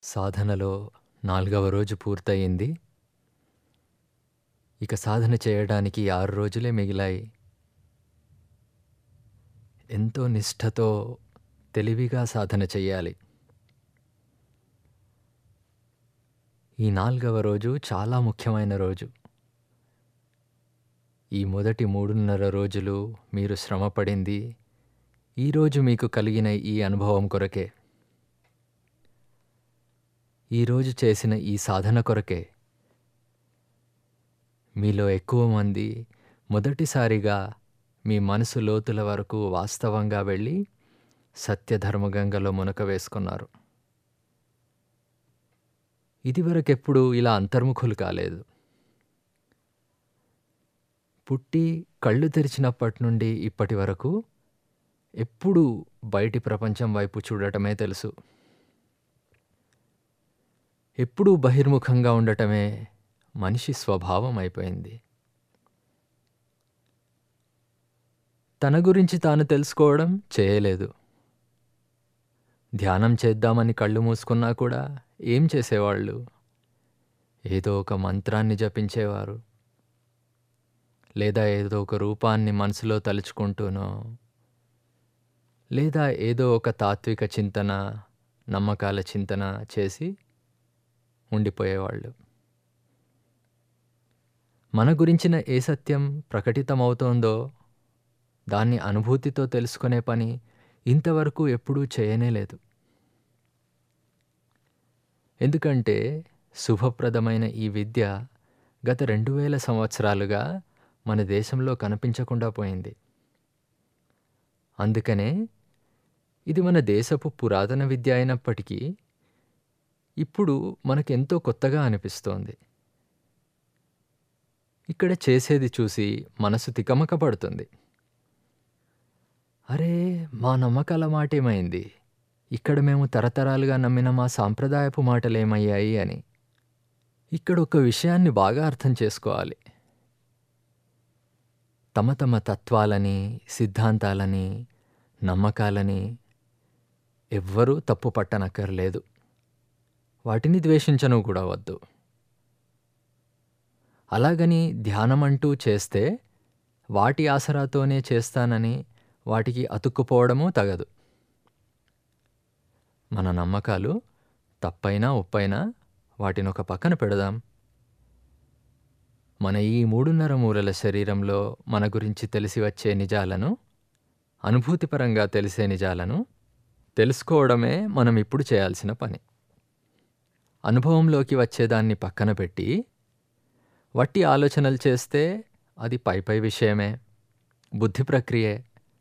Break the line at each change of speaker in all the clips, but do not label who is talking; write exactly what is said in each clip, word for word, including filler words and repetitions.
సాధనలో నాలుగవ రోజు పూర్తయింది. ఇక సాధన చేయడానికి ఆరు రోజులే మిగిలాయి. ఎంతో నిష్ఠతో, తెలివిగా సాధన చెయ్యాలి. ఈ నాలుగవ రోజు చాలా ముఖ్యమైన రోజు. ఈ మొదటి మూడున్నర రోజులు మీరు శ్రమపడింది, ఈరోజు మీకు కలిగిన ఈ అనుభవం కొరకే. ఈరోజు చేసిన ఈ సాధన కొరకే. మీలో ఎక్కువ మంది మొదటిసారిగా మీ మనసు లోతుల వరకు వాస్తవంగా వెళ్ళి సత్యధర్మగంగలో మునక వేసుకున్నారు. ఇదివరకెప్పుడు ఇలా అంతర్ముఖులు కాలేదు. పుట్టి కళ్ళు తెరిచినప్పటి నుండి ఇప్పటి వరకు ఎప్పుడూ బయటి ప్రపంచం వైపు చూడటమే తెలుసు. ఎప్పుడూ బహిర్ముఖంగా ఉండటమే మనిషి స్వభావం అయిపోయింది. తన గురించి తాను తెలుసుకోవడం చేయలేదు. ధ్యానం చేద్దామని కళ్ళు మూసుకున్నా కూడా ఏం చేసేవాళ్ళు? ఏదో ఒక మంత్రాన్ని జపించేవారు, లేదా ఏదో ఒక రూపాన్ని మనసులో తలుచుకుంటూనో, లేదా ఏదో ఒక తాత్విక చింతన, నమ్మకాల చింతన చేసి ఉండిపోయేవాళ్ళు. మన గురించిన ఏ సత్యం ప్రకటితమవుతోందో దాన్ని అనుభూతితో తెలుసుకునే పని ఇంతవరకు ఎప్పుడూ చేయనేలేదు. ఎందుకంటే శుభప్రదమైన ఈ విద్య గత రెండు వేల సంవత్సరాలుగా మన దేశంలో కనిపించకుండా పోయింది. అందుకనే ఇది మన దేశపు పురాతన విద్య అయినప్పటికీ ఇప్పుడు మనకెంతో కొత్తగా అనిపిస్తోంది. ఇక్కడ చేసేది చూసి మనసు తికమక పడుతుంది. అరే, మా నమ్మకాల మాటేమైంది? ఇక్కడ మేము తరతరాలుగా నమ్మిన మా సాంప్రదాయపు మాటలేమయ్యాయి అని. ఇక్కడ ఒక విషయాన్ని బాగా అర్థం చేసుకోవాలి. తమ తమ తత్వాలని, సిద్ధాంతాలని, నమ్మకాలని ఎవ్వరూ తప్పు పట్టనక్కర్లేదు. వాటిని ద్వేషించను కూడా వద్దు. అలాగని ధ్యానమంటూ చేస్తే వాటి ఆసరాతోనే చేస్తానని వాటికి అతుక్కుపోవడమూ తగదు. మన నమ్మకాలు తప్పైనా ఒప్పైనా వాటినొక పక్కన పెడదాం. మన ఈ మూడున్నర మూరల శరీరంలో మన గురించి తెలిసి వచ్చే నిజాలను, అనుభూతిపరంగా తెలిసే నిజాలను తెలుసుకోవడమే మనం ఇప్పుడు చేయాల్సిన పని. అనుభవంలోకి వచ్చేదాన్ని పక్కన పెట్టి వట్టి ఆలోచనలు చేస్తే అది పై పై విషయమే, బుద్ధి ప్రక్రియే.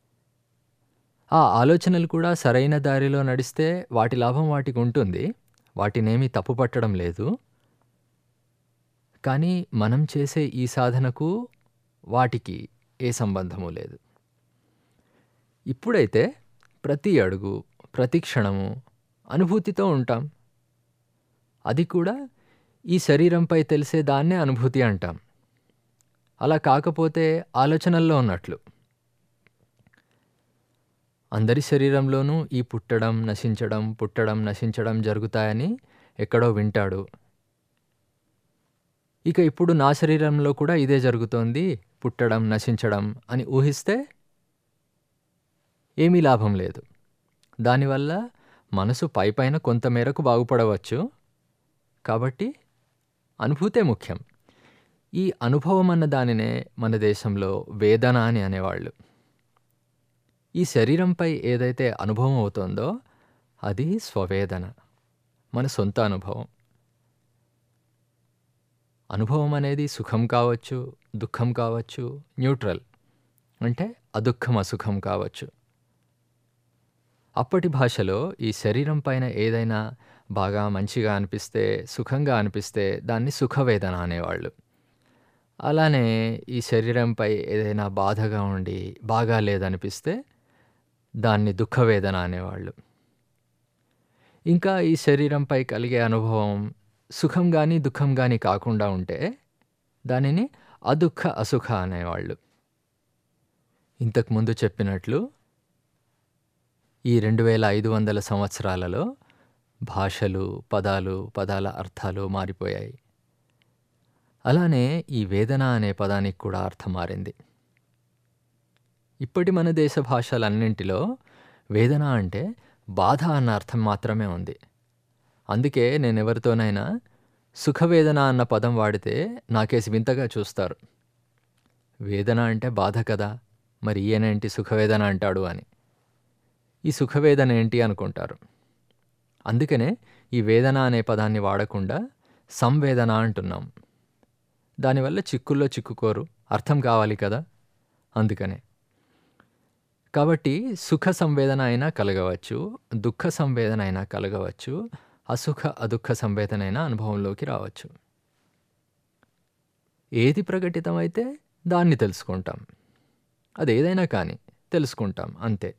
ఆ ఆలోచనలు కూడా సరైన దారిలో నడిస్తే వాటి లాభం వాటికి ఉంటుంది. వాటినేమీ తప్పు పట్టడం లేదు. కానీ మనం చేసే ఈ సాధనకు వాటికి ఏ సంబంధము లేదు. ఇప్పుడైతే ప్రతి అడుగు, ప్రతి క్షణము అనుభూతితో ఉంటాం. అది కూడా ఈ శరీరంపై తెలిసే దాన్నే అనుభూతి అంటాం. అలా కాకపోతే ఆలోచనల్లో ఉన్నట్లు. అందరి శరీరంలోనూ ఈ పుట్టడం, నశించడం, పుట్టడం, నశించడం జరుగుతాయని ఎక్కడో వింటాడు. ఇక ఇప్పుడు నా శరీరంలో కూడా ఇదే జరుగుతోంది, పుట్టడం, నశించడం అని ఊహిస్తే ఏమీ లాభం లేదు. దానివల్ల మనసు పైపైన కొంతమేరకు బాగుపడవచ్చు. కాబట్టి అనుభూతే ముఖ్యం. ఈ అనుభవం అన్న దానినే మన దేశంలో వేదన అని అనేవాళ్ళు. ఈ శరీరంపై ఏదైతే అనుభవం అవుతోందో అది స్వవేదన, మన సొంత అనుభవం. అనుభవం అనేది సుఖం కావచ్చు, దుఃఖం కావచ్చు, న్యూట్రల్ అంటే అదుఃఖం అసుఖం కావచ్చు. అప్పటి భాషలో ఈ శరీరం పైన ఏదైనా బాగా మంచిగా అనిపిస్తే, సుఖంగా అనిపిస్తే దాన్ని సుఖవేదన అనేవాళ్ళు. అలానే ఈ శరీరంపై ఏదైనా బాధగా ఉండి బాగా లేదనిపిస్తే దాన్ని దుఃఖవేదన అనేవాళ్ళు. ఇంకా ఈ శరీరంపై కలిగే అనుభవం సుఖం కానీ దుఃఖం కానీ కాకుండా ఉంటే దానిని అదుఃఖ అసుఖ అనేవాళ్ళు. ఇంతకుముందు చెప్పినట్లు ఈ రెండు వేల ఐదు వందల సంవత్సరాలలో భాషలు, పదాలు, పదాల అర్థాలు మారిపోయాయి. అలానే ఈ వేదన అనే పదానికి కూడా అర్థం మారింది. ఇప్పటి మన దేశ భాషలన్నింటిలో వేదన అంటే బాధ అన్న అర్థం మాత్రమే ఉంది. అందుకే నేనెవరితోనైనా సుఖవేదన అన్న పదం వాడితే నాకేసి వింతగా చూస్తారు. వేదన అంటే బాధ కదా, మరి ఈయనేంటి సుఖవేదన అంటాడు అని. ఈ సుఖవేదన ఏంటి అనుకుంటారు. అందుకనే ఈ వేదన అనే పదాన్ని వాడకుండా సంవేదన అంటున్నాం. దానివల్ల చిక్కుల్లో చిక్కుకోరు, అర్థం కావాలి కదా, అందుకనే. కాబట్టి సుఖ సంవేదన అయినా కలగవచ్చు, దుఃఖ సంవేదన అయినా కలగవచ్చు, అసుఖ అదుఃఖ సంవేదన అయినా అనుభవంలోకి రావచ్చు. ఏది ప్రకటితమైతే దాన్ని తెలుసుకుంటాం. అదేదైనా కానీ తెలుసుకుంటాం, అంతే.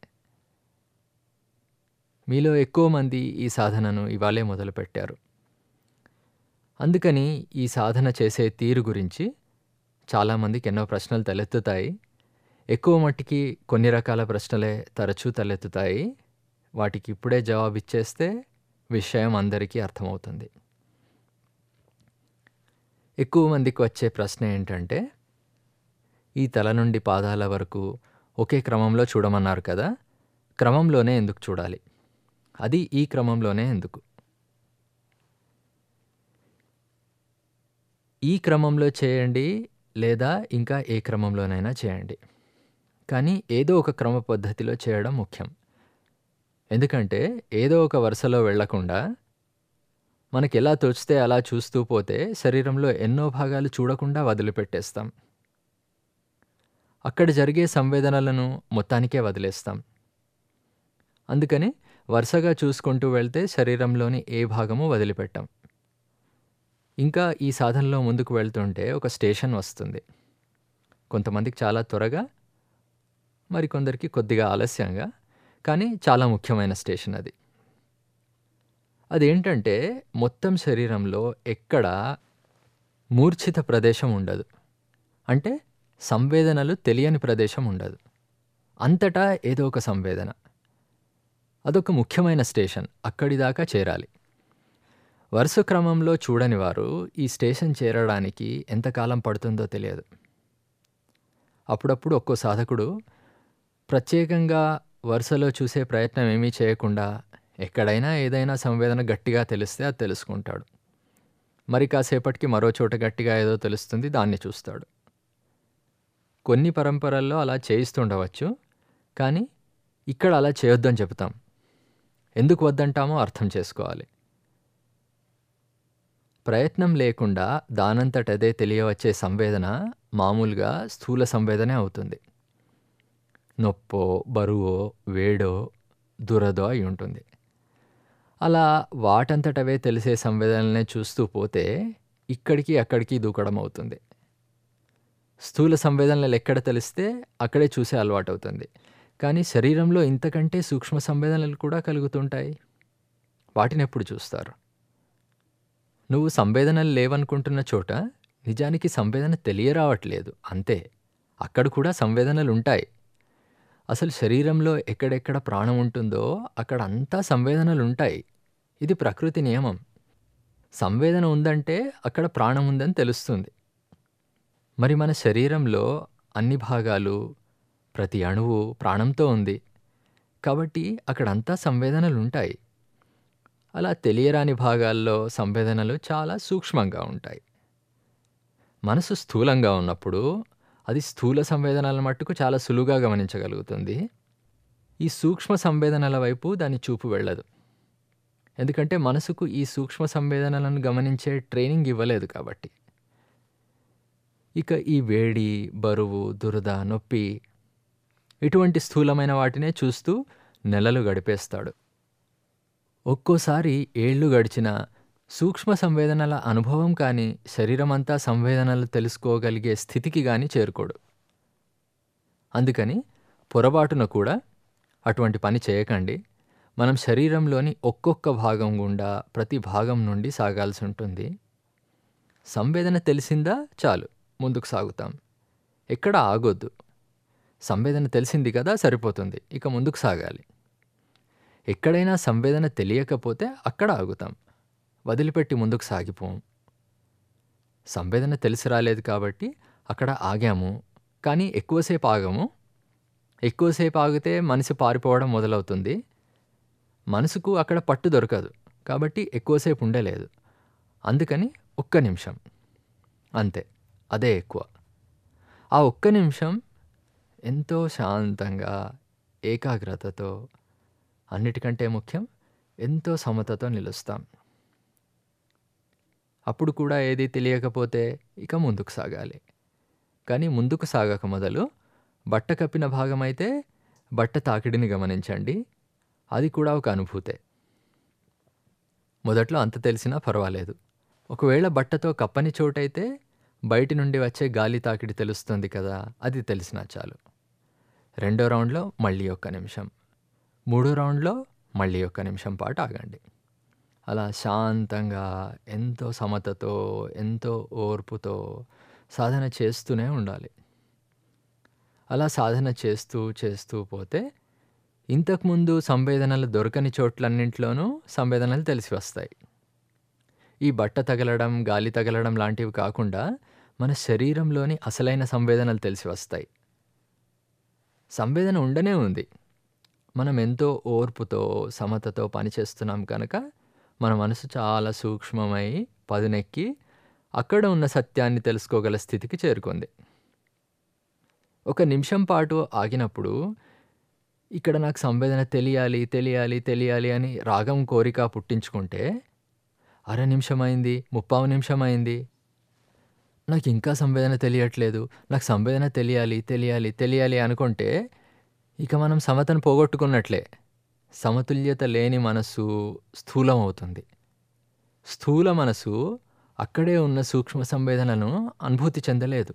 మీలో ఎక్కువ మంది ఈ సాధనను ఇవాళే మొదలుపెట్టారు. అందుకని ఈ సాధన చేసే తీరు గురించి చాలామందికి ఎన్నో ప్రశ్నలు తలెత్తుతాయి. ఎక్కువ మట్టికి కొన్ని రకాల ప్రశ్నలే తరచూ తలెత్తుతాయి. వాటికి ఇప్పుడే జవాబిచ్చేస్తే విషయం అందరికీ అర్థమవుతుంది. ఎక్కువ మందికి వచ్చే ప్రశ్న ఏంటంటే, ఈ తల నుండి పాదాల వరకు ఒకే క్రమంలో చూడమన్నారు కదా, క్రమంలోనే ఎందుకు చూడాలి, అది ఈ క్రమంలోనే ఎందుకు? ఈ క్రమంలో చేయండి లేదా ఇంకా ఏ క్రమంలోనైనా చేయండి, కానీ ఏదో ఒక క్రమ పద్ధతిలో చేయడం ముఖ్యం. ఎందుకంటే ఏదో ఒక వరుసలో వెళ్లకుండా మనకి ఎలా తోచితే అలా చూస్తూ పోతే శరీరంలో ఎన్నో భాగాలు చూడకుండా వదిలిపెట్టేస్తాం. అక్కడ జరిగే సంవేదనలను మొత్తానికే వదిలేస్తాం. అందుకని వరుసగా చూసుకుంటూ వెళ్తే శరీరంలోని ఏ భాగము వదిలిపెట్టాం. ఇంకా ఈ సాధనలో ముందుకు వెళ్తుంటే ఒక స్టేషన్ వస్తుంది. కొంతమందికి చాలా త్వరగా, మరికొందరికి కొద్దిగా ఆలస్యంగా, కానీ చాలా ముఖ్యమైన స్టేషన్ అది. అదేంటంటే మొత్తం శరీరంలో ఎక్కడ మూర్ఛిత ప్రదేశం ఉండదు. అంటే సంవేదనలు తెలియని ప్రదేశం ఉండదు. అంతటా ఏదో ఒక సంవేదన. అదొక ముఖ్యమైన స్టేషన్. అక్కడి దాకా చేరాలి. వరుస క్రమంలో చూడని వారు ఈ స్టేషన్ చేరడానికి ఎంతకాలం పడుతుందో తెలియదు. అప్పుడప్పుడు ఒక్కో సాధకుడు ప్రత్యేకంగా వరుసలో చూసే ప్రయత్నం ఏమీ చేయకుండా ఎక్కడైనా ఏదైనా సంవేదన గట్టిగా తెలిస్తే అది తెలుసుకుంటాడు. మరి కాసేపటికి మరో చోట గట్టిగా ఏదో తెలుస్తుంది, దాన్ని చూస్తాడు. కొన్ని పరంపరల్లో అలా చేయిస్తుండవచ్చు, కానీ ఇక్కడ అలా చేయొద్దని చెబుతాం. ఎందుకు వద్దంటామో అర్థం చేసుకోవాలి. ప్రయత్నం లేకుండా దానంతటదే తెలియవచ్చే సంవేదన మామూలుగా స్థూల సంవేదనే అవుతుంది. నొప్పో, బరువో, వేడో, దురదో అయి ఉంటుంది. అలా వాటంతటవే తెలిసే సంవేదనలనే చూస్తూ పోతే ఇక్కడికి అక్కడికి దూకడం అవుతుంది. స్థూల సంవేదనలు ఎక్కడ తెలిస్తే అక్కడే చూసే అలవాటు అవుతుంది. కానీ శరీరంలో ఇంతకంటే సూక్ష్మ సంవేదనలు కూడా కలుగుతుంటాయి. వాటిని ఎప్పుడు చూస్తారు? నువ్వు సంవేదనలు లేవనుకుంటున్న చోట నిజానికి సంవేదన తెలియరావట్లేదు, అంతే. అక్కడ కూడా సంవేదనలు ఉంటాయి. అసలు శరీరంలో ఎక్కడెక్కడ ప్రాణం ఉంటుందో అక్కడ అంతా సంవేదనలు ఉంటాయి. ఇది ప్రకృతి నియమం. సంవేదన ఉందంటే అక్కడ ప్రాణం ఉందని తెలుస్తుంది. మరి మన శరీరంలో అన్ని భాగాలు, ప్రతి అణువు ప్రాణంతో ఉంది. కాబట్టి అక్కడంతా సంవేదనలు ఉంటాయి. అలా తెలియరాని భాగాల్లో సంవేదనలు చాలా సూక్ష్మంగా ఉంటాయి. మనసు స్థూలంగా ఉన్నప్పుడు అది స్థూల సంవేదనల మట్టుకు చాలా సులువుగా గమనించగలుగుతుంది. ఈ సూక్ష్మ సంవేదనల వైపు దాని చూపు వెళ్ళదు. ఎందుకంటే మనసుకు ఈ సూక్ష్మ సంవేదనలను గమనించే ట్రైనింగ్ ఇవ్వలేదు కాబట్టి. ఇక ఈ వేడి, బరువు, దురద, నొప్పి ఇటువంటి స్థూలమైన వాటినే చూస్తూ నెలలు గడిపేస్తాడు. ఒక్కోసారి ఏళ్ళు గడిచినా సూక్ష్మ సంవేదనల అనుభవం కానీ శరీరమంతా సంవేదనలు తెలుసుకోగలిగే స్థితికి కానీ చేరుకోడు. అందుకని పొరపాటున కూడా అటువంటి పని చేయకండి. మనం శరీరంలోని ఒక్కొక్క భాగం గుండా ప్రతి భాగం నుండి సాగాల్సి ఉంటుంది. సంవేదన తెలిసిందా చాలు, ముందుకు సాగుతాం. ఎక్కడ ఆగొద్దు. సంవేదన తెలిసింది కదా, సరిపోతుంది, ఇక ముందుకు సాగాలి. ఎక్కడైనా సంవేదన తెలియకపోతే అక్కడ ఆగుతాం. వదిలిపెట్టి ముందుకు సాగిపోం. సంవేదన తెలిసి రాలేదు కాబట్టి అక్కడ ఆగాము. కానీ ఎక్కువసేపు ఆగము. ఎక్కువసేపు ఆగితే మనసు పారిపోవడం మొదలవుతుంది. మనసుకు అక్కడ పట్టు దొరకదు. కాబట్టి ఎక్కువసేపు ఉండలేదు. అందుకని ఒక్క నిమిషం. అంతే. అదే ఎక్కువ. ఆ ఒక్క నిమిషం ఎంతో శాంతంగా, ఏకాగ్రతతో, అన్నిటికంటే ముఖ్యం ఎంతో సమతతో నిలుస్తాం. అప్పుడు కూడా ఏది తెలియకపోతే ఇక ముందుకు సాగాలి. కానీ ముందుకు సాగక మొదలు బట్ట కప్పిన భాగమైతే బట్ట తాకిడిని గమనించండి. అది కూడా ఒక అనుభూతే. మొదట్లో అంత తెలిసినా పర్వాలేదు. ఒకవేళ బట్టతో కప్పని చోటైతే బయటి నుండి వచ్చే గాలి తాకిడి తెలుస్తుంది కదా, అది తెలిసినా చాలు. రెండో రౌండ్లో మళ్ళీ ఒక్క నిమిషం. మూడో రౌండ్లో మళ్ళీ ఒక్క నిమిషం పాటు ఆగండి. అలా శాంతంగా, ఎంతో సమతతో, ఎంతో ఓర్పుతో సాధన చేస్తూనే ఉండాలి. అలా సాధన చేస్తూ చేస్తూ పోతే ఇంతకుముందు సంవేదనలు దొరకని చోట్లన్నింటిలోనూ సంవేదనలు తెలిసి వస్తాయి. ఈ బట్ట తగలడం, గాలి తగలడం లాంటివి కాకుండా మన శరీరంలోని అసలైన సంవేదనలు తెలిసి వస్తాయి. సంవేదన ఉండనే ఉంది. మనం ఎంతో ఓర్పుతో, సమతతో పనిచేస్తున్నాం కనుక మన మనసు చాలా సూక్ష్మమై, పదునెక్కి అక్కడ ఉన్న సత్యాన్ని తెలుసుకోగల స్థితికి చేరుకుంది. ఒక నిమిషం పాటు ఆగినప్పుడు ఇక్కడ నాకు సంవేదన తెలియాలి, తెలియాలి, తెలియాలి అని రాగం, కోరిక పుట్టించుకుంటే అర నిమిషమైంది, ముప్పావు నిమిషమైంది, నాకు ఇంకా సంవేదన తెలియట్లేదు, నాకు సంవేదన తెలియాలి, తెలియాలి, తెలియాలి అనుకుంటే ఇక మనం సమతను పోగొట్టుకున్నట్లే. సమతుల్యత లేని మనసు స్థూలం అవుతుంది. స్థూల మనసు అక్కడే ఉన్న సూక్ష్మ సంవేదనను అనుభూతి చెందలేదు.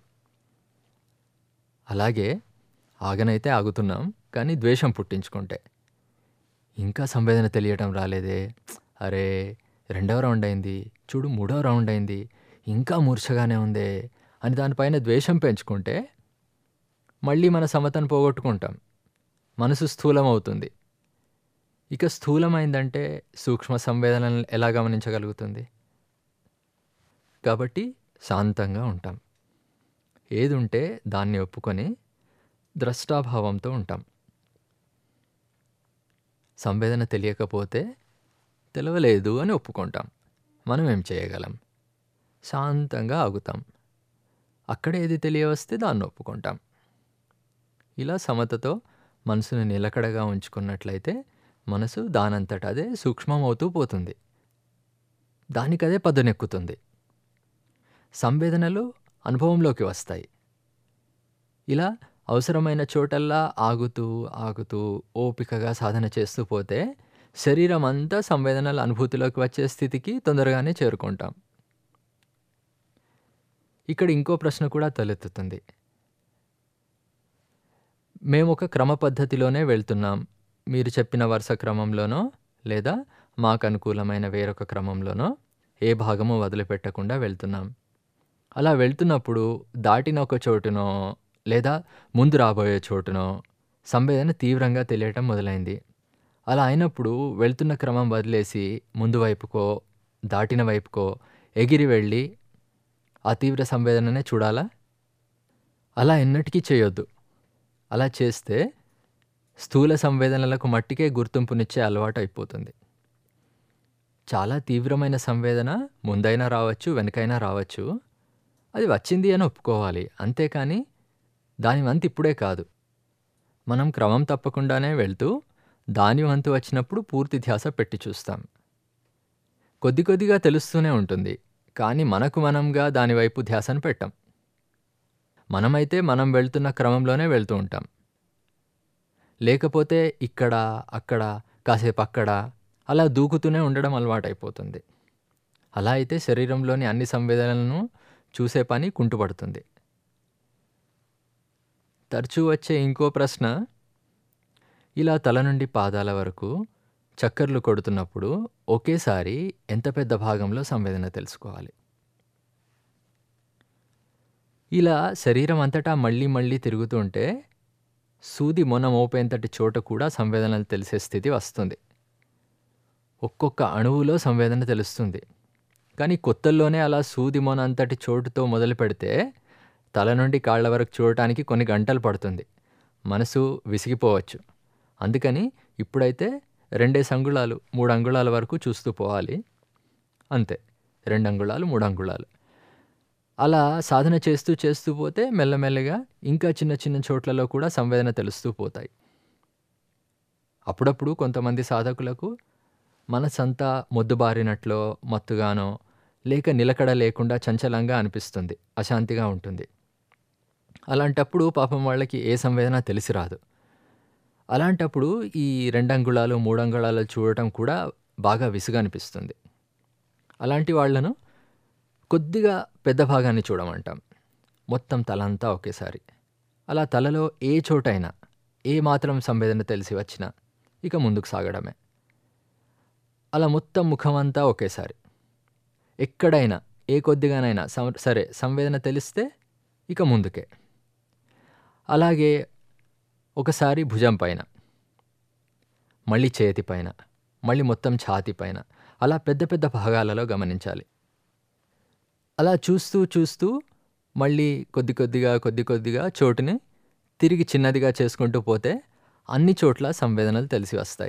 అలాగే ఆగనైతే ఆగుతున్నాం, కానీ ద్వేషం పుట్టించుకుంటే ఇంకా సంవేదన తెలియటం రాలేదే, అరే రెండవ రౌండ్ అయింది, చూడు మూడవ రౌండ్ అయింది, ఇంకా మూర్ఛగానే ఉందే అని దానిపైన ద్వేషం పెంచుకుంటే మళ్ళీ మన సమతను పోగొట్టుకుంటాం. మనసు స్థూలం అవుతుంది. ఇక స్థూలమైందంటే సూక్ష్మ సంవేదనలను ఎలా గమనించగలుగుతుంది? కాబట్టి శాంతంగా ఉంటాం. ఏది ఉంటే దాన్ని ఒప్పుకొని ద్రష్టాభావంతో ఉంటాం. సంవేదన తెలియకపోతే తెలవలేదు అని ఒప్పుకుంటాం. మనం ఏం చేయగలం? శాంతంగా ఆగుతాం. అక్కడ ఏది తెలియవస్తే దాన్ని ఒప్పుకుంటాం. ఇలా సమతతో మనసును నిలకడగా ఉంచుకున్నట్లయితే మనసు దానంతట అదే సూక్ష్మం అవుతూ పోతుంది. దానికదే పదునెక్కుతుంది. సంవేదనలు అనుభవంలోకి వస్తాయి. ఇలా అవసరమైన చోటల్లా ఆగుతూ ఆగుతూ ఓపికగా సాధన చేస్తూ పోతే శరీరం అంతా సంవేదనల అనుభూతిలోకి వచ్చే స్థితికి తొందరగానే చేరుకుంటాం. ఇక్కడ ఇంకో ప్రశ్న కూడా తలెత్తుతుంది. మేము ఒక క్రమ పద్ధతిలోనే వెళ్తున్నాం. మీరు చెప్పిన వరుస క్రమంలోనో లేదా మాకు అనుకూలమైన వేరొక క్రమంలోనో ఏ భాగము వదిలిపెట్టకుండా వెళ్తున్నాం. అలా వెళ్తున్నప్పుడు దాటిన ఒక చోటునో లేదా ముందు రాబోయే చోటునో సంవేదన తీవ్రంగా తెలియటం మొదలైంది. అలా అయినప్పుడు వెళ్తున్న క్రమం వదిలేసి ముందు వైపుకో, దాటిన వైపుకో ఎగిరి వెళ్ళి ఆ తీవ్ర సంవేదననే చూడాలా? అలా ఎన్నటికీ చేయొద్దు. అలా చేస్తే స్థూల సంవేదనలకు మట్టికే గుర్తింపునిచ్చే అలవాటు అయిపోతుంది. చాలా తీవ్రమైన సంవేదన ముందైనా రావచ్చు, వెనకైనా రావచ్చు. అది వచ్చింది అని ఒప్పుకోవాలి. అంతేకాని దాని వంతు ఇప్పుడే కాదు. మనం క్రమం తప్పకుండానే వెళ్తూ దాని వంతు వచ్చినప్పుడు పూర్తి ధ్యాస పెట్టి చూస్తాం. కొద్ది కొద్దిగా తెలుస్తూనే ఉంటుంది. కానీ మనకు మనంగా దానివైపు ధ్యాసను పెట్టం. మనమైతే మనం వెళ్తున్న క్రమంలోనే వెళ్తూ ఉంటాం. లేకపోతే ఇక్కడ, అక్కడ, కాసేపు అక్కడ అలా దూకుతూనే ఉండడం అలవాటైపోతుంది. అలా అయితే శరీరంలోని అన్ని సంవేదనలను చూసే పని కుంటుపడుతుంది. తరచూ వచ్చే ఇంకో ప్రశ్న, ఇలా తల నుండి పాదాల వరకు చక్కర్లు కొడుతున్నప్పుడు ఒకేసారి ఎంత పెద్ద భాగంలో సంవేదన తెలుసుకోవాలి? ఇలా శరీరం అంతటా మళ్ళీ మళ్ళీ తిరుగుతూ ఉంటే సూది మొన మోపేంతటి చోట కూడా సంవేదనలు తెలిసే స్థితి వస్తుంది. ఒక్కొక్క అణువులో సంవేదన తెలుస్తుంది. కానీ కొత్తల్లోనే అలా సూది మొనంతటి చోటుతో మొదలుపెడితే తల నుండి కాళ్ళ వరకు చూడటానికి కొన్ని గంటలు పడుతుంది. మనసు విసిగిపోవచ్చు. అందుకని ఇప్పుడైతే రెండేసి అంగుళాలు, మూడు అంగుళాల వరకు చూస్తూ పోవాలి. అంతే. రెండు అంగుళాలు, మూడు అంగుళాలు. అలా సాధన చేస్తూ చేస్తూ పోతే మెల్లమెల్లగా ఇంకా చిన్న చిన్న చోట్లలో కూడా సంవేదన తెలుస్తూ పోతాయి. అప్పుడప్పుడు కొంతమంది సాధకులకు మనసంతా మొద్దుబారినట్లో, మత్తుగానో, లేక నిలకడ లేకుండా చంచలంగా అనిపిస్తుంది. అశాంతిగా ఉంటుంది. అలాంటప్పుడు పాపం వాళ్ళకి ఏ సంవేదన తెలిసి రాదు. అలాంటప్పుడు ఈ రెండు అంగుళాలు, మూడు అంగుళాలు చూడటం కూడా బాగా విసుగనిపిస్తుంది. అలాంటి వాళ్ళను కొద్దిగా పెద్ద భాగాన్ని చూడమంటాం. మొత్తం తలంతా ఒకేసారి. అలా తలలో ఏ చోటైనా ఏ మాత్రం సంవేదన తెలిసి వచ్చినా ఇక ముందుకు సాగడమే. అలా మొత్తం ముఖమంతా ఒకేసారి. ఎక్కడైనా ఏ కొద్దిగానైనా సం సరే సంవేదన తెలిస్తే ఇక ముందుకే. అలాగే ఒకసారి భుజం పైన, మళ్ళీ చేతి పైన, మళ్ళీ మొత్తం ఛాతీ పైన, అలా పెద్ద పెద్ద భాగాలలో గమనించాలి. అలా చూస్తూ చూస్తూ మళ్ళీ కొద్ది కొద్దిగా కొద్ది కొద్దిగా చోటుని తిరిగి చిన్నదిగా చేసుకుంటూ పోతే అన్ని చోట్ల సంవేదనలు తెలిసి వస్తాయి.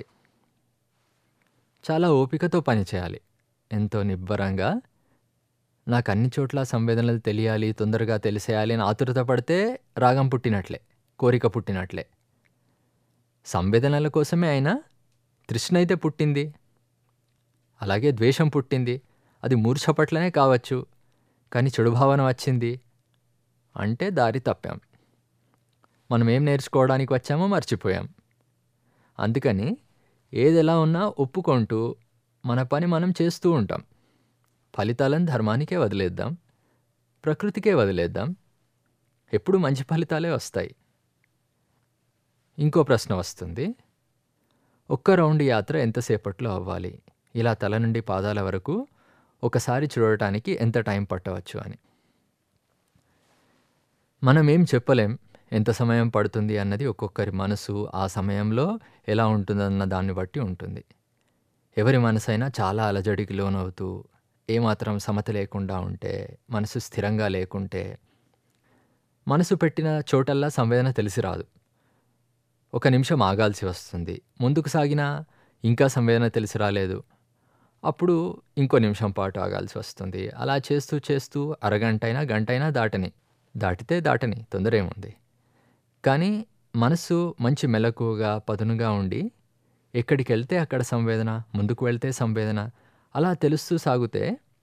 చాలా ఓపికతో పనిచేయాలి. ఎంతో నిబ్బరంగా. నాకు అన్ని చోట్ల సంవేదనలు తెలియాలి, తొందరగా తెలిసేయాలి అని ఆతురత పడితే రాగం పుట్టినట్లే, కోరిక పుట్టినట్లే. సంవేదనల కోసమే అయినా తృష్ణ అయితే పుట్టింది, అలాగే ద్వేషం పుట్టింది. అది మూర్ఛ పట్లనే కావచ్చు, కానీ చెడు భావన వచ్చింది అంటే దారి తప్పాం. మనం ఏం నేర్చుకోవడానికి వచ్చామో మర్చిపోయాం. అందుకని ఏది ఎలా ఉన్నా ఒప్పుకుంటూ మన పని మనం చేస్తూ ఉంటాం. ఫలితాలను ధర్మానికే వదిలేద్దాం, ప్రకృతికే వదిలేద్దాం. ఎప్పుడు మంచి ఫలితాలే వస్తాయి. ఇంకో ప్రశ్న వస్తుంది. ఒక్క రౌండ్ యాత్ర ఎంతసేపట్లో అవ్వాలి? ఇలా తల నుండి పాదాల వరకు ఒకసారి చూడటానికి ఎంత టైం పట్టవచ్చు అని. మనం ఏం చెప్పలేం ఎంత సమయం పడుతుంది అన్నది. ఒక్కొక్కరి మనసు ఆ సమయంలో ఎలా ఉంటుందన్న దాన్ని బట్టి ఉంటుంది. ఎవరి మనసైనా చాలా అలజడికి లోనవుతూ ఏమాత్రం సమత లేకుండా ఉంటే, మనసు స్థిరంగా లేకుంటే, మనసు పెట్టిన చోటల్లా సంవేదన తెలిసి రాదు. ఒక నిమిషం ఆగాల్సి వస్తుంది. ముందుకు సాగినా ఇంకా సంవేదన తెలిసి రాలేదు, అప్పుడు ఇంకో నిమిషం పాటు ఆగాల్సి వస్తుంది. అలా చేస్తూ చేస్తూ అరగంటైనా గంటైనా దాటని దాటితే దాటని తొందర ఏముంది. కానీ మనసు మంచి మెలకువగా పదునుగా ఉండి ఎక్కడికి వెళ్తే అక్కడ సంవేదన, ముందుకు వెళ్తే సంవేదన, అలా తెలుస్తూ సాగితే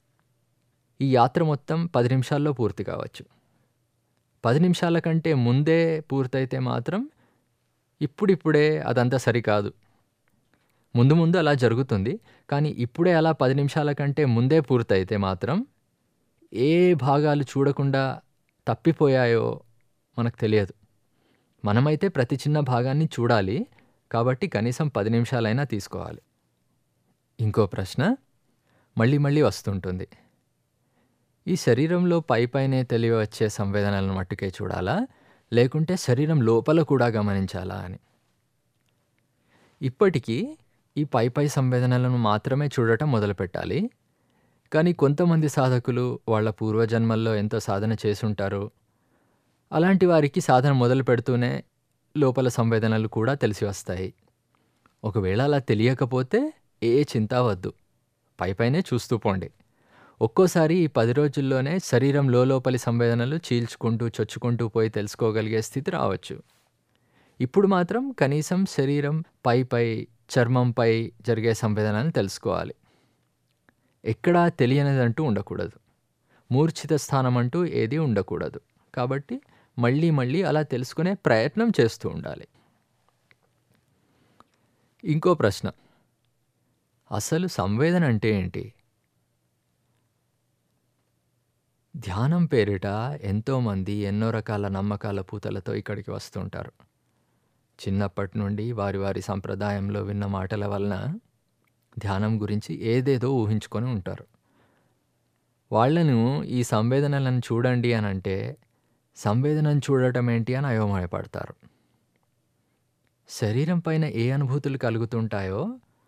ఈ యాత్ర మొత్తం పది నిమిషాల్లో పూర్తి కావచ్చు. పది నిమిషాల కంటే ముందే పూర్తయితే మాత్రం ఇప్పుడిప్పుడే అదంతా సరికాదు. ముందు ముందు అలా జరుగుతుంది. కానీ ఇప్పుడే అలా పది నిమిషాల కంటే ముందే పూర్తయితే మాత్రం ఏ భాగాలు చూడకుండా తప్పిపోయాయో మనకు తెలియదు. మనమైతే ప్రతి చిన్న భాగాన్ని చూడాలి. కాబట్టి కనీసం పది నిమిషాలైనా తీసుకోవాలి. ఇంకో ప్రశ్న మళ్ళీ మళ్ళీ వస్తుంటుంది. ఈ శరీరంలో పై పైనే తెలియవచ్చే సంవేదనలను మట్టుకే చూడాలా, లేకుంటే శరీరం లోపల కూడా గమనించాలా అని. ఇప్పటికీ ఈ పై పై సంవేదనలను మాత్రమే చూడటం మొదలుపెట్టాలి. కానీ కొంతమంది సాధకులు వాళ్ళ పూర్వజన్మల్లో ఎంతో సాధన చేసుంటారు. అలాంటి వారికి సాధన మొదలు పెడుతూనే లోపల సంవేదనలు కూడా తెలిసి వస్తాయి. ఒకవేళ అలా తెలియకపోతే ఏ చింత వద్దు, పై పైనే చూస్తూ పోండి. ఒక్కోసారి ఈ పది రోజుల్లోనే శరీరం లోపలి సంవేదనలు చీల్చుకుంటూ చొచ్చుకుంటూ పోయి తెలుసుకోగలిగే స్థితి రావచ్చు. ఇప్పుడు మాత్రం కనీసం శరీరం పై పై చర్మంపై జరిగే సంవేదనలను తెలుసుకోవాలి. ఎక్కడా తెలియనిదంటూ ఉండకూడదు. మూర్ఛిత స్థానం అంటూ ఏది ఉండకూడదు. కాబట్టి మళ్ళీ మళ్ళీ అలా తెలుసుకునే ప్రయత్నం చేస్తూ ఉండాలి. ఇంకో ప్రశ్న, అసలు సంవేదన అంటే ఏంటి? ధ్యానం పేరిట ఎంతోమంది ఎన్నో రకాల నమ్మకాల పూతలతో ఇక్కడికి వస్తుంటారు. చిన్నప్పటి నుండి వారి వారి సంప్రదాయంలో విన్న మాటల వలన ధ్యానం గురించి ఏదేదో ఊహించుకొని ఉంటారు. వాళ్లను ఈ సంవేదనలను చూడండి అని అంటే సంవేదనను చూడటం ఏంటి అని అయోమయపడతారు. శరీరం పైన ఏ అనుభూతులు కలుగుతుంటాయో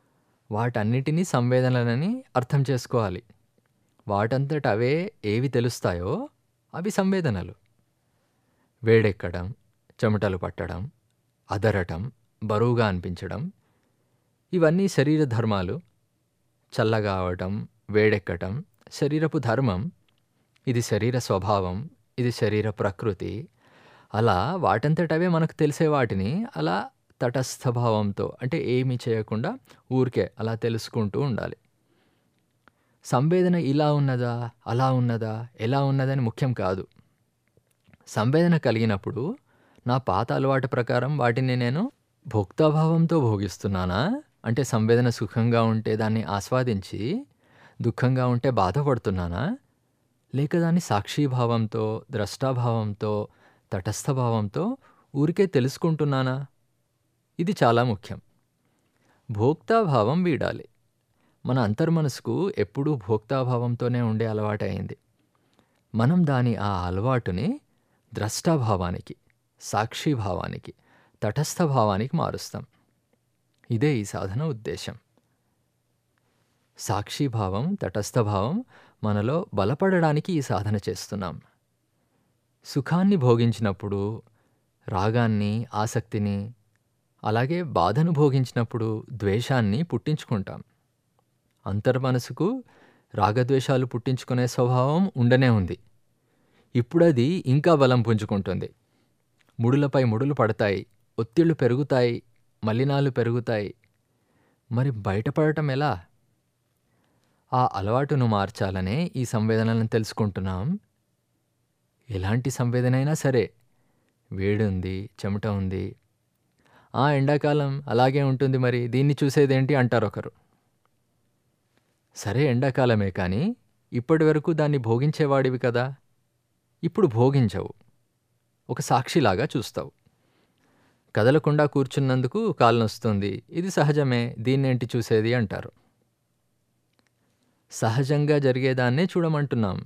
వాటన్నిటినీ సంవేదనలని అర్థం చేసుకోవాలి. వాటంతట అవే ఏవి తెలుస్తాయో అవి సంవేదనలు. వేడెక్కడం, చెమటలు పట్టడం, అదరటం, బరువుగా అనిపించడం ఇవన్నీ శరీర ధర్మాలు. చల్లగా అవటం, వేడెక్కటం శరీరపు ధర్మం. ఇది శరీర స్వభావం, ఇది శరీర ప్రకృతి. అలా వాటంతటవే మనకు తెలిసే వాటిని అలా తటస్థభావంతో అంటే ఏమీ చేయకుండా ఊరికే అలా తెలుసుకుంటూ ఉండాలి. సంవేదన ఇలా ఉన్నదా, అలా ఉన్నదా, ఎలా ఉన్నదని ముఖ్యం కాదు. సంవేదన కలిగినప్పుడు నా పాత అలవాటు ప్రకారం వాటిని నేను భోక్తాభావంతో భోగిస్తున్నానా, అంటే సంవేదన సుఖంగా ఉంటే దాన్ని ఆస్వాదించి దుఃఖంగా ఉంటే బాధపడుతున్నానా, లేక దాన్ని సాక్షీభావంతో, ద్రష్టాభావంతో, తటస్థభావంతో ఊరికే తెలుసుకుంటున్నానా? ఇది చాలా ముఖ్యం. భోక్తాభావం వీడాలి. మన అంతర్మనసుకు ఎప్పుడూ భోక్తాభావంతోనే ఉండే అలవాటైంది. మనం దాని ఆ అలవాటుని ద్రష్టాభావానికి, సాక్షిభావానికి, తటస్థభావానికి మారుస్తాం. ఇదే ఈ సాధన ఉద్దేశం. సాక్షిభావం, తటస్థభావం మనలో బలపడడానికి ఈ సాధన చేస్తున్నాం. సుఖాన్ని భోగించినప్పుడు రాగాన్ని, ఆసక్తిని, అలాగే బాధను భోగించినప్పుడు ద్వేషాన్ని పుట్టించుకుంటాం. అంతర్మనసుకు రాగద్వేషాలు పుట్టించుకునే స్వభావం ఉండనే ఉంది. ఇప్పుడది ఇంకా బలం పుంజుకుంటుంది. ముడులపై ముడులు పడతాయి, ఒత్తిళ్లు పెరుగుతాయి, మలినాలు పెరుగుతాయి. మరి బయటపడటం ఎలా? ఆ అలవాటును మార్చాలనే ఈ సంవేదనలను తెలుసుకుంటున్నాం. ఎలాంటి సంవేదనైనా సరే, వేడుంది, చెమట ఉంది, ఆ ఎండాకాలం అలాగే ఉంటుంది, మరి దీన్ని చూసేదేంటి అంటారు ఒకరు. సరే ఎండాకాలమే కానీ ఇప్పటి వరకు దాన్ని భోగించేవాడివి కదా, ఇప్పుడు భోగించవు, ఒక సాక్షిలాగా చూస్తావు. కదలకుండా కూర్చున్నందుకు కాలు నొస్తుంది, ఇది సహజమే, దీన్నేంటి చూసేది అంటారు. సహజంగా జరిగేదాన్నే చూడమంటున్నాం.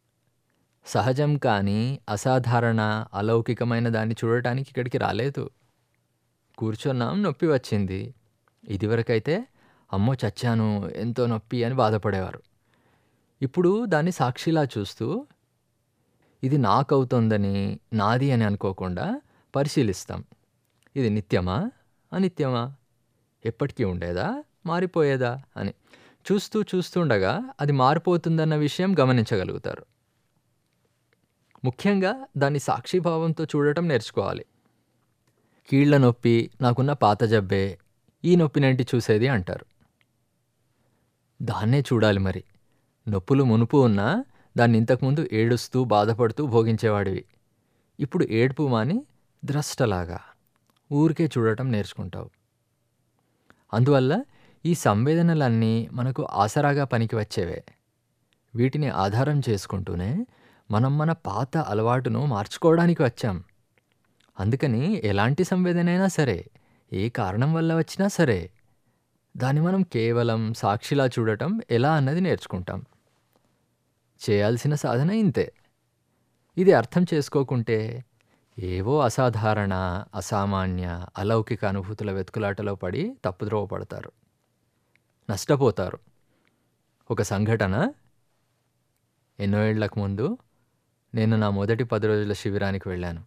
సహజం కానీ అసాధారణ, అలౌకికమైన దాన్ని చూడటానికి ఇక్కడికి రాలేదు. కూర్చున్నాం, నొప్పి వచ్చింది. ఇదివరకైతే అమ్మో చచ్చాను, ఎంతో నొప్పి అని బాధపడేవారు. ఇప్పుడు దాన్ని సాక్షిలా చూస్తూ ఇది నాకవుతోందని, నాది అని అనుకోకుండా పరిశీలిస్తాం. ఇది నిత్యమా, అనిత్యమా, ఎప్పటికీ ఉండేదా, మారిపోయేదా అని చూస్తూ చూస్తుండగా అది మారిపోతుందన్న విషయం గమనించగలుగుతారు. ముఖ్యంగా దాన్ని సాక్షిభావంతో చూడటం నేర్చుకోవాలి. కీళ్ల నొప్పి నాకున్న పాత జబ్బే, ఈ నొప్పినేంటి చూసేది అంటారు. దాన్నే చూడాలి మరి. నొప్పులు మునుపు ఉన్నా దాన్ని ఇంతకుముందు ఏడుస్తూ బాధపడుతూ భోగించేవాడివి. ఇప్పుడు ఏడుపు మాని ద్రష్టలాగా ఊరికే చూడటం నేర్చుకుంటావు. అందువల్ల ఈ సంవేదనలన్నీ మనకు ఆసరాగా పనికి వచ్చేవే. వీటిని ఆధారం చేసుకుంటూనే మనం మన పాత అలవాటును మార్చుకోవడానికి వచ్చాం. అందుకని ఎలాంటి సంవేదనైనా సరే, ఏ కారణం వల్ల వచ్చినా సరే, దాన్ని మనం కేవలం సాక్షిలా చూడటం ఎలా అన్నది నేర్చుకుంటాం. చేయాల్సిన సాధన ఇంతే. ఇది అర్థం చేసుకోకుంటే ఏవో అసాధారణ, అసామాన్య, అలౌకిక అనుభూతుల వెతుకులాటలో పడి తప్పుద్రోవ పడతారు, నష్టపోతారు. ఒక సంఘటన, ఎన్నో ఏళ్లకు ముందు నేను నా మొదటి పది రోజుల శిబిరానికి వెళ్ళాను.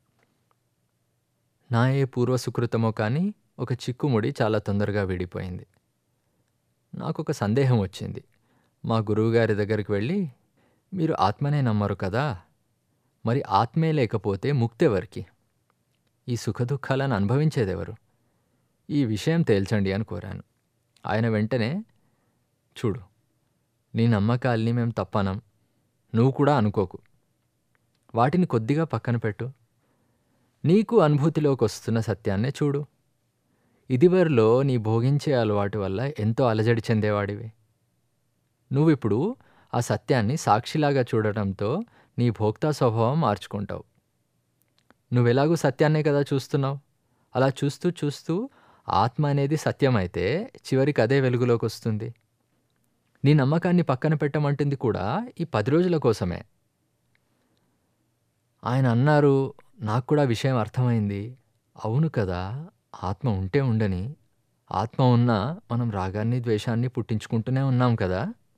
నా ఏ పూర్వ సుకృతమో కానీ ఒక చిక్కుముడి చాలా తొందరగా విడిపోయింది. నాకు ఒక సందేహం వచ్చింది. మా గురువుగారి దగ్గరికి వెళ్ళి, మీరు ఆత్మనే నమ్మరు కదా, మరి ఆత్మే లేకపోతే ముక్తెవరికి, ఈ సుఖదుఖాలను అనుభవించేదెవరు, ఈ విషయం తేల్చండి అని కోరాను. ఆయన వెంటనే, చూడు, నీ నమ్మకాల్ని మేము తప్పనం, నువ్వు కూడా అనుకోకు, వాటిని కొద్దిగా పక్కన పెట్టు, నీకు అనుభూతిలోకి వస్తున్న సత్యాన్నే చూడు. ఇదివరలో నీ భోగించే అలవాటు వల్ల ఎంతో అలజడి చెందేవాడివి. నువ్విప్పుడు ఆ సత్యాన్ని సాక్షిలాగా చూడటంతో నీ భోక్తా స్వభావం మార్చుకుంటావు. నువ్వెలాగూ సత్యాన్నే కదా చూస్తున్నావు. అలా చూస్తూ చూస్తూ ఆత్మ అనేది సత్యమైతే చివరికి అదే వెలుగులోకి వస్తుంది. నీ నమ్మకాన్ని పక్కన పెట్టమంటుంది కూడా ఈ పది రోజుల కోసమే. ఆయన అన్నారు, నాకు కూడా విషయం అర్థమైంది. అవును కదా, ఆత్మ ఉంటే ఉండని, ఆత్మ ఉన్నా మనం రాగాన్ని, ద్వేషాన్ని పుట్టించుకుంటూనే ఉన్నాం కదా!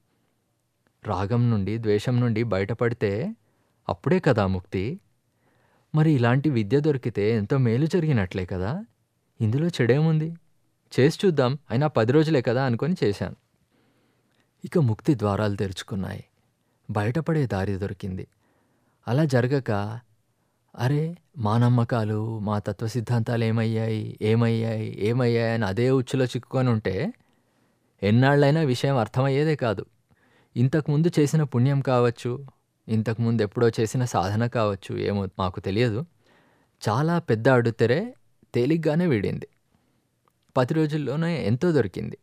రాగం నుండి, ద్వేషం నుండి బయటపడితే అప్పుడే కదా ముక్తి. మరి ఇలాంటి విద్య దొరికితే ఎంతో మేలు జరిగినట్లే కదా! ఇందులో చెడేముంది? చేసి చూద్దాం. అయినా పది రోజులే కదా అనుకొని చేశాను. ఇక ముక్తి ద్వారాలు తెరుచుకున్నాయి. బయటపడే దారి దొరికింది. అలా జరగక అరే! మా నమ్మకాలు, మా తత్వ సిద్ధాంతాలు ఏమయ్యాయి, ఏమయ్యాయి, ఏమయ్యాయి అని అదే ఉచ్చులో చిక్కుకొని ఉంటే ఎన్నాళ్ళైనా విషయం అర్థమయ్యేదే కాదు. ఇంతకుముందు చేసిన పుణ్యం కావచ్చు, ఇంతకుముందు ఎప్పుడో చేసిన సాధన కావచ్చు, ఏమో మాకు తెలియదు. చాలా పెద్ద అడ్డుతెరే తేలిగ్గానే వీడింది. పది రోజుల్లోనే ఎంతో దొరికింది.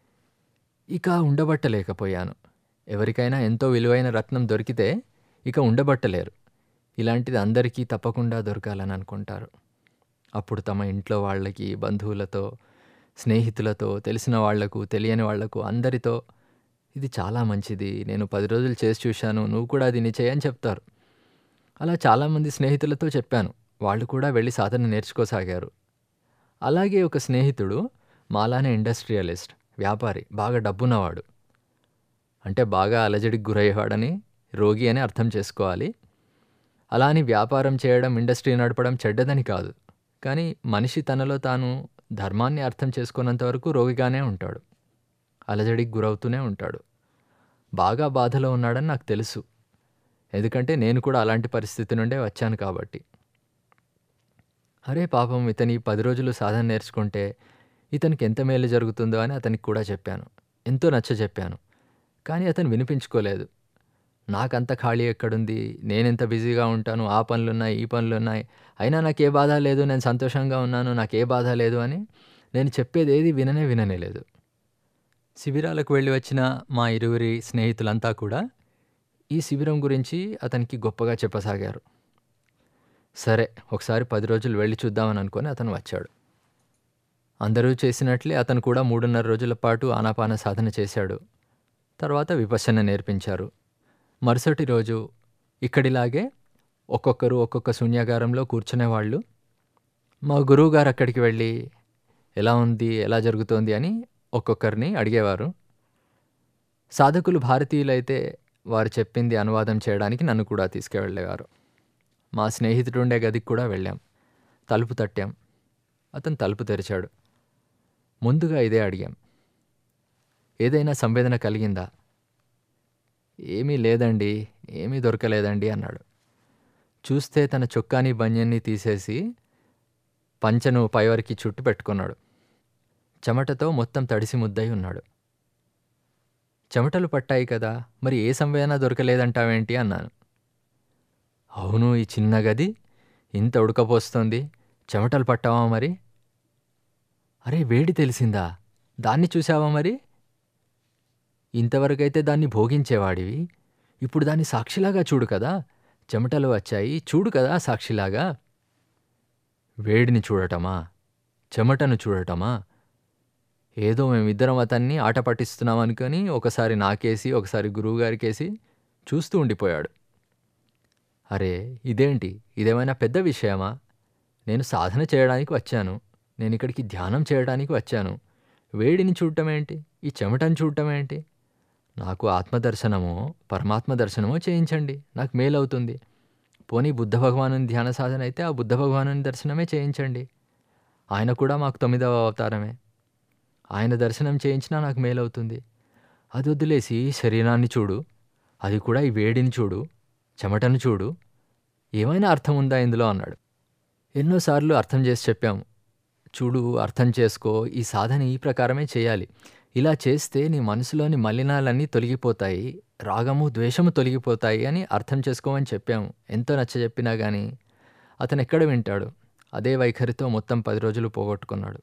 ఇక ఉండబట్టలేకపోయాను. ఎవరికైనా ఎంతో విలువైన రత్నం దొరికితే ఇక ఉండబట్టలేరు. ఇలాంటిది అందరికీ తప్పకుండా దొరకాలని అనుకుంటారు. అప్పుడు తమ ఇంట్లో వాళ్ళకి, బంధువులతో, స్నేహితులతో, తెలిసిన వాళ్లకు, తెలియని వాళ్లకు అందరితో ఇది చాలా మంచిది, నేను పది రోజులు చేసి చూశాను, నువ్వు కూడా దీన్ని చేయని చెప్తారు. అలా చాలామంది స్నేహితులతో చెప్పాను. వాళ్ళు కూడా వెళ్ళి సాధన నేర్చుకోసాగారు. అలాగే ఒక స్నేహితుడు మాలానే ఇండస్ట్రియలిస్ట్, వ్యాపారి, బాగా డబ్బున్నవాడు. అంటే బాగా అలజడికి గురయ్యేవాడని, రోగి అని అర్థం చేసుకోవాలి. అలా అని వ్యాపారం చేయడం, ఇండస్ట్రీ నడపడం చెడ్డదని కాదు. కానీ మనిషి తనలో తాను ధర్మాన్ని అర్థం చేసుకున్నంత వరకు రోగిగానే ఉంటాడు. అలజడికి గురవుతూనే ఉంటాడు. బాగా బాధలో ఉన్నాడని నాకు తెలుసు. ఎందుకంటే నేను కూడా అలాంటి పరిస్థితి నుండే వచ్చాను కాబట్టి. అరే పాపం, ఇతని పది రోజులు సాధన నేర్చుకుంటే ఇతనికి ఎంత మేలు జరుగుతుందో అని అతనికి కూడా చెప్పాను. ఎంతో నచ్చ చెప్పాను. కానీ అతను వినిపించుకోలేదు. నాకంత ఖాళీ ఎక్కడుంది, నేనెంత బిజీగా ఉంటాను, ఆ పనులున్నాయి, ఈ పనులున్నాయి, అయినా నాకు ఏ బాధ లేదు, నేను సంతోషంగా ఉన్నాను, నాకు ఏ బాధ లేదు అని నేను చెప్పేది ఏది విననే విననేలేదు. శిబిరాలకు వెళ్ళి వచ్చిన మా ఇరువురి స్నేహితులంతా కూడా ఈ శిబిరం గురించి అతనికి గొప్పగా చెప్పసాగారు. సరే, ఒకసారి పది రోజులు వెళ్ళి చూద్దామని అనుకొని అతను వచ్చాడు. అందరూ చేసినట్లే అతను కూడా మూడున్నర రోజుల పాటు ఆనాపాన సాధన చేశాడు. తర్వాత విపశ్యన నేర్పించారు. మరుసటి రోజు ఇక్కడిలాగే ఒక్కొక్కరు ఒక్కొక్క శూన్యాగారంలో కూర్చునేవాళ్ళు. మా గురువుగారు అక్కడికి వెళ్ళి ఎలా ఉంది, ఎలా జరుగుతోంది అని ఒక్కొక్కరిని అడిగేవారు. సాధకులు భారతీయులైతే వారు చెప్పింది అనువాదం చేయడానికి నన్ను కూడా తీసుకువెళ్ళేవారు. మా స్నేహితుడు ఉండే గదికి కూడా వెళ్ళాం. తలుపు తట్టాం. అతను తలుపు తెరిచాడు. ముందుగా ఇదే అడిగాం, ఏదైనా సంవేదన కలిగిందా? ఏమీ లేదండి, ఏమీ దొరకలేదండి అన్నాడు. చూస్తే తన చొక్కాని బన్యన్ని తీసేసి పంచను పైవరికి చుట్టు పెట్టుకున్నాడు. చెమటతో మొత్తం తడిసి ముద్దై ఉన్నాడు. చెమటలు పట్టాయి కదా, మరి ఏ సంవేదన దొరకలేదంటావేంటి అన్నాను. అవును, ఈ చిన్న గది ఇంత ఉడకపోస్తోంది, చెమటలు పట్టావా మరి? అరే వేడి తెలిసిందా, దాన్ని చూసావా మరి? ఇంతవరకైతే దాన్ని భోగించేవాడివి, ఇప్పుడు దాన్ని సాక్షిలాగా చూడు కదా, చెమటలు వచ్చాయి చూడు కదా సాక్షిలాగా. వేడిని చూడటమా, చెమటను చూడటమా? ఏదో మేమిద్దరం అతన్ని ఆట పట్టిస్తున్నాం అనుకొని ఒకసారి నాకేసి ఒకసారి గురువుగారికేసి చూస్తూ ఉండిపోయాడు. అరే ఇదేంటి, ఇదేమైనా పెద్ద విషయమా? నేను సాధన చేయడానికి వచ్చాను, నేను ఇక్కడికి ధ్యానం చేయడానికి వచ్చాను, వేడిని చూడటం ఏంటి, ఈ చెమటను చూడటం ఏంటి? నాకు ఆత్మదర్శనమో పరమాత్మ దర్శనమో చేయించండి, నాకు మేలవుతుంది. పోనీ బుద్ధ భగవానుని ధ్యాన సాధన అయితే ఆ బుద్ధ భగవానుని దర్శనమే చేయించండి. ఆయన కూడా మాకు తొమ్మిదవ అవతారమే. ఆయన దర్శనం చేయించినా నాకు మేలవుతుంది. అది వదిలేసి శరీరాన్ని చూడు, అది కూడా ఈ వేడిని చూడు, చెమటను చూడు, ఏమైనా అర్థం ఉందా ఇందులో అన్నాడు. ఎన్నోసార్లు అర్థం చేసి చెప్పాము. చూడు, అర్థం చేసుకో, ఈ సాధన ఈ ప్రకారమే చేయాలి, ఇలా చేస్తే నీ మనసులోని మలినాలన్నీ తొలగిపోతాయి, రాగము ద్వేషము తొలగిపోతాయి అని అర్థం చేసుకోమని చెప్పాము. ఎంతో నచ్చ చెప్పినా కానీ అతను ఎక్కడ వింటాడు. అదే వైఖరితో మొత్తం పది రోజులు పోగొట్టుకున్నాడు.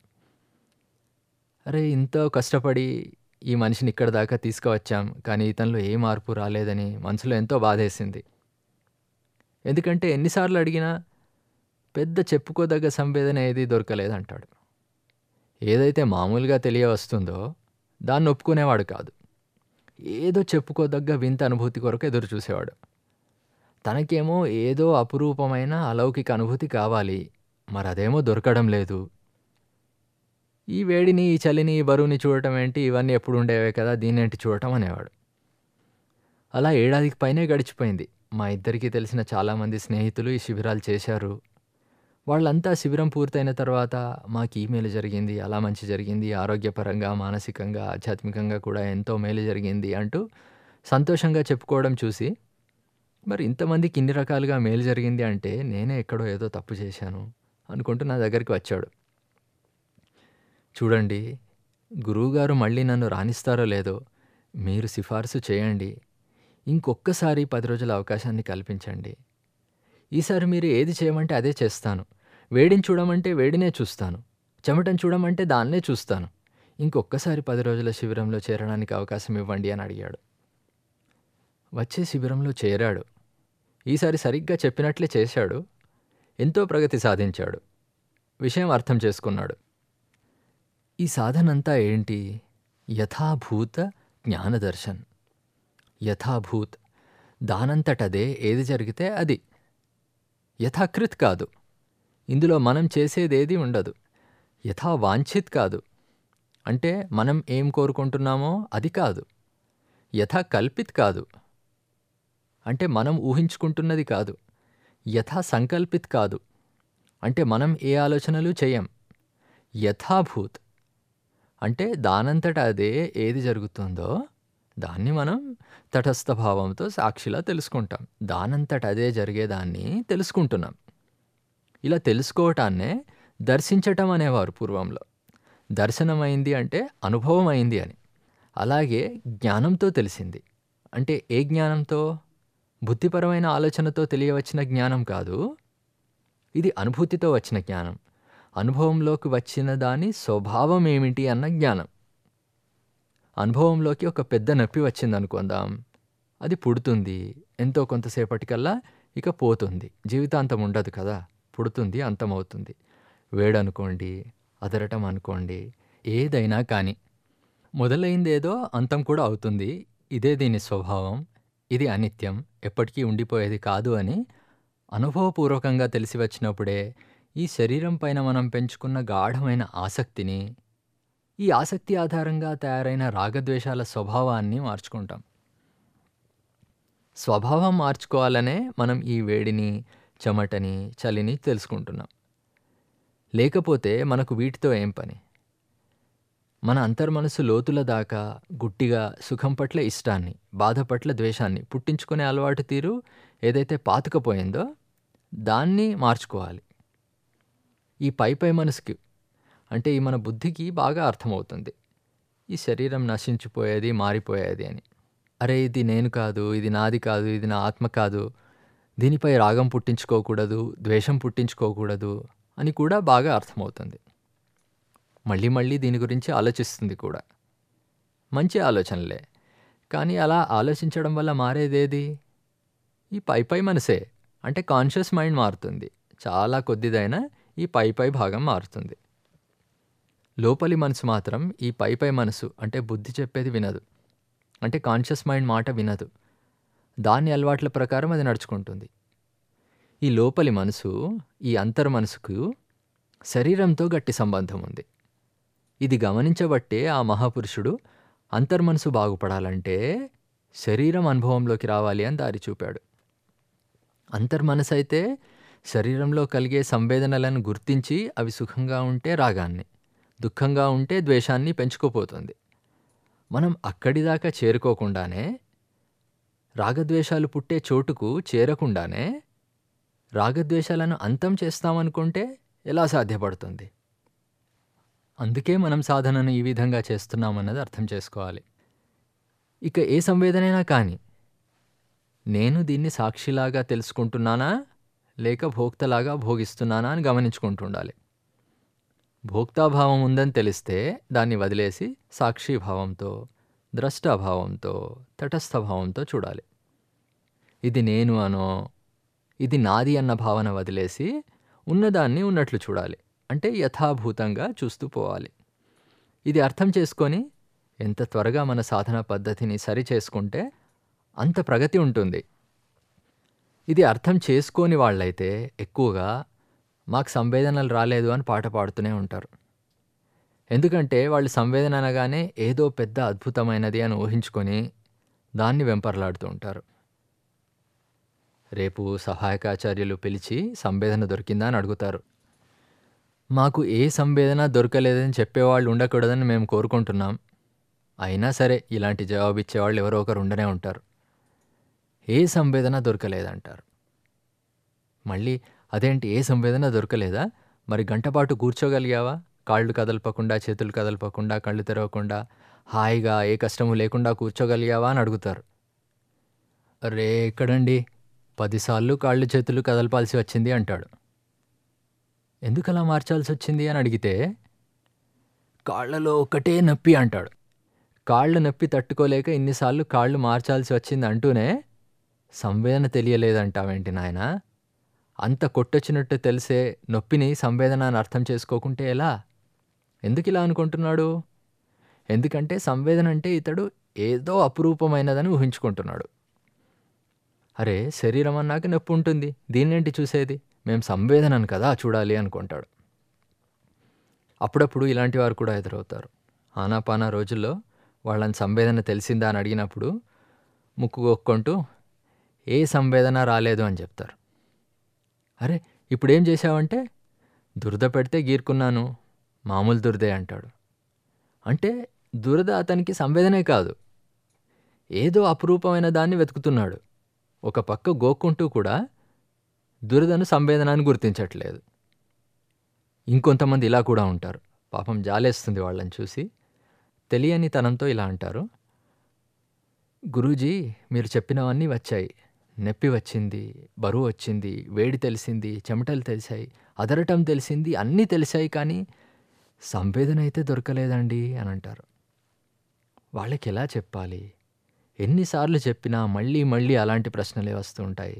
అరే ఇంత కష్టపడి ఈ మనిషిని ఇక్కడ దాకా తీసుకువచ్చాం, కానీ ఇతనిలో ఏ మార్పు రాలేదని మనసులో ఎంతో బాధేసింది. ఎందుకంటే ఎన్నిసార్లు అడిగినా పెద్ద చెప్పుకోదగ్గ సంవేదన ఏది దొరకలేదంటాడు. ఏదైతే మామూలుగా తెలియవస్తుందో దాన్ని ఒప్పుకునేవాడు కాదు. ఏదో చెప్పుకోదగ్గ వింత అనుభూతి కొరకు ఎదురు చూసేవాడు. తనకేమో ఏదో అపురూపమైన అలౌకిక అనుభూతి కావాలి, మరి అదేమో దొరకడం లేదు. ఈ వేడిని, ఈ చలిని, ఈ బరువుని చూడటం ఏంటి? ఇవన్నీ ఎప్పుడు ఉండేవే కదా! దీన్నేంటి చూడటం అనేవాడు. అలా ఏడాదికి పైనే గడిచిపోయింది. మా ఇద్దరికీ తెలిసిన చాలామంది స్నేహితులు ఈ శిబిరాలు చేశారు. వాళ్ళంతా శిబిరం పూర్తయిన తర్వాత మాకు ఈ మేలు జరిగింది, అలా మంచి జరిగింది, ఆరోగ్యపరంగా, మానసికంగా, ఆధ్యాత్మికంగా కూడా ఎంతో మేలు జరిగింది అంటూ సంతోషంగా చెప్పుకోవడం చూసి, మరి ఇంతమందికి ఇన్ని రకాలుగా మేలు జరిగింది అంటే నేనే ఎక్కడో ఏదో తప్పు చేశాను అనుకుంటూ నా దగ్గరికి వచ్చాడు. చూడండి, గురువుగారు మళ్ళీ నన్ను రానిస్తారో లేదో మీరు సిఫార్సు చేయండి. ఇంకొక్కసారి పది రోజుల అవకాశాన్ని కల్పించండి. ఈసారి మీరు ఏది చేయమంటే అదే చేస్తాను. వేడిని చూడమంటే వేడినే చూస్తాను. చెమటను చూడమంటే దాన్నే చూస్తాను. ఇంకొక్కసారి పది రోజుల శిబిరంలో చేరడానికి అవకాశం ఇవ్వండి అని అడిగాడు. వచ్చే శిబిరంలో చేరాడు. ఈసారి సరిగ్గా చెప్పినట్లే చేశాడు. ఎంతో ప్రగతి సాధించాడు. విషయం అర్థం చేసుకున్నాడు. ఈ సాధనంతా ఏంటి? యథాభూత జ్ఞానదర్శన్. యథాభూత్, దానంతటదే ఏది జరిగితే అది. యథాకృత్ కాదు, ఇందులో మనం చేసేదేది ఉండదు. యథా వాంఛిత్ కాదు, అంటే మనం ఏం కోరుకుంటున్నామో అది కాదు. యథా కల్పిత్ కాదు, అంటే మనం ఊహించుకుంటున్నది కాదు. యథా సంకల్పిత్ కాదు, అంటే మనం ఏ ఆలోచనలు చేయం. యథాభూత్ అంటే దానంతట అదే ఏది జరుగుతుందో దాన్ని మనం తటస్థ భావంతో సాక్షిలా తెలుసుకుంటాం. దానంతట అదే జరిగేదాన్ని తెలుసుకుంటున్నాం. ఇలా తెలుసుకోవటాన్నే దర్శించటం అనేవారు పూర్వంలో. దర్శనమైంది అంటే అనుభవం అయింది అని. అలాగే జ్ఞానంతో తెలిసింది. అంటే ఏ జ్ఞానంతో? బుద్ధిపరమైన ఆలోచనతో తెలియవచ్చిన జ్ఞానం కాదు. ఇది అనుభూతితో వచ్చిన జ్ఞానం. అనుభవంలోకి వచ్చిన దాని స్వభావం ఏమిటి అన్న జ్ఞానం. అనుభవంలోకి ఒక పెద్ద నొప్పి వచ్చిందనుకుందాం, అది పుడుతుంది, ఎంతో కొంతసేపటికల్లా ఇక పోతుంది. జీవితాంతం ఉండదు కదా, పుడుతుంది, అంతమవుతుంది. వేడనుకోండి, అదరటం అనుకోండి, ఏదైనా కానీ మొదలైందేదో అంతం కూడా అవుతుంది. ఇదే దీని స్వభావం. ఇది అనిత్యం, ఎప్పటికీ ఉండిపోయేది కాదు అని అనుభవపూర్వకంగా తెలిసి వచ్చినప్పుడే ఈ శరీరం పైన మనం పెంచుకున్న గాఢమైన ఆసక్తిని, ఈ ఆసక్తి ఆధారంగా తయారైన రాగద్వేషాల స్వభావాన్ని మార్చుకుంటాం. స్వభావం మార్చుకోవాలనే మనం ఈ వేడిని, చెమటని, చలిని తెలుసుకుంటున్నాం. లేకపోతే మనకు వీటితో ఏం పని? మన అంతర్మనసు లోతుల దాకా గుట్టిగా సుఖం పట్ల ఇష్టాన్ని, బాధ పట్ల ద్వేషాన్ని పుట్టించుకునే అలవాటు తీరు ఏదైతే పాతుకపోయిందో దాన్ని మార్చుకోవాలి. ఈ పై పై మనసుకి, అంటే ఈ మన బుద్ధికి బాగా అర్థమవుతుంది ఈ శరీరం నశించిపోయేది, మారిపోయేది అని. అరే, ఇది నేను కాదు, ఇది నాది కాదు, ఇది నా ఆత్మ కాదు, దీనిపై రాగం పుట్టించుకోకూడదు, ద్వేషం పుట్టించుకోకూడదు అని కూడా బాగా అర్థమవుతుంది. మళ్ళీ మళ్ళీ దీని గురించి ఆలోచిస్తుంది కూడా. మంచి ఆలోచనలే, కానీ అలా ఆలోచించడం వల్ల మారేదేది? ఈ పై పై మనసే. అంటే కాన్షియస్ మైండ్ మారుతుంది. చాలా కొద్దిదైనా ఈ పై పై భాగం మారుతుంది. లోపలి మనసు మాత్రం ఈ పై పై మనసు అంటే బుద్ధి చెప్పేది వినదు. అంటే కాన్షియస్ మైండ్ మాట వినదు. దాని అలవాట్ల ప్రకారం అది నడుచుకుంటుంది. ఈ లోపలి మనసు, ఈ అంతర్ మనసుకు శరీరంతో గట్టి సంబంధం ఉంది. ఇది గమనించబట్టే ఆ మహాపురుషుడు అంతర్మనసు బాగుపడాలంటే శరీరం అనుభవంలోకి రావాలి అని దారి చూపాడు. అంతర్మనసు అయితే శరీరంలో కలిగే సంవేదనలను గుర్తించి అవి సుఖంగా ఉంటే రాగాన్ని, దుఃఖంగా ఉంటే ద్వేషాన్ని పెంచుకోపోతుంది. మనం అక్కడి దాకా చేరుకోకుండానే, రాగద్వేషాలు పుట్టే చోటుకు చేరకుండానే రాగద్వేషాలను అంతం చేస్తామనుకుంటే ఎలా సాధ్యపడుతుంది? అందుకే మనం సాధనను ఈ విధంగా చేస్తున్నామన్నది అర్థం చేసుకోవాలి. ఇక ఏ సంవేదనైనా కానీ నేను దీన్ని సాక్షిలాగా తెలుసుకుంటున్నానా లేక భోక్తలాగా భోగిస్తున్నానా అని గమనించుకుంటుండాలి. భోక్తాభావం ఉందని తెలిస్తే దాన్ని వదిలేసి సాక్షిభావంతో, ద్రష్టాభావంతో, తటస్థభావంతో చూడాలి. ఇది నేను అనో, ఇది నాది అన్న భావన వదిలేసి ఉన్నదాన్ని ఉన్నట్లు చూడాలి. అంటే యథాభూతంగా చూస్తూ పోవాలి. ఇది అర్థం చేసుకొని ఎంత త్వరగా మన సాధన పద్ధతిని సరి చేసుకుంటే అంత ప్రగతి ఉంటుంది. ఇది అర్థం చేసుకోని వాళ్ళైతే ఎక్కువగా మాకు సంవేదనలు రాలేదు అని పాట పాడుతూనే ఉంటారు. ఎందుకంటే వాళ్ళు సంవేదన అనగానే ఏదో పెద్ద అద్భుతమైనది అని ఊహించుకొని దాన్ని వెంపర్లాడుతూ ఉంటారు. రేపు సహాయకాచార్యులు పిలిచి సంవేదన దొరికిందా అని అడుగుతారు. మాకు ఏ సంవేదన దొరకలేదని చెప్పేవాళ్ళు ఉండకూడదని మేము కోరుకుంటున్నాం. అయినా సరే ఇలాంటి జవాబు ఇచ్చేవాళ్ళు ఎవరో ఒకరు ఉండనే ఉంటారు. ఏ సంవేదన దొరకలేదంటారు. మళ్ళీ అదేంటి ఏ సంవేదన దొరకలేదా? మరి గంటపాటు కూర్చోగలిగావా? కాళ్ళు కదలపకుండా, చేతులు కదలపకుండా, కళ్ళు తెరవకుండా, హాయిగా ఏ కష్టము లేకుండా కూర్చోగలిగావా అని అడుగుతారు. అరే ఎక్కడండి, పదిసార్లు కాళ్ళు చేతులు కదలపాల్సి వచ్చింది అంటాడు. ఎందుకలా మార్చాల్సి వచ్చింది అని అడిగితే కాళ్లలో ఒకటే నొప్పి అంటాడు. కాళ్ళు నొప్పి తట్టుకోలేక ఇన్నిసార్లు కాళ్ళు మార్చాల్సి వచ్చింది అంటూనే సంవేదన తెలియలేదంటావేంటి నాయనా? అంత కొట్టొచ్చినట్టు తెలిసే నొప్పిని సంవేదన అని అర్థం చేసుకోకుంటే ఎలా? ఎందుకు ఇలా అనుకుంటున్నాడు? ఎందుకంటే సంవేదన అంటే ఇతడు ఏదో అపురూపమైనదని ఊహించుకుంటున్నాడు. అరే శరీరం అన్నాక నొప్పి ఉంటుంది, దీన్నేంటి చూసేది, మేము సంవేదనను కదా చూడాలి అనుకుంటాడు. అప్పుడప్పుడు ఇలాంటి వారు కూడా ఎదురవుతారు. ఆనాపానా రోజుల్లో వాళ్ళని సంవేదన తెలిసిందా అని అడిగినప్పుడు ముక్కు కొక్కుంటూ ఏ సంవేదన రాలేదు అని చెప్తారు. అరే ఇప్పుడేం చేశావంటే దురద పెడితే గీరుకున్నాను, మామూలు దురదే అంటాడు. అంటే దురద అతనికి సంవేదనే కాదు, ఏదో అపురూపమైన దాన్ని వెతుకుతున్నాడు. ఒక పక్క గోక్కుంటూ కూడా దురదను సంవేదనాన్ని గుర్తించట్లేదు. ఇంకొంతమంది ఇలా కూడా ఉంటారు. పాపం జాలేస్తుంది వాళ్ళని చూసి. తెలియని తనంతో ఇలా అంటారు. గురూజీ మీరు చెప్పినవన్నీ వచ్చాయి, నొప్పి వచ్చింది, బరువు వచ్చింది, వేడి తెలిసింది, చెమటలు తెలిసాయి, అదరటం తెలిసింది, అన్నీ తెలిసాయి, కానీ సంవేదన అయితే దొరకలేదండి అని అంటారు. వాళ్ళకి ఎలా చెప్పాలి? ఎన్నిసార్లు చెప్పినా మళ్ళీ మళ్ళీ అలాంటి ప్రశ్నలే వస్తూ ఉంటాయి.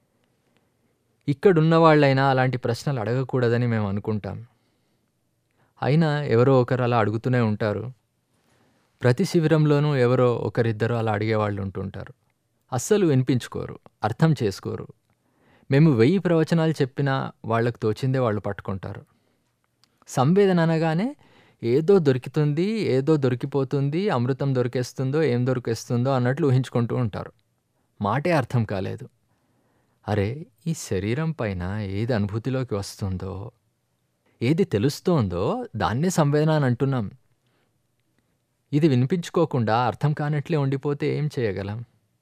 ఇక్కడున్న వాళ్ళైనా అలాంటి ప్రశ్నలు అడగకూడదని మేము అనుకుంటాం. అయినా ఎవరో ఒకరు అలా అడుగుతూనే ఉంటారు. ప్రతి శిబిరంలోనూ ఎవరో ఒకరిద్దరూ అలా అడిగేవాళ్ళు ఉంటుంటారు. అస్సలు వినిపించుకోరు, అర్థం చేసుకోరు. మేము వెయ్యి ప్రవచనాలు చెప్పినా వాళ్ళకు తోచిందే వాళ్ళు పట్టుకుంటారు. సంవేదన అనగానే ఏదో దొరుకుతుంది, ఏదో దొరికిపోతుంది, అమృతం దొరికేస్తుందో ఏం దొరికేస్తుందో అన్నట్లు ఊహించుకుంటూ ఉంటారు. మాటే అర్థం కాలేదు. అరే ఈ శరీరం పైన ఏది అనుభూతిలోకి వస్తుందో, ఏది తెలుస్తోందో దాన్నే సంవేదన అని అంటున్నాం. ఇది వినిపించుకోకుండా అర్థం కానట్లే ఉండిపోతే ఏం చేయగలం?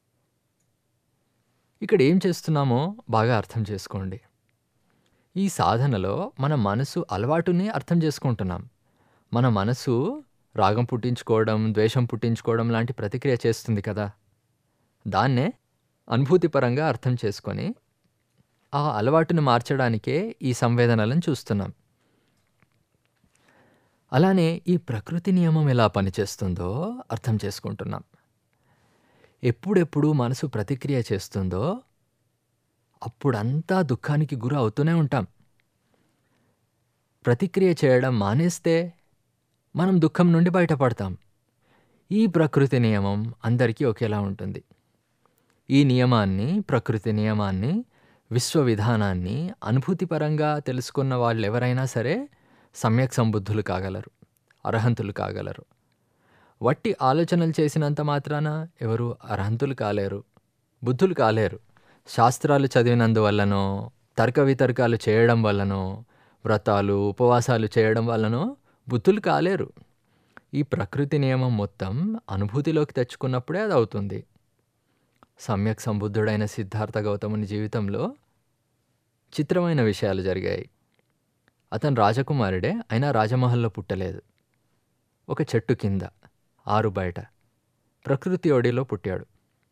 ఇక్కడ ఏం చేస్తున్నామో బాగా అర్థం చేసుకోండి. ఈ సాధనలో మన మనసు అలవాటుని అర్థం చేసుకుంటున్నాం. మన మనసు రాగం పుట్టించుకోవడం, ద్వేషం పుట్టించుకోవడం లాంటి ప్రతిక్రియ చేస్తుంది కదా. దాన్నే అనుభూతిపరంగా అర్థం చేసుకొని ఆ అలవాటుని మార్చడానికే ఈ సంవేదనలను చూస్తున్నాం. అలానే ఈ ప్రకృతి నియమం ఎలా పనిచేస్తుందో అర్థం చేసుకుంటున్నాం. ఎప్పుడెప్పుడు మనసు ప్రతిక్రియ చేస్తుందో అప్పుడంతా దుఃఖానికి గురి అవుతూనే ఉంటాం. ప్రతిక్రియ చేయడం మానేస్తే మనం దుఃఖం నుండి బయటపడతాం. ఈ ప్రకృతి నియమం అందరికీ ఒకేలా ఉంటుంది. ఈ నియమాన్ని, ప్రకృతి నియమాన్ని, విశ్వ విధానాన్ని అనుభూతిపరంగా తెలుసుకున్న వాళ్ళు ఎవరైనా సరే సమ్యక్ సంబుద్ధులు కాగలరు, అర్హంతులు కాగలరు. వట్టి ఆలోచనలు చేసినంత మాత్రాన ఎవరు అర్హంతులు కాలేరు, బుద్ధులు కాలేరు. శాస్త్రాలు చదివినందువల్లనో, తర్క వితర్కాలు చేయడం వల్లనో, వ్రతాలు ఉపవాసాలు చేయడం వల్లనో బుద్ధులు కాలేరు. ఈ ప్రకృతి నియమం మొత్తం అనుభూతిలోకి తెచ్చుకున్నప్పుడే అది అవుతుంది. సమ్యక్ సంబుద్ధుడైన సిద్ధార్థ గౌతముని జీవితంలో చిత్రమైన విషయాలు జరిగాయి. అతను రాజకుమారుడే, అయినా రాజమహల్లో పుట్టలేదు. ఒక చెట్టు కింద, ఆరు బయట ప్రకృతి ఒడిలో పుట్టాడు.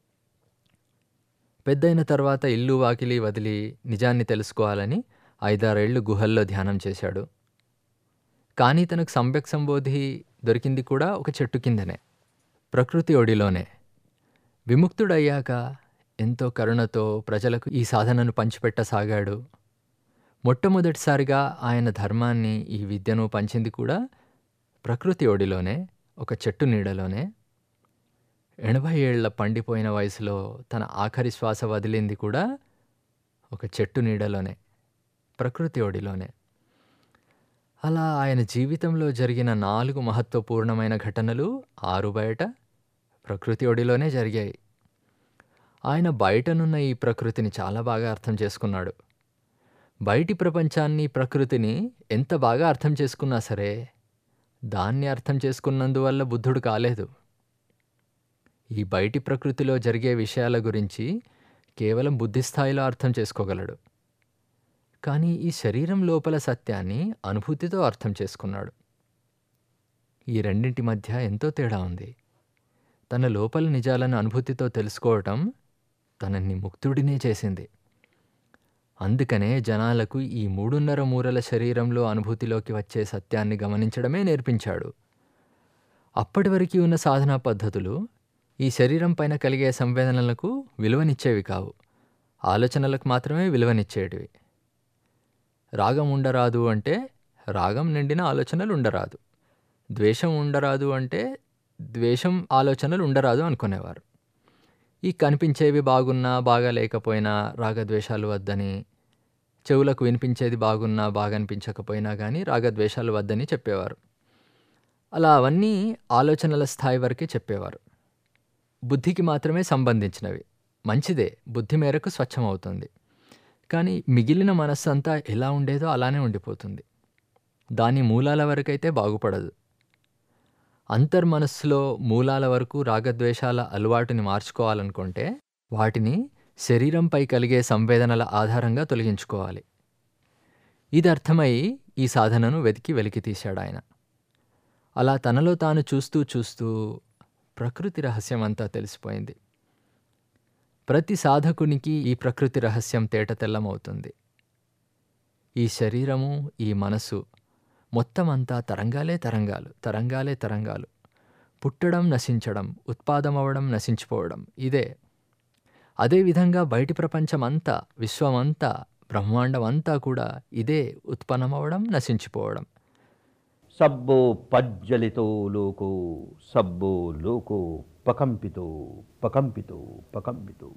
పెద్దయిన తర్వాత ఇల్లు వాకిలి వదిలి నిజాన్ని తెలుసుకోవాలని ఐదారేళ్లు గుహల్లో ధ్యానం చేశాడు. కానీ తనకు సమ్యక్ సంబోధి దొరికింది కూడా ఒక చెట్టు కిందనే, ప్రకృతి ఒడిలోనే. విముక్తుడయ్యాక ఎంతో కరుణతో ప్రజలకు ఈ సాధనను పంచిపెట్టసాగాడు. మొట్టమొదటిసారిగా ఆయన ధర్మాన్ని, ఈ విద్యను పంచింది కూడా ప్రకృతి ఒడిలోనే, ఒక చెట్టు నీడలోనే. ఎనభై ఏళ్ల పండిపోయిన వయసులో తన ఆఖరి శ్వాస వదిలింది కూడా ఒక చెట్టు నీడలోనే, ప్రకృతి ఒడిలోనే. అలా ఆయన జీవితంలో జరిగిన నాలుగు మహత్వపూర్ణమైన ఘటనలు ఆరు బయట ప్రకృతి ఒడిలోనే జరిగాయి. ఆయన బయటనున్న ఈ ప్రకృతిని చాలా బాగా అర్థం చేసుకున్నాడు. బయటి ప్రపంచాన్ని, ప్రకృతిని ఎంత బాగా అర్థం చేసుకున్నా సరే, దాన్ని అర్థం చేసుకున్నందువల్ల బుద్ధుడు కాలేదు. ఈ బయటి ప్రకృతిలో జరిగే విషయాల గురించి కేవలం బుద్ధి స్థాయిలో అర్థం చేసుకోగలడు. కానీ ఈ శరీరం లోపల సత్యాన్ని అనుభూతితో అర్థం చేసుకున్నాడు. ఈ రెండింటి మధ్య ఎంతో తేడా ఉంది. తన లోపల నిజాలను అనుభూతితో తెలుసుకోవటం తనని ముక్తుడినే చేసింది. అందుకనే జనాలకు ఈ మూడున్నర మూరల శరీరంలో అనుభూతిలోకి వచ్చే సత్యాన్ని గమనించడమే నేర్పించాడు. అప్పటి వరకు ఉన్న సాధనా పద్ధతులు ఈ శరీరం పైన కలిగే సంవేదనలకు విలువనిచ్చేవి కావు. ఆలోచనలకు మాత్రమే విలువనిచ్చేటివి. రాగం ఉండరాదు అంటే రాగం నిండిన ఆలోచనలు ఉండరాదు. ద్వేషం ఉండరాదు అంటే ద్వేషం ఆలోచనలు ఉండరాదు అనుకునేవారు. ఈ కనిపించేవి బాగున్నా బాగా లేకపోయినా రాగద్వేషాలు వద్దని, చెవులకు వినిపించేది బాగున్నా బాగా అనిపించకపోయినా కానీ రాగద్వేషాలు వద్దని చెప్పేవారు. అలా అవన్నీ ఆలోచనల స్థాయి వరకే చెప్పేవారు. బుద్ధికి మాత్రమే సంబంధించినవి. మంచిదే, బుద్ధి మేరకు స్వచ్ఛమవుతుంది. కానీ మిగిలిన మనస్సంతా ఎలా ఉండేదో అలానే ఉండిపోతుంది. దాని మూలాల వరకైతే బాగుపడదు. అంతర్మనస్సులో మూలాల వరకు రాగద్వేషాల అలవాటుని మార్చుకోవాలనుకుంటే వాటిని శరీరంపై కలిగే సంవేదనల ఆధారంగా తొలగించుకోవాలి. ఇది అర్థమై ఈ సాధనను వెతికి వెలికి తీశాడు ఆయన. అలా తనలో తాను చూస్తూ చూస్తూ ప్రకృతి రహస్యం అంతా తెలిసిపోయింది. ప్రతి సాధకునికి ఈ ప్రకృతి రహస్యం తేటతెల్లమవుతుంది. ఈ శరీరము, ఈ మనసు మొత్తం అంతా తరంగాలే తరంగాలు, తరంగాలే తరంగాలు. పుట్టడం, నశించడం, ఉత్పాదమవడం, నశించిపోవడం ఇదే. అదేవిధంగా బయటి ప్రపంచమంతా, విశ్వమంతా, బ్రహ్మాండం అంతా కూడా ఇదే ఉత్పన్నమవడం, నశించిపోవడం.
సబ్బో పజ్జలితో లోకో సబ్బో లోకో పకంపితో పకంపితో పకంపితో.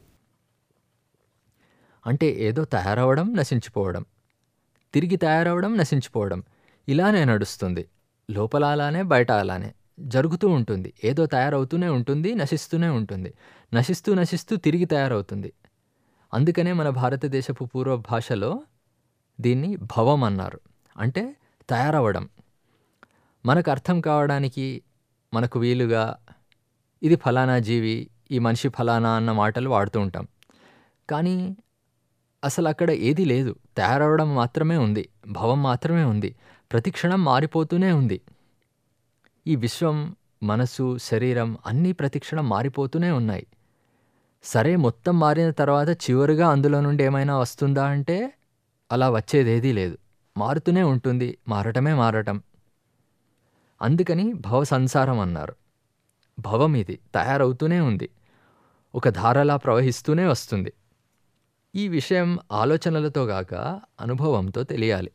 అంటే ఏదో తయారవడం, నశించిపోవడం, తిరిగి తయారవడం, నశించిపోవడం ఇలానే నడుస్తుంది. లోపల అలానే, బయట అలానే జరుగుతూ ఉంటుంది. ఏదో తయారవుతూనే ఉంటుంది, నశిస్తూనే ఉంటుంది. నశిస్తూ నశిస్తూ తిరిగి తయారవుతుంది. అందుకనే మన భారతదేశపు పూర్వ భాషలో దీన్ని భవం అన్నారు. అంటే తయారవడం. మనకు అర్థం కావడానికి మనకు వీలుగా ఇది ఫలానా జీవి, ఈ మనిషి ఫలానా అన్న మాటలు వాడుతూ ఉంటాం. కానీ అసలు అక్కడ ఏదీ లేదు. తయారవడం మాత్రమే ఉంది, భవం మాత్రమే ఉంది. ప్రతిక్షణం మారిపోతూనే ఉంది. ఈ విశ్వం, మనసు, శరీరం అన్నీ ప్రతిక్షణం మారిపోతూనే ఉన్నాయి. సరే, మొత్తం మారిన తర్వాత చివరిగా అందులో నుండి ఏమైనా వస్తుందా అంటే అలా వచ్చేదేదీ లేదు. మారుతూనే ఉంటుంది, మారటమే మారటం. అందుకని భవ సంసారం అన్నారు. భవం ఇది తయారవుతూనే ఉంది, ఒక ధారలా ప్రవహిస్తూనే వస్తుంది. ఈ విషయం ఆలోచనలతో గాక అనుభవంతో తెలియాలి.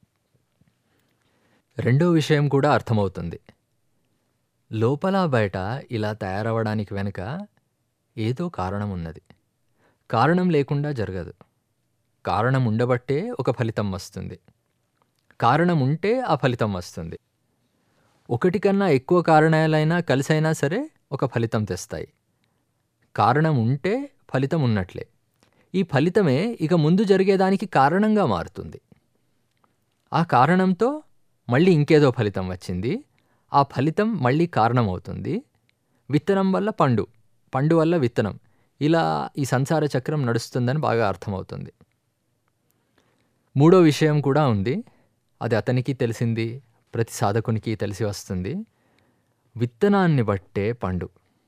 రెండో విషయం కూడా అర్థమవుతుంది. లోపల బయట ఇలా తయారవడానికి వెనుక ఏదో కారణం ఉన్నది. కారణం లేకుండా జరగదు. కారణం ఉండబట్టే ఒక ఫలితం వస్తుంది. కారణం ఉంటే ఆ ఫలితం వస్తుంది. ఒకటి కన్నా ఎక్కువ కారణాలైనా కలిసైనా సరే ఒక ఫలితం తెస్తాయి. కారణం ఉంటే ఫలితం ఉన్నట్లే. ఈ ఫలితమే ఇక ముందు జరిగేదానికి కారణంగా మారుతుంది. ఆ కారణంతో మళ్ళీ ఇంకేదో ఫలితం వచ్చింది. ఆ ఫలితం మళ్ళీ కారణమవుతుంది. విత్తనం వల్ల పండు, పండు వల్ల విత్తనం, ఇలా ఈ సంసార చక్రం నడుస్తుందని బాగా అర్థమవుతుంది. మూడో విషయం కూడా ఉంది. అది అతనికి తెలిసింది, ప్రతి సాధకునికి తెలిసి వస్తుంది. విత్తనాన్ని బట్టే పండు,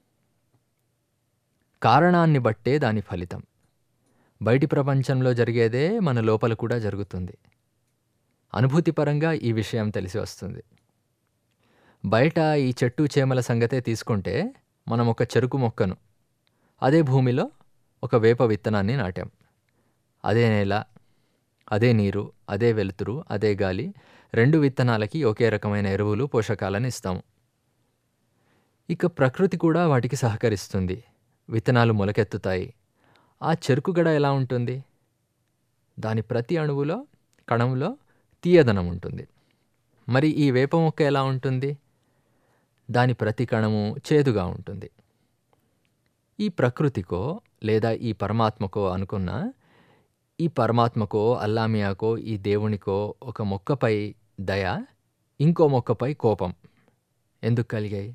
కారణాన్ని బట్టే దాని ఫలితం. బయటి ప్రపంచంలో జరిగేదే మన లోపల కూడా జరుగుతుంది. అనుభూతిపరంగా ఈ విషయం తెలిసి వస్తుంది. బయట ఈ చెట్టు చేమల సంగతే తీసుకుంటే, మనం ఒక చెరుకు మొక్కను, అదే భూమిలో ఒక వేప విత్తనాన్ని నాటాం. అదే నేల, అదే నీరు, అదే వెలుతురు, అదే గాలి, రెండు విత్తనాలకి ఒకే రకమైన ఎరువులు, పోషకాలను ఇస్తాము. ఇక ప్రకృతి కూడా వాటికి సహకరిస్తుంది. విత్తనాలు మొలకెత్తుతాయి. ఆ చెరుకు గడ ఎలా ఉంటుంది? దాని ప్రతి అణువులో, కణంలో తీయదనం ఉంటుంది. మరి ఈ వేప మొక్క ఎలా ఉంటుంది? దాని ప్రతి కణము చేదుగా ఉంటుంది. ఈ ప్రకృతికో లేదా ఈ పరమాత్మకో అనుకున్న ఈ పరమాత్మకో అల్లామియాకో ఈ దేవునికో ఒక మొక్కపై దయ, ఇంకో మొక్కపై కోపం ఎందుకు కలిగాయి?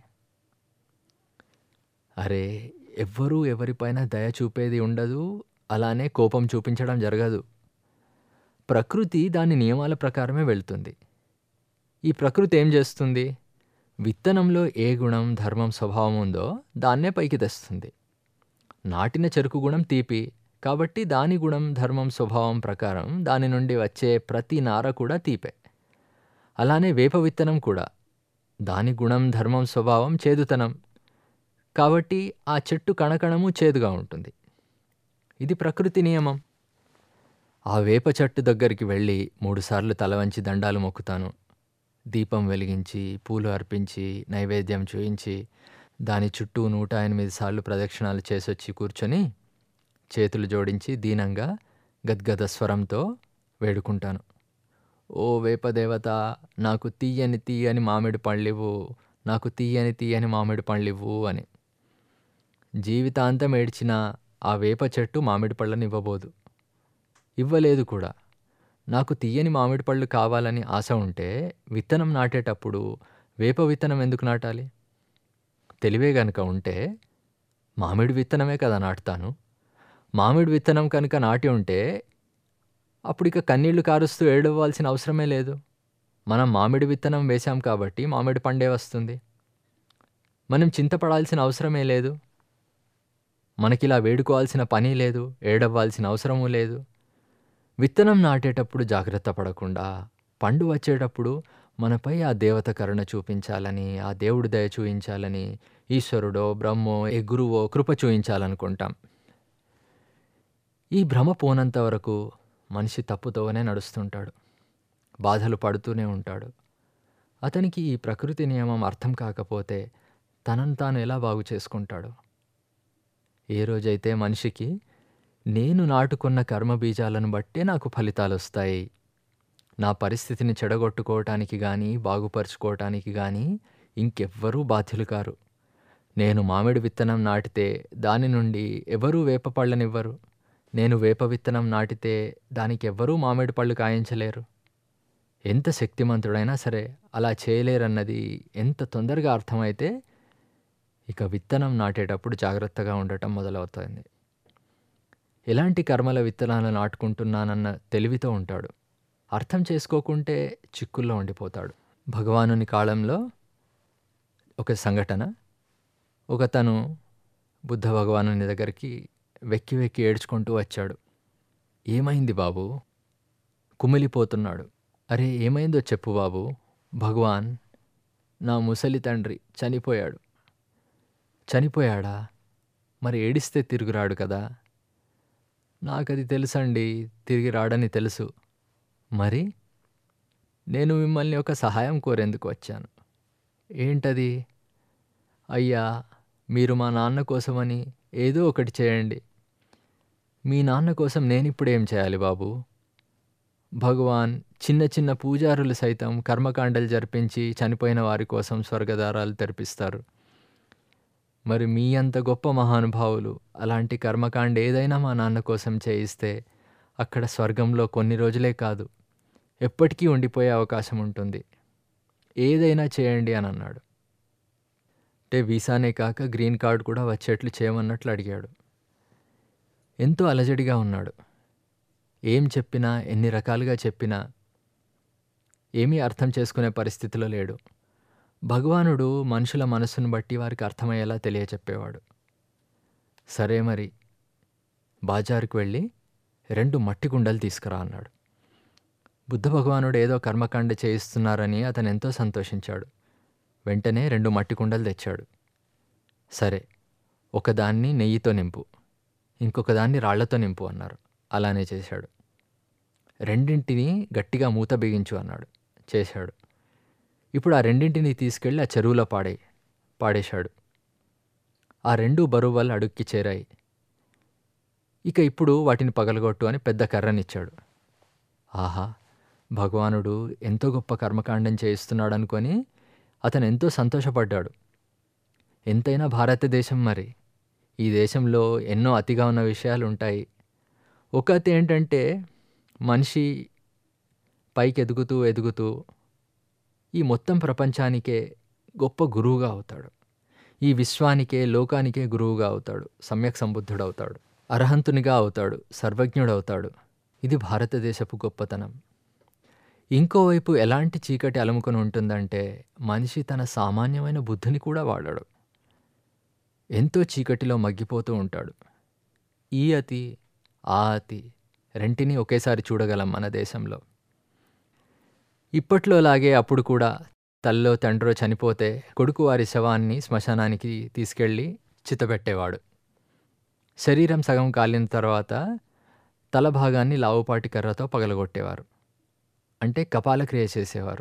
అరే, ఎవ్వరూ ఎవరిపైన దయ చూపేది ఉండదు, అలానే కోపం చూపించడం జరగదు. ప్రకృతి దాని నియమాల ప్రకారమే వెళ్తుంది. ఈ ప్రకృతి ఏం చేస్తుంది? విత్తనంలో ఏ గుణం, ధర్మం, స్వభావం ఉందో దాన్నే పైకి తెస్తుంది. నాటిన చెరుకు గుణం తీపి, కాబట్టి దాని గుణం, ధర్మం, స్వభావం ప్రకారం దాని నుండి వచ్చే ప్రతి నార కూడా తీపే. అలానే వేప విత్తనం కూడా దాని గుణం, ధర్మం, స్వభావం చేదుతనం, కాబట్టి ఆ చెట్టు కణకణము చేదుగా ఉంటుంది. ఇది ప్రకృతి నియమం. ఆ వేప చెట్టు దగ్గరికి వెళ్ళి మూడుసార్లు తల వంచి దండాలు మొక్కుతాను. దీపం వెలిగించి, పూలు అర్పించి, నైవేద్యం చూయించి, దాని చుట్టూ నూట ఎనిమిది సార్లు ప్రదక్షిణాలు చేసొచ్చి కూర్చొని చేతులు జోడించి దీనంగా గద్గద స్వరంతో వేడుకుంటాను. ఓ వేపదేవత, నాకు తీయని తీయని మామిడి పళ్ళివ్వు, నాకు తీయని తీయని మామిడి పళ్ళివ్వు అని. జీవితాంతం ఏడ్చిన ఆ వేప చెట్టు మామిడి పళ్ళని ఇవ్వబోదు, ఇవ్వలేదు కూడా. నాకు తీయని మామిడి పళ్ళు కావాలని ఆశ ఉంటే విత్తనం నాటేటప్పుడు వేప విత్తనం ఎందుకు నాటాలి? తెలివే గనుక ఉంటే మామిడి విత్తనమే కదా నాటుతాను. మామిడి విత్తనం కనుక నాటి ఉంటే అప్పుడు ఇక కన్నీళ్లు కారుస్తూ ఏడవలసిన అవసరమే లేదు. మనం మామిడి విత్తనం వేశాం కాబట్టి మామిడి పండే వస్తుంది. మనం చింతపడాల్సిన అవసరమే లేదు. మనకిలా వేడుకోవాల్సిన పని లేదు, ఏడవ్వాల్సిన అవసరము లేదు. విత్తనం నాటేటప్పుడు జాగ్రత్త పడకుండా పండు వచ్చేటప్పుడు మనపై ఆ దేవత కరుణ చూపించాలని, ఆ దేవుడి దయ చూయించాలని, ఈశ్వరుడో బ్రహ్మో ఏ గురువో కృప చూయించాలనుకుంటాం. ఈ భ్రమ పోనంత వరకు మనిషి తప్పుతోనే నడుస్తుంటాడు, బాధలు పడుతూనే ఉంటాడు. అతనికి ఈ ప్రకృతి నియమం అర్థం కాకపోతే తనను తాను ఎలా బాగు చేసుకుంటాడు? ఏ రోజైతే మనిషికి నేను నాటుకున్న కర్మబీజాలను బట్టే నాకు ఫలితాలు వస్తాయి, నా పరిస్థితిని చెడగొట్టుకోవటానికి కానీ బాగుపరుచుకోవటానికి కానీ ఇంకెవ్వరూ బాధ్యులు కారు. నేను మామిడి విత్తనం నాటితే దాని నుండి ఎవరూ వేప పళ్ళనివ్వరు, నేను వేప విత్తనం నాటితే దానికి ఎవ్వరూ మామిడి పళ్ళు కాయించలేరు. ఎంత శక్తిమంతుడైనా సరే అలా చేయలేరన్నది ఎంత తొందరగా అర్థమైతే ఇక విత్తనం నాటేటప్పుడు జాగ్రత్తగా ఉండటం మొదలవుతుంది. ఎలాంటి కర్మల విత్తనాలు నాటుకుంటున్నానన్న తెలివితో ఉంటాడు. అర్థం చేసుకోకుంటే చిక్కుల్లో ఉండిపోతాడు. భగవానుని కాలంలో ఒక సంఘటన, ఒకతను బుద్ధ భగవానుని దగ్గరికి వెక్కి వెక్కి ఏడ్చుకుంటూ వచ్చాడు. ఏమైంది బాబు? కుమిలిపోతున్నాడు. అరే ఏమైందో చెప్పు బాబు. భగవాన్, నా ముసలి తండ్రి చనిపోయాడు. చనిపోయాడా? మరి ఏడిస్తే తిరుగురాడు కదా. నాకది తెలుసండి, తిరిగి రాడని తెలుసు. మరి నేను మిమ్మల్ని ఒక సహాయం కోరేందుకు వచ్చాను. ఏంటది? అయ్యా, మీరు మా నాన్న కోసమని ఏదో ఒకటి చేయండి. మీ నాన్న కోసం నేనిప్పుడు ఏం చేయాలి బాబు? భగవాన్, చిన్న చిన్న పూజారులు సైతం కర్మకాండలు జరిపించి చనిపోయిన వారి కోసం స్వర్గదారాలు తెరిపిస్తారు. మరి మీ అంత గొప్ప మహానుభావులు అలాంటి కర్మకాండ ఏదైనా మా నాన్న కోసం చేయిస్తే అక్కడ స్వర్గంలో కొన్ని రోజులే కాదు, ఎప్పటికీ ఉండిపోయే అవకాశం ఉంటుంది. ఏదైనా చేయండి అని అన్నాడు. అంటే వీసానే కాక గ్రీన్ కార్డ్ కూడా వచ్చేట్లు చేయమన్నట్లు అడిగాడు. ఎంతో అలజడిగా ఉన్నాడు. ఏం చెప్పినా, ఎన్ని రకాలుగా చెప్పినా ఏమీ అర్థం చేసుకునే పరిస్థితిలో లేడు. భగవానుడు మనుషుల మనస్సును బట్టి వారికి అర్థమయ్యేలా తెలియచెప్పేవాడు. సరే మరి బాజారుకు వెళ్ళి రెండు మట్టి కుండలు తీసుకురా అన్నాడు. బుద్ధ భగవానుడు ఏదో కర్మకాండ చేయిస్తున్నారని అతను ఎంతో సంతోషించాడు. వెంటనే రెండు మట్టి కుండలు తెచ్చాడు. సరే, ఒకదాన్ని నెయ్యితో నింపు, ఇంకొక దాన్ని రాళ్లతో నింపు అన్నారు. అలానే చేశాడు. రెండింటినీ గట్టిగా మూత బిగించు అన్నాడు. చేశాడు. ఇప్పుడు ఆ రెండింటిని తీసుకెళ్ళి ఆ చెరువులో పాడే పాడేశాడు. ఆ రెండు బరువు వల్ల అడుక్కి చేరాయి. ఇక ఇప్పుడు వాటిని పగలగొట్టు అని పెద్ద కర్రనిచ్చాడు. ఆహా, భగవానుడు ఎంతో గొప్ప కర్మకాండం చేయిస్తున్నాడు అనుకొని అతను ఎంతో సంతోషపడ్డాడు. ఎంతైనా భారతదేశం మరి. ఈ దేశంలో ఎన్నో అతిగా ఉన్న విషయాలు ఉంటాయి. ఒక అతి ఏంటంటే మనిషి పైకి ఎదుగుతూ ఎదుగుతూ ఈ మొత్తం ప్రపంచానికే గొప్ప గురువుగా అవుతాడు. ఈ విశ్వానికే లోకానికే గురువుగా అవుతాడు. సమ్యక్ సంబుద్ధుడు అవుతాడు. అర్హంతునిగా అవుతాడు. సర్వజ్ఞుడవుతాడు. ఇది భారతదేశపు గొప్పతనం. ఇంకోవైపు ఎలాంటి చీకటి అలుముకొని ఉంటుందంటే మనిషి తన సామాన్యమైన బుద్ధిని కూడా వాడాడు. ఎంతో చీకటిలో మగ్గిపోతూ ఉంటాడు. ఈ అతి ఆ అతి రెంటిని ఒకేసారి చూడగలం మన దేశంలో. ఇప్పట్లోలాగే అప్పుడు కూడా తల్లో తండ్రో చనిపోతే కొడుకు వారి శవాన్ని శ్మశానానికి తీసుకెళ్ళి చితబెట్టేవాడు. శరీరం సగం కాలిన తర్వాత తల భాగాన్ని లావుపాటి కర్రతో పగలగొట్టేవారు. అంటే కపాలక్రియ చేసేవారు.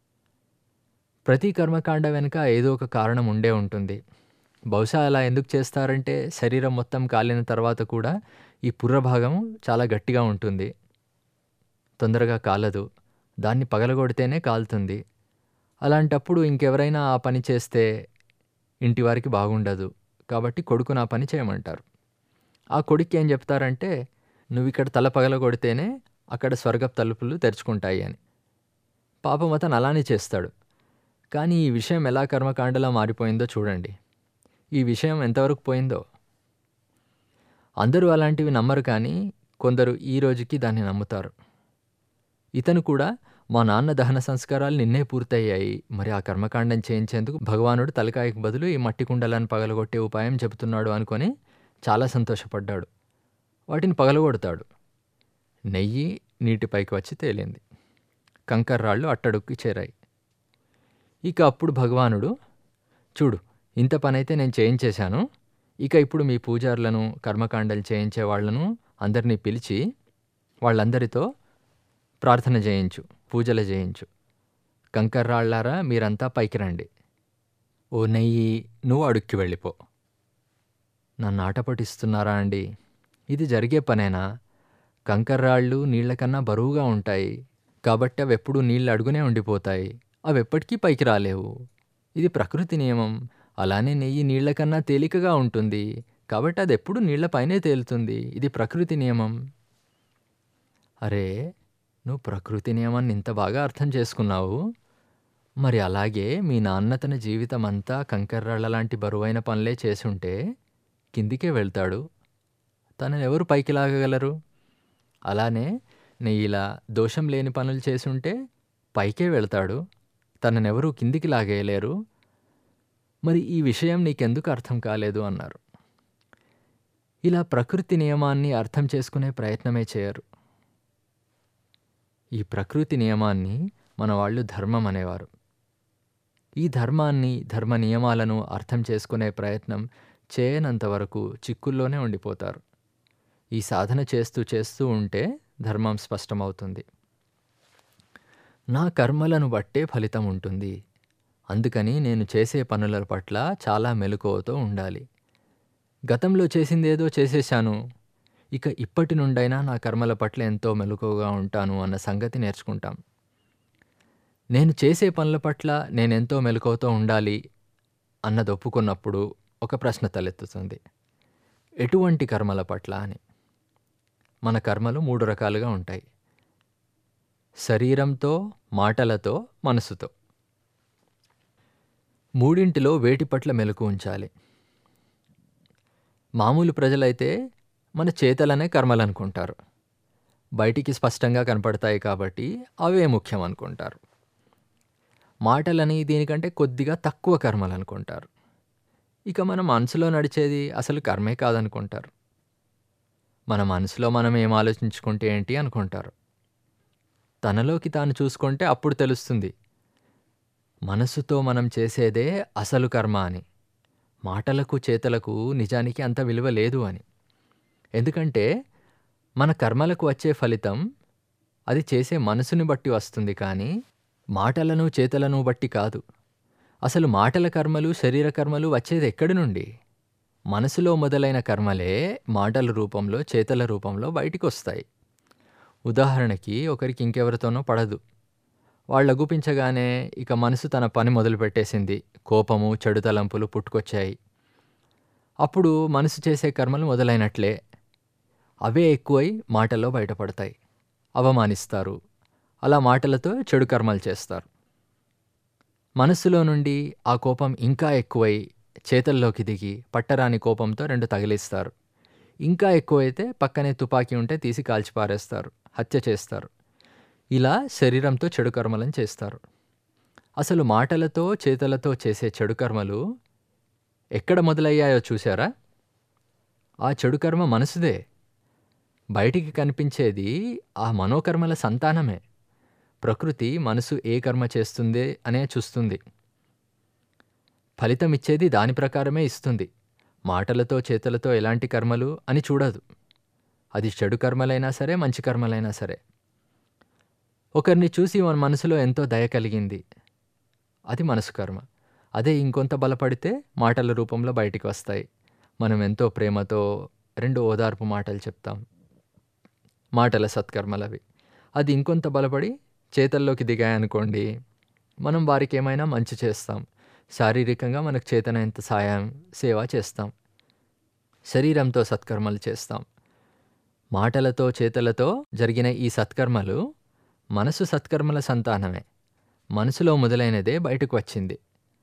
ప్రతి కర్మకాండ వెనుక ఏదో ఒక కారణం ఉండే ఉంటుంది. బహుశా అలా ఎందుకు చేస్తారంటే శరీరం మొత్తం కాలిన తర్వాత కూడా ఈ పుర్ర భాగం చాలా గట్టిగా ఉంటుంది. తొందరగా కాలదు. దాన్ని పగలగొడితేనే కాలుతుంది. అలాంటప్పుడు ఇంకెవరైనా ఆ పని చేస్తే ఇంటి వారికి బాగుండదు. కాబట్టి కొడుకును ఆ పని చేయమంటారు. ఆ కొడుకు ఏం చెప్తారంటే నువ్వు ఇక్కడ తల పగలగొడితేనే అక్కడ స్వర్గపు తలుపులు తెరుచుకుంటాయి అని. పాపం అతను అలానే చేస్తాడు. కానీ ఈ విషయం ఎలా కర్మకాండలా మారిపోయిందో చూడండి. ఈ విషయం ఎంతవరకు పోయిందో. అందరూ అలాంటివి నమ్మరు, కానీ కొందరు ఈ రోజుకి దాన్ని నమ్ముతారు. ఇతను కూడా మా నాన్న దహన సంస్కారాలు నిన్నే పూర్తయ్యాయి, మరి ఆ కర్మకాండం చేయించేందుకు భగవానుడు తలకాయకు బదులు ఈ మట్టి కుండలను పగలగొట్టే ఉపాయం చెబుతున్నాడు అనుకొని చాలా సంతోషపడ్డాడు. వాటిని పగలగొడతాడు. నెయ్యి నీటిపైకి వచ్చి తేలింది. కంకర్రాళ్ళు అట్టడుక్కి చేరాయి. ఇక అప్పుడు భగవానుడు, చూడు, ఇంత పనైతే నేను చేయించేశాను. ఇక ఇప్పుడు మీ పూజారులను కర్మకాండలు చేయించే వాళ్లను అందరినీ పిలిచి వాళ్ళందరితో ప్రార్థన చేయించు, పూజలు చేయించు. కంకర్రాళ్ళారా మీరంతా పైకి రండి. ఓ నెయ్యి, నువ్వు అడుక్కి వెళ్ళిపో. నన్ను ఆట పట్టిస్తున్నారా అండి? ఇది జరిగే పనేనా? కంకర్రాళ్ళు నీళ్ల కన్నా బరువుగా ఉంటాయి కాబట్టి అవి ఎప్పుడూ నీళ్ళు అడుగునే ఉండిపోతాయి. అవి ఎప్పటికీ పైకి రాలేవు. ఇది ప్రకృతి నియమం. అలానే నెయ్యి నీళ్ల కన్నా తేలికగా ఉంటుంది కాబట్టి అది ఎప్పుడు నీళ్లపైనే తేలుతుంది. ఇది ప్రకృతి నియమం. అరే, నువ్వు ప్రకృతి నియమాన్ని ఇంత బాగా అర్థం చేసుకున్నావు. మరి అలాగే మీ నాన్న తన జీవితం అంతా కంకర్రాళ్ళ లాంటి బరువైన పనులే చేసుంటే కిందికే వెళ్తాడు. తనని ఎవరు పైకి లాగగలరు? అలానే నెయ్యిలా దోషం లేని పనులు చేసుంటే పైకే వెళ్తాడు. తననెవరూ కిందికి లాగేయలేరు. మరి ఈ విషయం నీకెందుకు అర్థం కాలేదు అన్నారు. ఇలా ప్రకృతి నియమాన్ని అర్థం చేసుకునే ప్రయత్నమే చేయరు. ఈ ప్రకృతి నియమాన్ని మన వాళ్ళు ధర్మం అనేవారు. ఈ ధర్మాన్ని, ధర్మ నియమాలను అర్థం చేసుకునే ప్రయత్నం చేయనంత వరకు చిక్కుల్లోనే ఉండిపోతారు. ఈ సాధన చేస్తూ చేస్తూ ఉంటే ధర్మం స్పష్టమవుతుంది. నా కర్మలను బట్టే ఫలితం ఉంటుంది. అందుకని నేను చేసే పనుల పట్ల చాలా మెలకువతో ఉండాలి. గతంలో చేసిందేదో చేసేశాను, ఇక ఇప్పటి నుండైనా నా కర్మల పట్ల ఎంతో మెలకువగా ఉంటాను అన్న సంగతి నేర్చుకుంటాం. నేను చేసే పనుల పట్ల నేనెంతో మెలకువతో ఉండాలి అన్నది ఒప్పుకున్నప్పుడు ఒక ప్రశ్న తలెత్తుతుంది. ఎటువంటి కర్మల పట్ల అని. మన కర్మలు మూడు రకాలుగా ఉంటాయి. శరీరంతో, మాటలతో, మనసుతో. మూడింటిలో వేటి పట్ల మెలకు ఉంచాలి. మామూలు ప్రజలైతే మన చేతలనే కర్మలు అనుకుంటారు. బయటికి స్పష్టంగా కనపడతాయి కాబట్టి అవే ముఖ్యం అనుకుంటారు. మాటలని దీనికంటే కొద్దిగా తక్కువ కర్మలు అనుకుంటారు. ఇక మన మనసులో నడిచేది అసలు కర్మే కాదనుకుంటారు. మన మనసులో మనం ఏం ఆలోచించుకుంటే ఏంటి అనుకుంటారు. తనలోకి తాను చూసుకుంటే అప్పుడు తెలుస్తుంది మనసుతో మనం చేసేదే అసలు కర్మ అని. మాటలకు చేతలకు నిజానికి అంత విలువ లేదు అని. ఎందుకంటే మన కర్మలకు వచ్చే ఫలితం అది చేసే మనసుని బట్టి వస్తుంది, కానీ మాటలను చేతలను బట్టి కాదు. అసలు మాటల కర్మలు, శరీర కర్మలు వచ్చేది ఎక్కడి నుండి? మనసులో మొదలైన కర్మలే మాటల రూపంలో, చేతల రూపంలో బయటికి వస్తాయి. ఉదాహరణకి ఒకరికి ఇంకెవరితోనో పడదు. వాళ్ళు అగుపించగానే ఇక మనసు తన పని మొదలుపెట్టేసింది. కోపము, చెడు తలంపులు పుట్టుకొచ్చాయి. అప్పుడు మనసు చేసే కర్మలు మొదలైనట్లే. అవే ఎక్కువై మాటల్లో బయటపడతాయి. అవమానిస్తారు. అలా మాటలతో చెడు కర్మలు చేస్తారు. మనస్సులో నుండి ఆ కోపం ఇంకా ఎక్కువై చేతల్లోకి దిగి పట్టరాని కోపంతో రెండు తగిలిస్తారు. ఇంకా ఎక్కువైతే పక్కనే తుపాకీ ఉంటే తీసి కాల్చిపారేస్తారు, హత్య చేస్తారు. ఇలా శరీరంతో చెడు కర్మలను చేస్తారు. అసలు మాటలతో చేతలతో చేసే చెడు కర్మలు ఎక్కడ మొదలయ్యాయో చూశారా? ఆ చెడు కర్మ మనసుదే. బయటికి కనిపించేది ఆ మనోకర్మల సంతానమే. ప్రకృతి మనసు ఏ కర్మ చేస్తుంది అనే చూస్తుంది. ఫలితం ఇచ్చేది దాని ప్రకారమే ఇస్తుంది. మాటలతో చేతలతో ఎలాంటి కర్మలు అని చూడదు. అది చెడు కర్మలైనా సరే, మంచి కర్మలైనా సరే. ఒకరిని చూసి మన మనసులో ఎంతో దయ కలిగింది, అది మనసు కర్మ. అదే ఇంకొంత బలపడితే మాటల రూపంలో బయటికి వస్తాయి. మనం ఎంతో ప్రేమతో రెండు ఓదార్పు మాటలు చెప్తాం, మాటల సత్కర్మలవి. అది ఇంకొంత బలపడి చేతల్లోకి దిగాయనుకోండి, మనం వారికి ఏమైనా మంచి చేస్తాం. శారీరకంగా మనకు చేతనైనంత సాయం, సేవ చేస్తాం. శరీరంతో సత్కర్మలు చేస్తాం. మాటలతో చేతలతో జరిగిన ఈ సత్కర్మలు మనసు సత్కర్మల సంతానమే. మనసులో మొదలైనదే బయటకు వచ్చింది.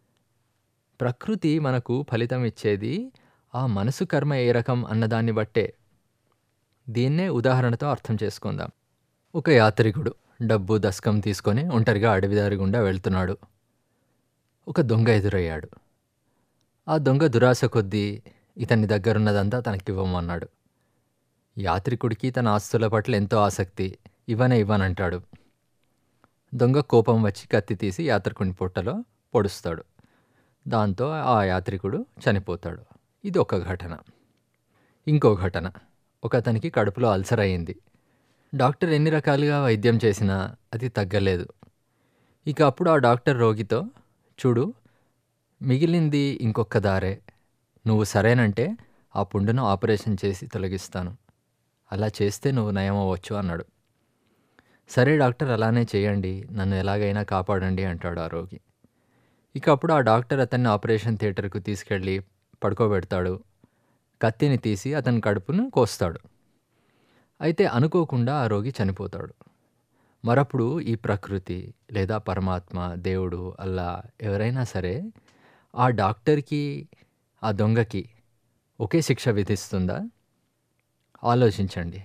ప్రకృతి మనకు ఫలితం ఇచ్చేది ఆ మనసు కర్మ ఏ రకం అన్నదాన్ని బట్టే. దీన్నే ఉదాహరణతో అర్థం చేసుకుందాం. ఒక యాత్రికుడు డబ్బు దస్కం తీసుకొని ఒంటరిగా అడవిదారి గుండా వెళ్తున్నాడు. ఒక దొంగ ఎదురయ్యాడు. ఆ దొంగ దురాశ కొద్దీ ఇతని దగ్గరున్నదంతా తనకివ్వమన్నాడు. యాత్రికుడికి తన ఆస్తుల పట్ల ఎంతో ఆసక్తి. ఇవ్వనే ఇవ్వనంటాడు. దొంగ కోపం వచ్చి కత్తి తీసి యాత్రికుని పొట్టలో పొడుస్తాడు. దాంతో ఆ యాత్రికుడు చనిపోతాడు. ఇది ఒక ఘటన. ఇంకో ఘటన. ఒక అతనికి కడుపులో అల్సర్ అయింది. డాక్టర్ ఎన్ని రకాలుగా వైద్యం చేసినా అది తగ్గలేదు. ఇక అప్పుడు ఆ డాక్టర్ రోగితో, చూడు, మిగిలింది ఇంకొక దారే. నువ్వు సరేనంటే ఆ పుండును ఆపరేషన్ చేసి తొలగిస్తాను. అలా చేస్తే నువ్వు నయం అవ్వచ్చు అన్నాడు. సరే డాక్టర్, అలానే చేయండి, నన్ను ఎలాగైనా కాపాడండి అంటాడు ఆ రోగి. ఇక అప్పుడు ఆ డాక్టర్ అతన్ని ఆపరేషన్ థియేటర్కు తీసుకెళ్ళి పడుకోబెడతాడు. కత్తిని తీసి అతని కడుపును కోస్తాడు. అయితే అనుకోకుండా ఆ రోగి చనిపోతాడు. మరప్పుడు ఈ ప్రకృతి లేదా పరమాత్మ, దేవుడు, అల్లా ఎవరైనా సరే ఆ డాక్టర్కి, ఆ దొంగకి ఒకే శిక్ష విధిస్తుందా? ఆలోచించండి.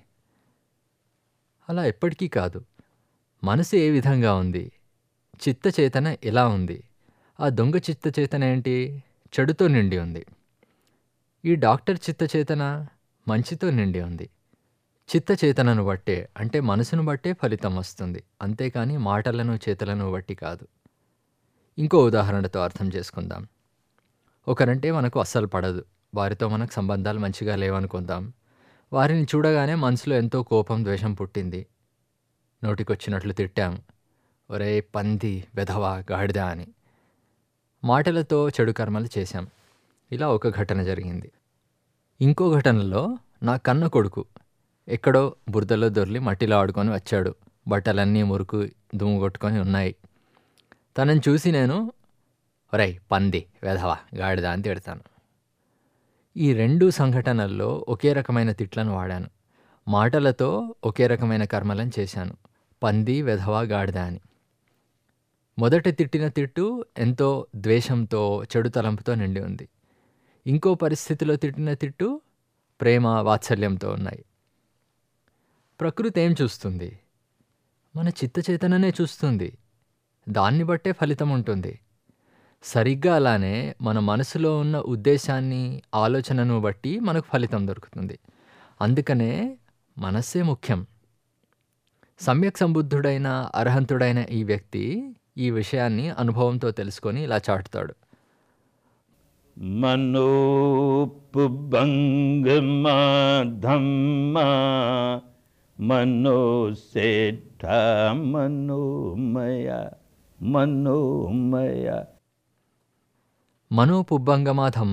అలా ఎప్పటికీ కాదు. మనసు ఏ విధంగా ఉంది, చిత్తచేతన ఎలా ఉంది? ఆ దొంగ చిత్తచేతన ఏంటి? చెడుతో నిండి ఉంది. ఈ డాక్టర్ చిత్తచేతన మంచితో నిండి ఉంది. చిత్తచేతనను బట్టే, అంటే మనసును బట్టే ఫలితం వస్తుంది, అంతేకాని మాటలను చేతలను బట్టి కాదు. ఇంకో ఉదాహరణతో అర్థం చేసుకుందాం. ఒకరంటే మనకు అస్సలు పడదు. వారితో మనకు సంబంధాలు మంచిగా లేవనుకుందాం. వారిని చూడగానే మనసులో ఎంతో కోపం, ద్వేషం పుట్టింది. నోటికొచ్చినట్లు తిట్టాం, ఒరే పంది, వెధవా, గాడిద అని. మాటలతో చెడు కర్మలు చేశాం. ఇలా ఒక ఘటన జరిగింది. ఇంకో ఘటనలో నా కన్న కొడుకు ఎక్కడో బురదలో దొర్లి మట్టిలో ఆడుకొని వచ్చాడు. బట్టలన్నీ మురుకు దుమ్ము కొట్టుకొని ఉన్నాయి. తనని చూసి నేను, ఒరేయ్ పంది, వెధవా, గాడిద అని తిడతాను. ఈ రెండు సంఘటనల్లో ఒకే రకమైన తిట్లను వాడాను. మాటలతో ఒకే రకమైన కర్మలను చేశాను, పంది, వెధవా, గాడిద అని. మొదట తిట్టిన తిట్టు ఎంతో ద్వేషంతో, చెడు తలంపుతో నిండి ఉంది. ఇంకో పరిస్థితిలో తిట్టిన తిట్టు ప్రేమ, వాత్సల్యంతో ఉన్నాయి. ప్రకృతి ఏం చూస్తుంది? మన చిత్తచేతననే చూస్తుంది. దాన్ని బట్టే ఫలితం ఉంటుంది. సరిగ్గా అలానే మన మనసులో ఉన్న ఉద్దేశాన్ని, ఆలోచనను బట్టి మనకు ఫలితం దొరుకుతుంది. అందుకనే మనస్సే ముఖ్యం. సమ్యక్ సంబుద్ధుడైన, అర్హంతుడైన ఈ వ్యక్తి ఈ విషయాన్ని అనుభవంతో తెలుసుకొని ఇలా చాటుతాడు.
మనోపుభంగమా ధమ్మా మనోసేఠ మనోమయ మనోమయ.
మనోపుబ్బంగమాధమ్మ.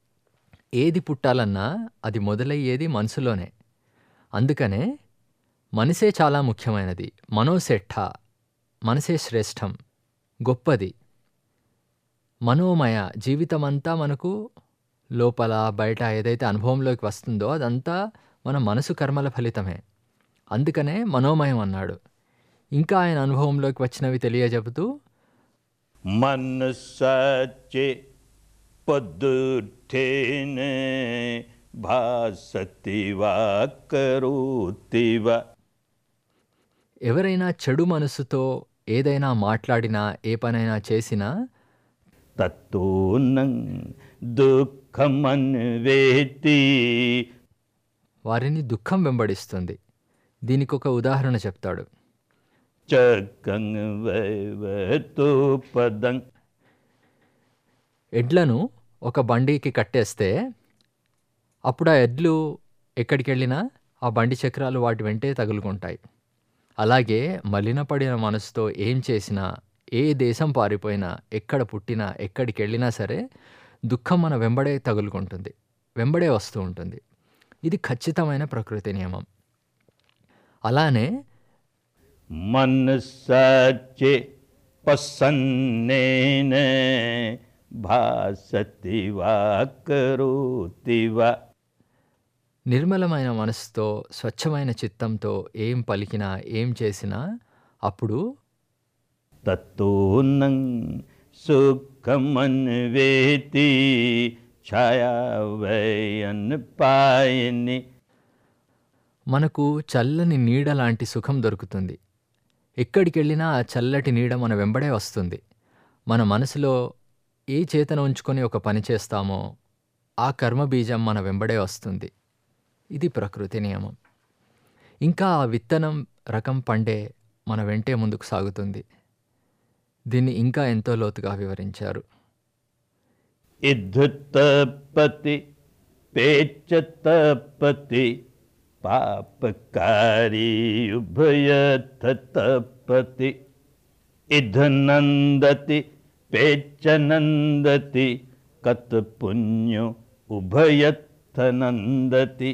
ఏది పుట్టాలన్నా అది మొదలయ్యేది మనసులోనే. అందుకనే మనసే చాలా ముఖ్యమైనది. మనోసెట్ట, మనసే శ్రేష్టం, గొప్పది. మనోమయ జీవితమంతా మనకు లోపల బయట ఏదైతే అనుభవంలోకి వస్తుందో అదంతా మన మనసు కర్మల ఫలితమే. అందుకనే మనోమయం అన్నాడు. ఇంకా ఆయన అనుభవంలోకి వచ్చినవి తెలియజెబుతూ
మనసాచే పదుఠేన భాసతివా కరోతివా.
ఎవరైనా చెడు మనసుతో ఏదైనా మాట్లాడినా ఏ పనైనా చేసినా
తత్తోనం దుఃఖమన్వేతి.
వారిని దుఃఖం వెంబడిస్తుంది. దీనికి ఒక ఉదాహరణ చెప్తాడు.
చక్కం వైవతో పదం.
ఎడ్లను ఒక బండికి కట్టేస్తే అప్పుడు ఆ ఎడ్లు ఎక్కడికి వెళ్ళినా ఆ బండి చక్రాలు వాటి వెంటే తగులుకుంటాయి. అలాగే మలినపడిన మనసుతో ఏం చేసినా, ఏ దేశం పారిపోయినా, ఎక్కడ పుట్టినా, ఎక్కడికి వెళ్ళినా సరే దుఃఖం మన వెంబడే తగులుకుంటుంది, వెంబడే వస్తూ ఉంటుంది. ఇది ఖచ్చితమైన ప్రకృతి నియమం. అలానే
మనసాచే పసన్నేన భాసతివా కరోతివా.
నిర్మలమైన మనసుతో, స్వచ్ఛమైన చిత్తంతో ఏం పలికినా, ఏం చేసినా అప్పుడు
తత్తోనం సుఖమన్వేతి ఛాయావయన్ పాయని.
మనకు చల్లని నీడ లాంటి సుఖం దొరుకుతుంది. ఎక్కడికి వెళ్ళినా ఆ చల్లటి నీడ మన వెంబడే వస్తుంది. మన మనసులో ఏ చేతన ఉంచుకొని ఒక పని చేస్తామో ఆ కర్మబీజం మన వెంబడే వస్తుంది. ఇది ప్రకృతి నియమం. ఇంకా ఆ విత్తనం రకం పండే మన వెంటే ముందుకు సాగుతుంది. దీన్ని ఇంకా ఎంతో లోతుగా వివరించారు.
ఇద్ధుతపతి పేచతపతి పాపకారి ఉభయతపతి. ఇధనందతి పేచనందతి కత్ పుణ్యం ఉభయతనందతి.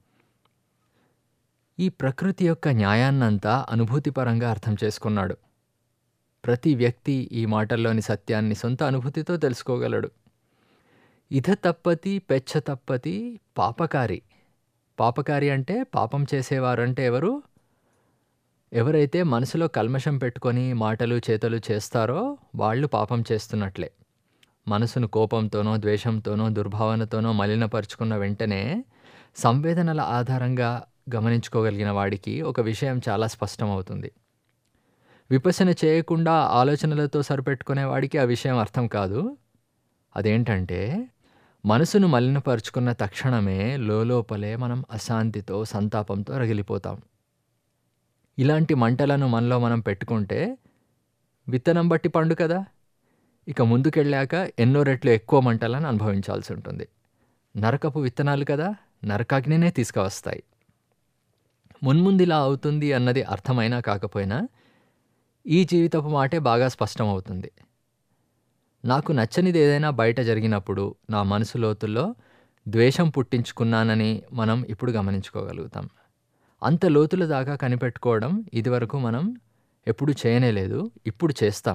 ఈ ప్రకృతి యొక్క న్యాయాన్నంతా అనుభూతిపరంగా అర్థం చేసుకున్నాడు. ప్రతి వ్యక్తి ఈ మాటల్లోని సత్యాన్ని సొంత అనుభూతితో తెలుసుకోగలడు. ఇధ తప్పతి పెచ్చ తప్పతి పాపకారి. పాపకారి అంటే పాపం చేసేవారు అంటే ఎవరు? ఎవరైతే మనసులో కల్మషం పెట్టుకొని మాటలు చేతలు చేస్తారో వాళ్ళు పాపం చేస్తున్నట్లే. మనసును కోపంతోనో, ద్వేషంతోనో, దుర్భావనతోనో మలినపరుచుకున్న వెంటనే సంవేదనల ఆధారంగా గమనించుకోగలిగిన వాడికి ఒక విషయం చాలా స్పష్టమవుతుంది. విపసన చేయకుండా ఆలోచనలతో సరిపెట్టుకునే వాడికి ఆ విషయం అర్థం కాదు. అదేంటంటే మనసును మలినపరుచుకున్న తక్షణమే లోలోపలే మనం అశాంతితో, సంతాపంతో రగిలిపోతాం. ఇలాంటి మంటలను మనలో మనం పెట్టుకుంటే విత్తనం బట్టి పండు కదా. ఇక ముందుకెళ్ళాక ఎన్నో రెట్లు ఎక్కువ మంటలను అనుభవించాల్సి ఉంటుంది. నరకపు విత్తనాలు కదా, నరకాగ్నినే తీసుకువస్తాయి. మున్ముందిలా అవుతుంది అన్నది అర్థమైనా కాకపోయినా ఈ జీవితపు మాటే బాగా స్పష్టమవుతుంది. నాకు నచ్చనిది ఏదైనా బయట జరిగినప్పుడు నా మనసు లోతుల్లో ద్వేషం పుట్టించుకున్నానని మనం ఇప్పుడు గమనించుకోగలుగుతాం. అంత లోతుల దాకా కనిపెట్టుకోవడం ఇదివరకు మనం ఎప్పుడు చేయనేలేదు, ఇప్పుడు చేస్తాం.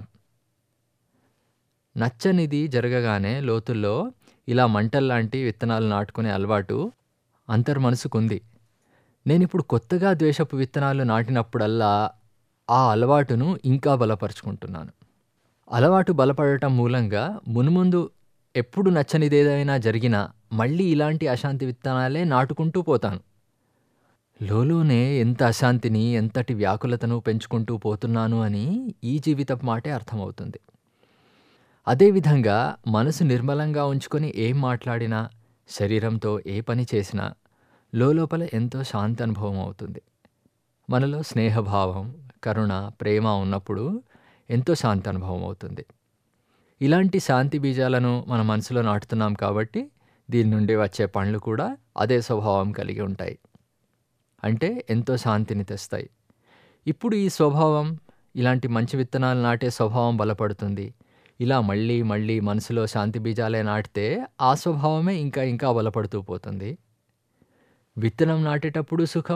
నచ్చనిది జరగగానే లోతుల్లో ఇలా మంటల్లాంటి విత్తనాలు నాటుకునే అలవాటు అంతర్మనసుకుంది. నేనిప్పుడు కొత్తగా ద్వేషపు విత్తనాలు నాటినప్పుడల్లా ఆ అలవాటును ఇంకా బలపరుచుకుంటున్నాను. అలవాటు బలపడటం మూలంగా మున్ముందు ఎప్పుడు నచ్చనిదేదైనా జరిగినా మళ్ళీ ఇలాంటి అశాంతి విత్తనాలే నాటుకుంటూ పోతాను. లోలోనే ఎంత అశాంతిని, ఎంతటి వ్యాకులతను పెంచుకుంటూ పోతున్నాను అని ఈ జీవితపు మాటే అర్థమవుతుంది. అదేవిధంగా మనసు నిర్మలంగా ఉంచుకొని ఏం మాట్లాడినా, శరీరంతో ఏ పని చేసినా లోలోపల ఎంతో శాంతి అనుభవం అవుతుంది. మనలో స్నేహభావం, కరుణ, ప్రేమ ఉన్నప్పుడు ఎంతో శాంతి అనుభవం అవుతుంది. ఇలాంటి శాంతి బీజాలను మన మనసులో నాటుతున్నాం కాబట్టి దీని నుండి వచ్చే పండ్లు కూడా అదే స్వభావం కలిగి ఉంటాయి. అంటే ఎంతో శాంతిని తెస్తాయి. ఇప్పుడు ఈ స్వభావం, ఇలాంటి మంచి విత్తనాలు నాటే స్వభావం బలపడుతుంది. ఇలా మళ్ళీ మళ్ళీ మనసులో శాంతి బీజాలే నాటితే ఆ స్వభావమే ఇంకా ఇంకా బలపడుతూ పోతుంది. విత్తనం నాటేటప్పుడు సుఖం,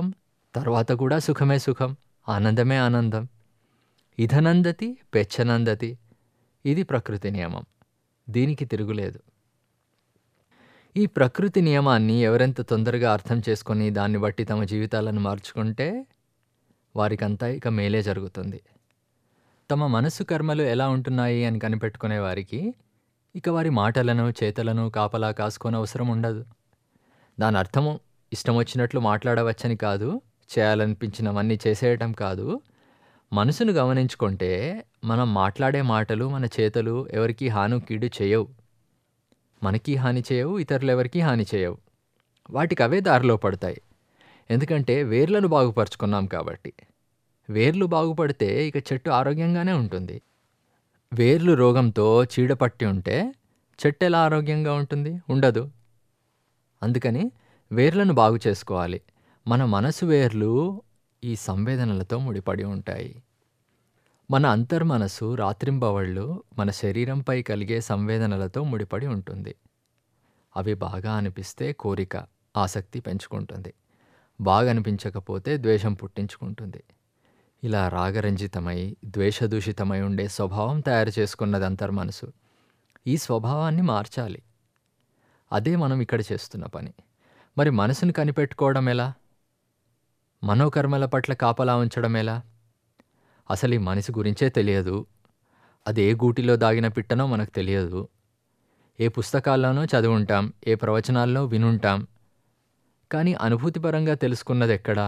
తర్వాత కూడా సుఖమే సుఖం, ఆనందమే ఆనందం. ఇధనందతి పెచ్చనందతి. ఇది ప్రకృతి నియమం. దీనికి తిరుగులేదు. ఈ ప్రకృతి నియమాన్ని ఎవరెంత తొందరగా అర్థం చేసుకొని దాన్ని బట్టి తమ జీవితాలను మార్చుకుంటే వారికంతా ఇక మేలే జరుగుతుంది. తమ మనసు కర్మలు ఎలా ఉంటున్నాయి అని కనిపెట్టుకునే వారికి ఇక వారి మాటలను చేతలను కాపలా కాసుకొని అవసరం ఉండదు. దాని అర్థము ఇష్టం వచ్చినట్లు మాట్లాడవచ్చని కాదు, చేయాలనిపించినవన్నీ చేసేయటం కాదు. మనసును గమనించుకుంటే మనం మాట్లాడే మాటలు మన చేతలు ఎవరికి హాని కీడు చేయవు. మనకి హాని చేయవు, ఇతరులు ఎవరికి హాని చేయవు. వాటికి అవే దారిలో పడతాయి. ఎందుకంటే వేర్లను బాగుపరుచుకున్నాం కాబట్టి. వేర్లు బాగుపడితే ఇక చెట్టు ఆరోగ్యంగానే ఉంటుంది. వేర్లు రోగంతో చీడపట్టి ఉంటే చెట్టు ఎలా ఆరోగ్యంగా ఉంటుంది? ఉండదు. అందుకని వేర్లను బాగు చేసుకోవాలి. మన మనసు వేర్లు ఈ సంవేదనలతో ముడిపడి ఉంటాయి. మన అంతర్మనసు రాత్రింబవళ్ళు మన శరీరంపై కలిగే సంవేదనలతో ముడిపడి ఉంటుంది. అవి బాగా అనిపిస్తే కోరిక, ఆసక్తి పెంచుకుంటుంది. బాగా అనిపించకపోతే ద్వేషం పుట్టించుకుంటుంది. ఇలా రాగరంజితమై ద్వేషదూషితమై ఉండే స్వభావం తయారు చేసుకున్నది అంతర్మనసు. ఈ స్వభావాన్ని మార్చాలి. అదే మనం ఇక్కడ చేస్తున్న పని. మరి మనసును కనిపెట్టుకోవడం ఎలా? మనోకర్మల పట్ల కాపలా ఉంచడం ఎలా? అసలు ఈ మనసు గురించే తెలియదు. అది ఏ గూటిలో దాగిన పిట్టనో మనకు తెలియదు. ఏ పుస్తకాల్లోనో చదువుంటాం, ఏ ప్రవచనాల్లో వినుంటాం. కానీ అనుభూతిపరంగా తెలుసుకున్నది ఎక్కడా?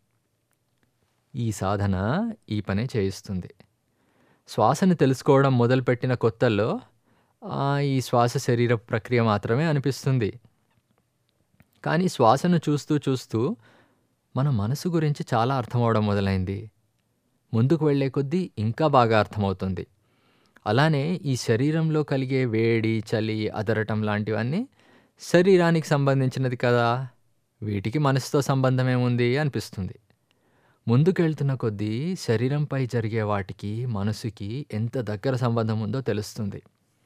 ఈ సాధన ఈ పనే చేయిస్తుంది. శ్వాసను తెలుసుకోవడం మొదలుపెట్టిన కొత్తల్లో ఈ శ్వాస శరీర ప్రక్రియ మాత్రమే అనిపిస్తుంది. కానీ శ్వాసను చూస్తూ చూస్తూ మన మనసు గురించి చాలా అర్థమవడం మొదలైంది. ముందుకు వెళ్ళే కొద్దీ ఇంకా బాగా అర్థమవుతుంది. అలానే ఈ శరీరంలో కలిగే వేడి, చలి, అదరటం లాంటివన్నీ శరీరానికి సంబంధించినది కదా, వీటికి మనసుతో సంబంధం ఏముంది అనిపిస్తుంది. ముందుకెళ్తున్న కొద్దీ శరీరంపై జరిగే వాటికి మనసుకి ఎంత దగ్గర సంబంధం ఉందో తెలుస్తుంది.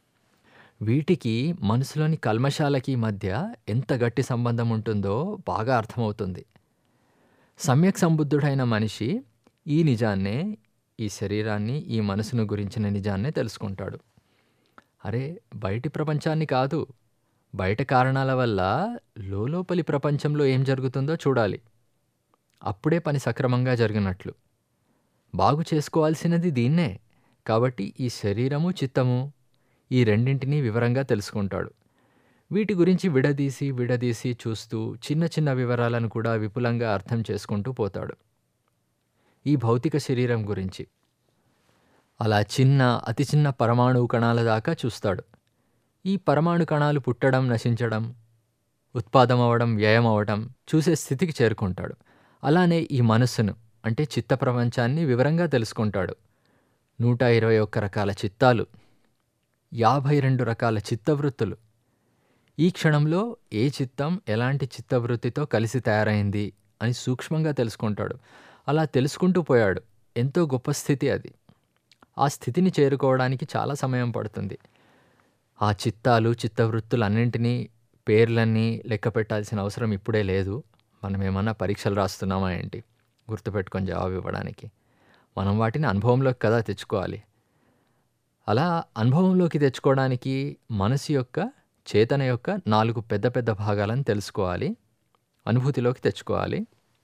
వీటికి మనసులోని కల్మషాలకి మధ్య ఎంత గట్టి సంబంధం ఉంటుందో బాగా అర్థమవుతుంది. సమ్యక్ సంబుద్ధుడైన మనిషి ఈ నిజాన్నే, ఈ శరీరాన్ని, ఈ మనసును గురించిన నిజాన్నే తెలుసుకుంటాడు. అరే, బయటి ప్రపంచాన్ని కాదు, బయట కారణాల వల్ల లోలోపలి ప్రపంచంలో ఏం జరుగుతుందో చూడాలి. అప్పుడే పని సక్రమంగా జరిగినట్లు. బాగు చేసుకోవాల్సినది దీన్నే. కాబట్టి ఈ శరీరము, చిత్తము ఈ రెండింటినీ వివరంగా తెలుసుకుంటాడు. వీటి గురించి విడదీసి విడదీసి చూస్తూ చిన్న చిన్న వివరాలను కూడా విపులంగా అర్థం చేసుకుంటూ పోతాడు. ఈ భౌతిక శరీరం గురించి అలా చిన్న అతి చిన్న పరమాణు కణాల దాకా చూస్తాడు. ఈ పరమాణు కణాలు పుట్టడం, నశించడం, ఉత్పాదం అవ్వడం, వ్యయం అవ్వడం చూసే స్థితికి చేరుకుంటాడు. అలానే ఈ మనస్సును అంటే చిత్త ప్రపంచాన్ని వివరంగా తెలుసుకుంటాడు. నూట ఇరవై ఒక్క రకాల చిత్తాలు, యాభై రెండు రకాల చిత్తవృత్తులు. ఈ క్షణంలో ఏ చిత్తం ఎలాంటి చిత్తవృత్తితో కలిసి తయారైంది అని సూక్ష్మంగా తెలుసుకుంటాడు. అలా తెలుసుకుంటూ పోయాడు. ఎంతో గొప్ప స్థితి అది. ఆ స్థితిని చేరుకోవడానికి చాలా సమయం పడుతుంది. ఆ చిత్తాలు, చిత్తవృత్తులన్నింటినీ పేర్లన్నీ లెక్క పెట్టాల్సిన అవసరం ఇప్పుడే లేదు. మనం ఏమన్నా పరీక్షలు రాస్తున్నామా ఏంటి గుర్తుపెట్టుకొని జవాబు ఇవ్వడానికి? మనం వాటిని అనుభవంలోకి కదా తెచ్చుకోవాలి. అలా అనుభవంలోకి తెచ్చుకోవడానికి మనసు యొక్క, చేతన యొక్క నాలుగు పెద్ద పెద్ద భాగాలను తెలుసుకోవాలి, అనుభూతిలోకి తెచ్చుకోవాలి.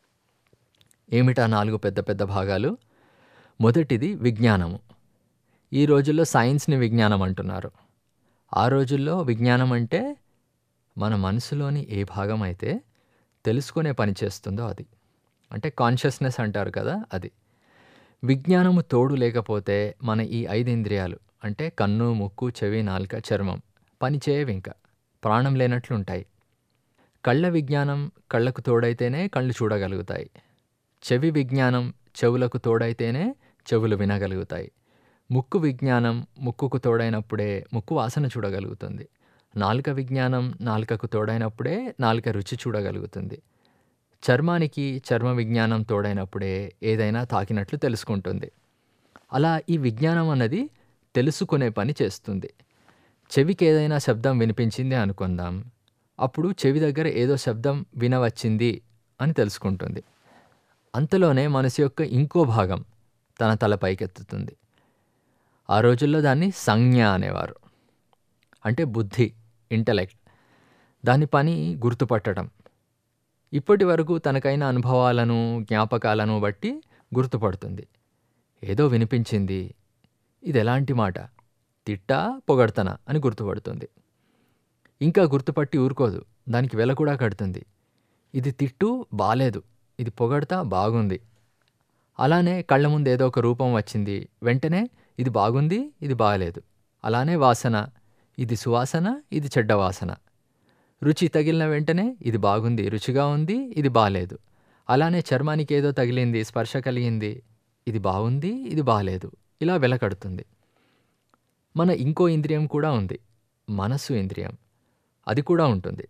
ఏమిటా నాలుగు పెద్ద పెద్ద భాగాలు? మొదటిది విజ్ఞానము. ఈ రోజుల్లో సైన్స్ని విజ్ఞానం అంటున్నారు. ఆ రోజుల్లో విజ్ఞానం అంటే మన మనసులోని ఏ భాగం అయితే తెలుసుకునే పని చేస్తుందో అది. అంటే కాన్షియస్నెస్ అంటారు కదా, అది. విజ్ఞానము తోడు లేకపోతే మన ఈ ఐదు ఇంద్రియాలు అంటే కన్ను, ముక్కు, చెవి, నాలుక, చర్మం పనిచేయవి, ఇంకా ప్రాణం లేనట్లుంటాయి. కళ్ళ విజ్ఞానం కళ్ళకు తోడైతేనే కళ్ళు చూడగలుగుతాయి. చెవి విజ్ఞానం చెవులకు తోడైతేనే చెవులు వినగలుగుతాయి. ముక్కు విజ్ఞానం ముక్కుకు తోడైనప్పుడే ముక్కు వాసన చూడగలుగుతుంది. నాలుక విజ్ఞానం నాలుకకు తోడైనప్పుడే నాలుక రుచి చూడగలుగుతుంది. చర్మానికి చర్మ విజ్ఞానం తోడైనప్పుడే ఏదైనా తాకినట్లు తెలుసుకుంటుంది. అలా ఈ విజ్ఞానం అన్నది తెలుసుకునే పని చేస్తుంది. చెవికి ఏదైనా శబ్దం వినిపించింది అనుకుందాం. అప్పుడు చెవి దగ్గర ఏదో శబ్దం వినవచ్చింది అని తెలుసుకుంటుంది. అంతలోనే మనసు యొక్క ఇంకో భాగం తన తల పైకెత్తుతుంది. ఆ రోజుల్లో దాన్ని సంజ్ఞ అనేవారు. అంటే బుద్ధి, ఇంటలెక్ట్. దాని పని గుర్తుపట్టడం. ఇప్పటి వరకు తనకైన అనుభవాలను, జ్ఞాపకాలను బట్టి గుర్తుపడుతుంది. ఏదో వినిపించింది, ఇది ఎలాంటి మాట, తిట్టా పొగడ్తనా అని గుర్తుపడుతుంది. ఇంకా గుర్తుపట్టి ఊరుకోదు, దానికి వెల కూడా కడుతుంది. ఇది తిట్టు బాలేదు, ఇది పొగడ్తా బాగుంది. అలానే కళ్ళ ముందు ఏదో ఒక రూపం వచ్చింది, వెంటనే ఇది బాగుంది, ఇది బాగలేదు. అలానే వాసన, ఇది సువాసన, ఇది చెడ్డ వాసన. రుచి తగిలిన వెంటనే ఇది బాగుంది, రుచిగా ఉంది, ఇది బాలేదు. అలానే చర్మానికి ఏదో తగిలింది, స్పర్శ కలిగింది, ఇది బాగుంది, ఇది బాలేదు. ఇలా వెలకడుతుంది. మన ఇంకో ఇంద్రియం కూడా ఉంది, మనస్సు ఇంద్రియం. అది కూడా ఉంటుంది.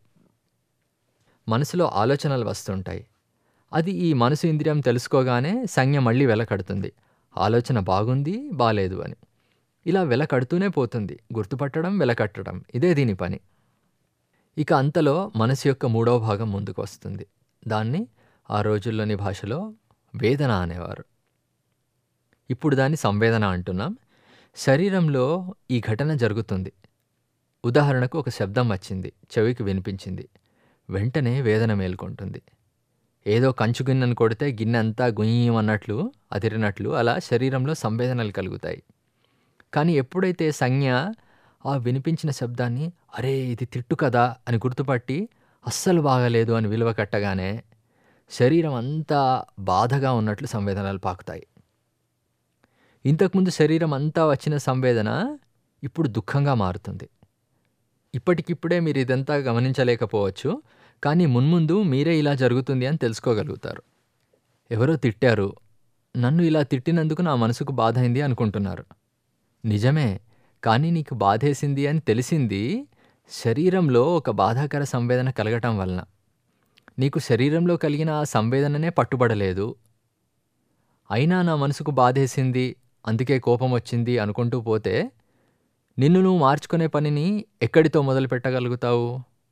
మనసులో ఆలోచనలు వస్తుంటాయి. అది ఈ మనసు ఇంద్రియం తెలుసుకోగానే సంజ్ఞ మళ్ళీ వెలకడుతుంది, ఆలోచన బాగుంది, బాలేదు అని. ఇలా వెలకడుతూనే పోతుంది. గుర్తుపట్టడం, వెలకట్టడం, ఇదే దీని పని. ఇక అంతలో మనసు యొక్క మూడవ భాగం ముందుకు వస్తుంది. దాన్ని ఆ రోజుల్లోని భాషలో వేదన అనేవారు. ఇప్పుడు దాన్ని సంవేదన అంటున్నాం. శరీరంలో ఈ ఘటన జరుగుతుంది. ఉదాహరణకు ఒక శబ్దం వచ్చింది, చెవికి వినిపించింది. వెంటనే వేదన మేల్కొంటుంది. ఏదో కంచు గిన్నెను కొడితే గిన్నె అంతా గుయ్యమన్నట్లు, అదిరినట్లు అలా శరీరంలో సంవేదనలు కలుగుతాయి. కానీ ఎప్పుడైతే సంజ్ఞ ఆ వినిపించిన శబ్దాన్ని అరే ఇది తిట్టు కదా అని గుర్తుపట్టి అస్సలు బాగలేదు అని విలువ కట్టగానే శరీరం అంతా బాధగా ఉన్నట్లు సంవేదనలు పాకుతాయి. ఇంతకుముందు శరీరం అంతా వచ్చిన సంవేదన ఇప్పుడు దుఃఖంగా మారుతుంది. ఇప్పటికిప్పుడే మీరు ఇదంతా గమనించలేకపోవచ్చు, కానీ మున్ముందు మీరే ఇలా జరుగుతుంది అని తెలుసుకోగలుగుతారు. ఎవరో తిట్టారు, నన్ను ఇలా తిట్టినందుకు నా మనసుకు బాధ అయింది అనుకుంటున్నారు. నిజమే, కానీ నీకు బాధేసింది అని తెలిసింది శరీరంలో ఒక బాధాకర సంవేదన కలగటం వలన. నీకు శరీరంలో కలిగిన ఆ సంవేదననే పట్టుబడలేదు. అయినా నా మనసుకు బాధేసింది, అందుకే కోపం వచ్చింది అనుకుంటూ పోతే నిన్ను నువ్వు మార్చుకునే పనిని ఎక్కడితో మొదలు పెట్టగలుగుతావు?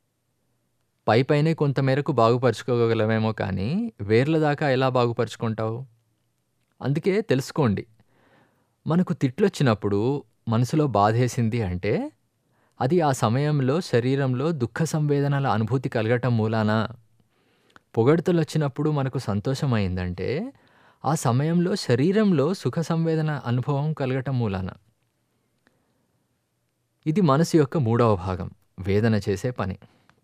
పై పైనే కొంతమేరకు బాగుపరుచుకోగలమేమో, కానీ వేర్ల దాకా ఎలా బాగుపరుచుకుంటావు? అందుకే తెలుసుకోండి, మనకు తిట్లొచ్చినప్పుడు మనసులో బాధేసింది అంటే అది ఆ సమయంలో శరీరంలో దుఃఖ సంవేదనల అనుభూతి కలగటం మూలాన. పొగడ్తలు వచ్చినప్పుడు మనకు సంతోషమైందంటే ఆ సమయంలో శరీరంలో సుఖ సంవేదన అనుభవం కలగటం మూలాన. ఇది మనసు యొక్క మూడవ భాగం, వేదన చేసే పని.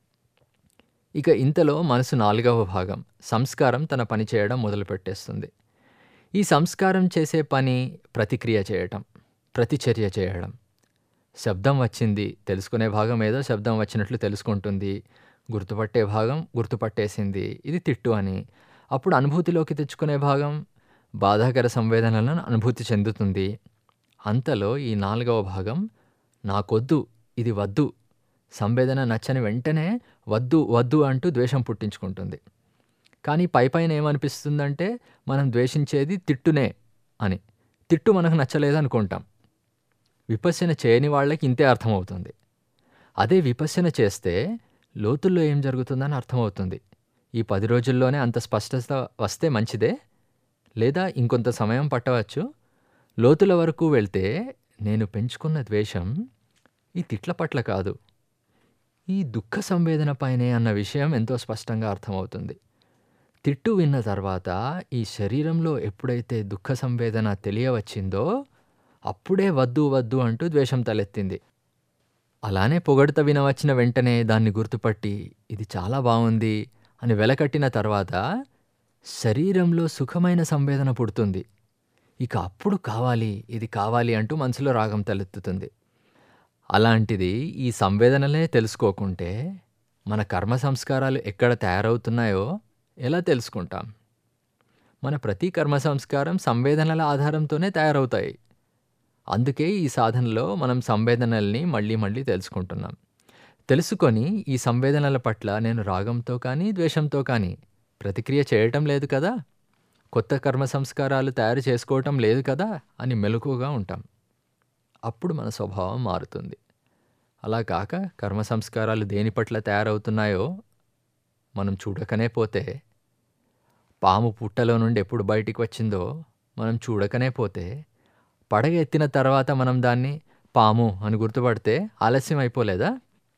ఇక ఇంతలో మనసు నాలుగవ భాగం, సంస్కారం తన పని చేయడం మొదలుపెట్టేస్తుంది. ఈ సంస్కారం చేసే పని ప్రతిక్రియ చేయటం, ప్రతిచర్య చేయడం. శబ్దం వచ్చింది, తెలుసుకునే భాగం ఏదో శబ్దం వచ్చినట్లు తెలుసుకుంటుంది. గుర్తుపట్టే భాగం గుర్తుపట్టేసింది, ఇది తిట్టు అని. అప్పుడు అనుభూతిలోకి తెచ్చుకునే భాగం బాధాకర సంవేదనలను అనుభూతి చెందుతుంది. అంతలో ఈ నాలుగవ భాగం నాకొద్దు, ఇది వద్దు, సంవేదన నచ్చని వెంటనే వద్దు వద్దు అంటూ ద్వేషం పుట్టించుకుంటుంది. కానీ పై పైన ఏమనిపిస్తుందంటే మనం ద్వేషించేది తిట్టునే అని. తిట్టు మనకు నచ్చలేదనుకుంటాం. విపశ్యన చేయని వాళ్ళకి ఇంతే అర్థమవుతుంది. అదే విపశ్యన చేస్తే లోతుల్లో ఏం జరుగుతుందని అర్థమవుతుంది. ఈ పది రోజుల్లోనే అంత స్పష్టత వస్తే మంచిదే, లేదా ఇంకొంత సమయం పట్టవచ్చు. లోతుల వరకు వెళ్తే నేను పెంచుకున్న ద్వేషం ఈ తిట్ల పట్ల కాదు, ఈ దుఃఖ సంవేదన పైనే అన్న విషయం ఎంతో స్పష్టంగా అర్థమవుతుంది. తిట్టు విన్న తర్వాత ఈ శరీరంలో ఎప్పుడైతే దుఃఖ సంవేదన తెలియవచ్చిందో అప్పుడే వద్దు వద్దు అంటూ ద్వేషం తలెత్తింది. అలానే పొగడ్త వినవచ్చిన వెంటనే దాన్ని గుర్తుపట్టి ఇది చాలా బాగుంది అని వెలకట్టిన తర్వాత శరీరంలో సుఖమైన సంవేదన పుడుతుంది. ఇక అప్పుడు కావాలి, ఇది కావాలి అంటూ మనసులో రాగం తలెత్తుతుంది. అలాంటిది ఈ సంవేదనలే తెలుసుకోకుంటే మన కర్మ సంస్కారాలు ఎక్కడ తయారవుతున్నాయో ఎలా తెలుసుకుంటాం? మన ప్రతి కర్మ సంస్కారం సంవేదనల ఆధారంతోనే తయారవుతాయి. అందుకే ఈ సాధనలో మనం సంవేదనల్ని మళ్ళీ మళ్ళీ తెలుసుకుంటున్నాం. తెలుసుకొని ఈ సంవేదనల పట్ల నేను రాగంతో కానీ ద్వేషంతో కానీ ప్రతిక్రియ చేయటం లేదు కదా, కొత్త కర్మ సంస్కారాలు తయారు చేసుకోవటం లేదు కదా అని మెలకువగా ఉంటాం. అప్పుడు మన స్వభావం మారుతుంది. అలా కాక కర్మ సంస్కారాలు దేని పట్ల తయారవుతున్నాయో మనం చూడకనే పోతే పాము పుట్టలో నుండి ఎప్పుడు బయటికి వచ్చిందో మనం చూడకనే పోతే, పడగ ఎత్తిన తర్వాత మనం దాన్ని పాము అని గుర్తుపడితే ఆలస్యం అయిపోలేదా?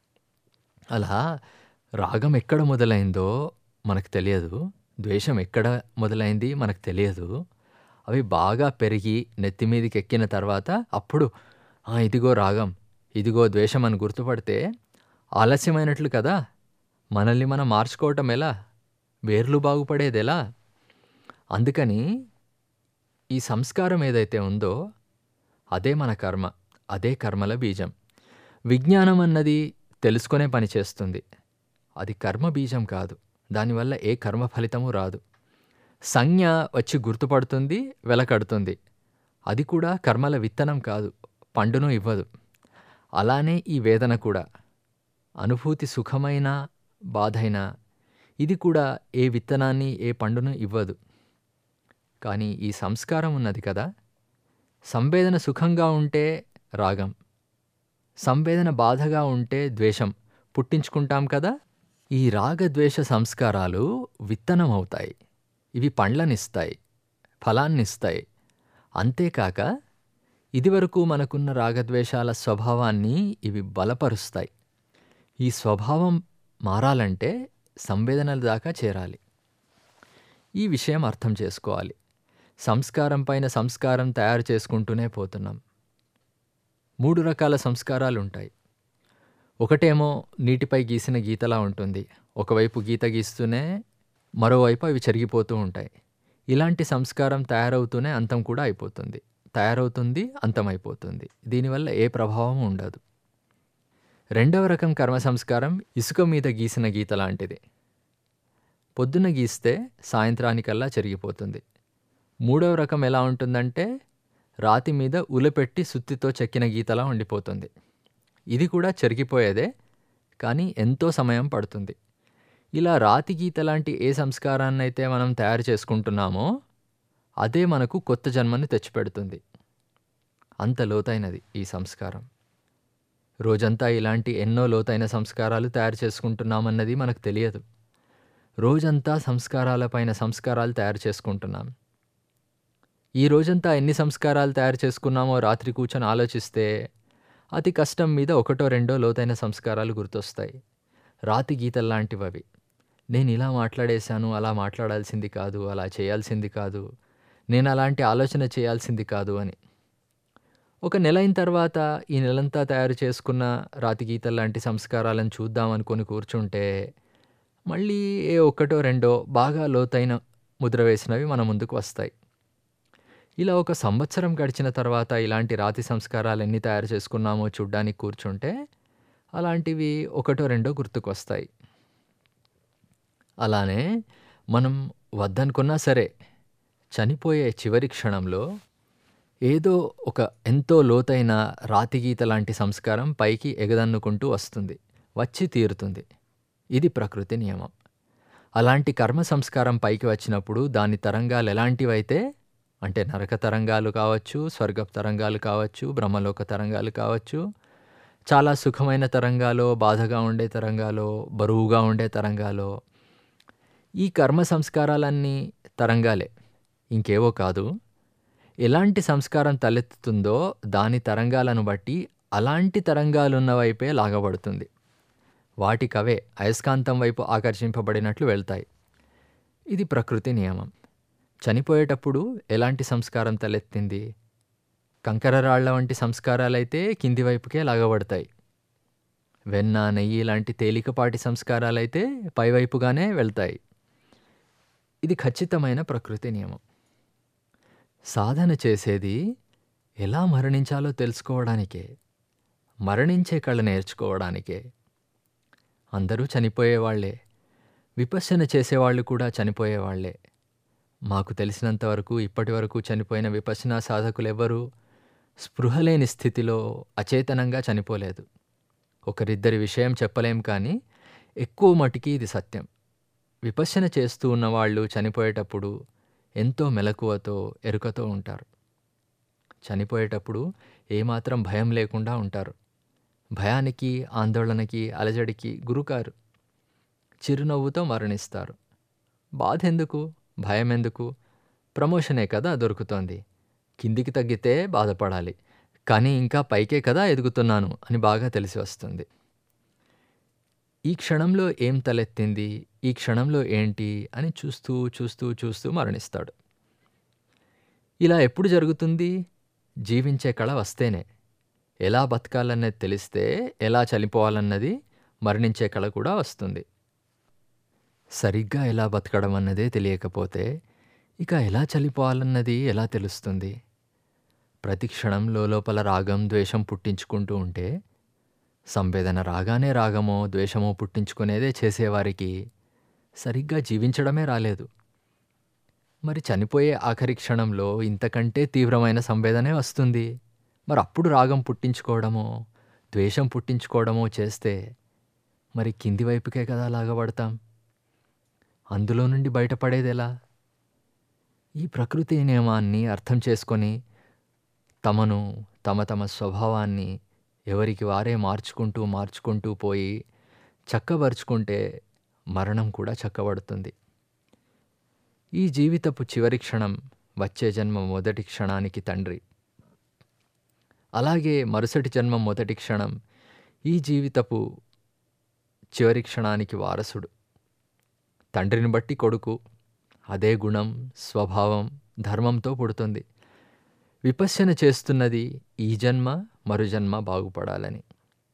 అలా రాగం ఎక్కడ మొదలైందో మనకు తెలియదు. ద్వేషం ఎక్కడ మొదలైంది మనకు తెలియదు. అవి బాగా పెరిగి నెత్తి మీదికి ఎక్కిన తర్వాత అప్పుడు "ఆ! ఇదిగో రాగం, ఇదిగో ద్వేషం" అని గుర్తుపడితే ఆలస్యమైనట్లు కదా! మనల్ని మనం మార్చుకోవటం ఎలా? వేర్లు బాగుపడేదెలా? అందుకని ఈ సంస్కారం ఏదైతే ఉందో అదే మన కర్మ. అదే కర్మల బీజం. విజ్ఞానం అన్నది తెలుసుకునే పని చేస్తుంది. అది కర్మ బీజం కాదు. దానివల్ల ఏ కర్మ ఫలితము రాదు. సంజ్ఞ వచ్చి గుర్తుపడుతుంది, వెలకడుతుంది. అది కూడా కర్మల విత్తనం కాదు, పండును ఇవ్వదు. అలానే ఈ వేదన కూడా. అనుభూతి సుఖమైనా, బాధైనా ఇది కూడా ఏ విత్తనాన్ని, ఏ పండును ఇవ్వదు. కానీ ఈ సంస్కారం ఉన్నది కదా, సంవేదన సుఖంగా ఉంటే రాగం, సంవేదన బాధగా ఉంటే ద్వేషం పుట్టించుకుంటాం కదా. ఈ రాగద్వేష సంస్కారాలు విత్తనం అవుతాయి. ఇవి పండ్లనిస్తాయి, ఫలాన్నిస్తాయి. అంతేకాక ఇదివరకు మనకున్న రాగద్వేషాల స్వభావాన్ని ఇవి బలపరుస్తాయి. ఈ స్వభావం మారాలంటే సంవేదనల దాకా చేరాలి. ఈ విషయం అర్థం చేసుకోవాలి. సంస్కారం పైన సంస్కారం తయారు చేసుకుంటూనే పోతున్నాం. మూడు రకాల సంస్కారాలు ఉంటాయి. ఒకటేమో నీటిపై గీసిన గీతలా ఉంటుంది. ఒకవైపు గీత గీస్తూనే మరోవైపు అవి చెరిగిపోతూ ఉంటాయి. ఇలాంటి సంస్కారం తయారవుతూనే అంతం కూడా అయిపోతుంది. తయారవుతుంది, అంతమైపోతుంది. దీనివల్ల ఏ ప్రభావం ఉండదు. రెండవ రకం కర్మ సంస్కారం ఇసుక మీద గీసిన గీత లాంటిది. పొద్దున్న గీస్తే సాయంత్రానికల్లా చెరిగిపోతుంది. మూడవ రకం ఎలా ఉంటుందంటే రాతి మీద ఉలపెట్టి సుత్తితో చెక్కిన గీతలా ఉండిపోతుంది. ఇది కూడా చెరిగిపోయేదే, కానీ ఎంతో సమయం పడుతుంది. ఇలా రాతి గీత లాంటి ఏ సంస్కారాన్నైతే మనం తయారు చేసుకుంటున్నామో అదే మనకు కొత్త జన్మని తెచ్చిపెడుతుంది. అంత లోతైనది ఈ సంస్కారం. రోజంతా ఇలాంటి ఎన్నో లోతైన సంస్కారాలు తయారు చేసుకుంటున్నామన్నది మనకు తెలియదు. రోజంతా సంస్కారాలపైన సంస్కారాలు తయారు చేసుకుంటున్నాం. ఈ రోజంతా ఎన్ని సంస్కారాలు తయారు చేసుకున్నామో రాత్రి కూర్చొని ఆలోచిస్తే అతి కష్టం మీద ఒకటో రెండో లోతైన సంస్కారాలు గుర్తొస్తాయి. రాతి గీతల్లాంటివి అవి. నేను ఇలా మాట్లాడేశాను, అలా మాట్లాడాల్సింది కాదు, అలా చేయాల్సింది కాదు, నేను అలాంటి ఆలోచన చేయాల్సింది కాదు అని. ఒక నెల అయిన తర్వాత ఈ నెలంతా తయారు చేసుకున్న రాతి గీతల్లాంటి సంస్కారాలను చూద్దాం అనుకొని కూర్చుంటే మళ్ళీ ఏ ఒక్కటో రెండో బాగా లోతైన ముద్ర వేసినవి మన ముందుకు వస్తాయి. ఇలా ఒక సంవత్సరం గడిచిన తర్వాత ఇలాంటి రాతి సంస్కారాలు ఎన్ని తయారు చేసుకున్నామో చూడ్డానికి కూర్చుంటే అలాంటివి ఒకటో రెండో గుర్తుకొస్తాయి. అలానే మనం వద్దనుకున్నా సరే చనిపోయే చివరి క్షణంలో ఏదో ఒక ఎంతో లోతైన రాతి గీత లాంటి సంస్కారం పైకి ఎగదన్నుకుంటూ వస్తుంది, వచ్చి తీరుతుంది. ఇది ప్రకృతి నియమం. అలాంటి కర్మ సంస్కారం పైకి వచ్చినప్పుడు దాని తరంగాలు ఎలాంటివైతే, అంటే నరక తరంగాలు కావచ్చు, స్వర్గపు తరంగాలు కావచ్చు, బ్రహ్మలోక తరంగాలు కావచ్చు, చాలా సుఖమైన తరంగాలో, బాధగా ఉండే తరంగాలో, బరువుగా ఉండే తరంగాలో, ఈ కర్మ సంస్కారాలన్నీ తరంగాలే, ఇంకేవో కాదు. ఎలాంటి సంస్కారం తలెత్తుతుందో దాని తరంగాలను బట్టి అలాంటి తరంగాలున్న వైపే లాగబడుతుంది. వాటికవే అయస్కాంతం వైపు ఆకర్షింపబడినట్లు వెళ్తాయి. ఇది ప్రకృతి నియమం. చనిపోయేటప్పుడు ఎలాంటి సంస్కారం తలెత్తింది? కంకర రాళ్ల వంటి సంస్కారాలైతే కింది వైపుకే లాగబడతాయి. వెన్న, నెయ్యి లాంటి తేలికపాటి సంస్కారాలైతే పైవైపుగానే వెళ్తాయి. ఇది ఖచ్చితమైన ప్రకృతి నియమం. సాధన చేసేది ఎలా మరణించాలో తెలుసుకోవడానికే, మరణించే కళ నేర్చుకోవడానికే. అందరూ చనిపోయేవాళ్లే, విపశ్యన చేసేవాళ్ళు కూడా చనిపోయేవాళ్లే. మాకు తెలిసినంతవరకు ఇప్పటి వరకు చనిపోయిన విపశ్యనా సాధకులెవ్వరూ స్పృహలేని స్థితిలో అచేతనంగా చనిపోలేదు. ఒకరిద్దరి విషయం చెప్పలేం, కానీ ఎక్కువ మటుకి ఇది సత్యం. విపశ్యన చేస్తూ ఉన్నవాళ్ళు చనిపోయేటప్పుడు ఎంతో మెలకువతో, ఎరుకతో ఉంటారు. చనిపోయేటప్పుడు ఏమాత్రం భయం లేకుండా ఉంటారు. భయానికి, ఆందోళనకి, అలజడికి గురికారు. చిరునవ్వుతో మరణిస్తారు. బాధెందుకు? భయం ఎందుకు? ప్రమోషనే కదా దొరుకుతోంది. కిందికి తగ్గితే బాధపడాలి. కానీ ఇంకా పైకే కదా ఎదుగుతున్నాను అని బాగా తెలిసి వస్తుంది. ఈ క్షణంలో ఏం తలెత్తింది? ఈ క్షణంలో ఏంటి? అని చూస్తూ చూస్తూ చూస్తూ మరణిస్తాడు. ఇలా ఎప్పుడు జరుగుతుంది? జీవించే కళ వస్తేనే. ఎలా బతకాలన్నది తెలిస్తే ఎలా చనిపోవాలన్నది మరణించే కళ కూడా వస్తుంది. సరిగ్గా ఎలా బతకడం అన్నదే తెలియకపోతే ఇక ఎలా చనిపోవాలన్నది ఎలా తెలుస్తుంది? ప్రతి క్షణం లోపల రాగం ద్వేషం పుట్టించుకుంటూ ఉంటే సంవేదన రాగానే రాగమో ద్వేషమో పుట్టించుకునేదే చేసేవారికి సరిగ్గా జీవించడమే రాలేదు. మరి చనిపోయే ఆఖరి క్షణంలో ఇంతకంటే తీవ్రమైన సంవేదనే వస్తుంది. మరి అప్పుడు రాగం పుట్టించుకోవడమో ద్వేషం పుట్టించుకోవడమో చేస్తే మరి కింది వైపుకే కదా లాగబడతాం. అందులో నుండి బయటపడేదెలా? ఈ ప్రకృతి నియమాన్ని అర్థం చేసుకొని తమను తమ తమ స్వభావాన్ని ఎవరికి వారే మార్చుకుంటూ మార్చుకుంటూ పోయి చక్కబరుచుకుంటే మరణం కూడా చక్కబడుతుంది. ఈ జీవితపు చివరి క్షణం వచ్చే జన్మ మొదటి క్షణానికి తండ్రి. అలాగే మరుసటి జన్మ మొదటి క్షణం ఈ జీవితపు చివరి క్షణానికి వారసుడు. తండ్రిని బట్టి కొడుకు. అదే గుణం స్వభావం ధర్మంతో పుడుతుంది. విపశ్యన చేస్తున్నది ఈ జన్మ మరుజన్మ బాగుపడాలని.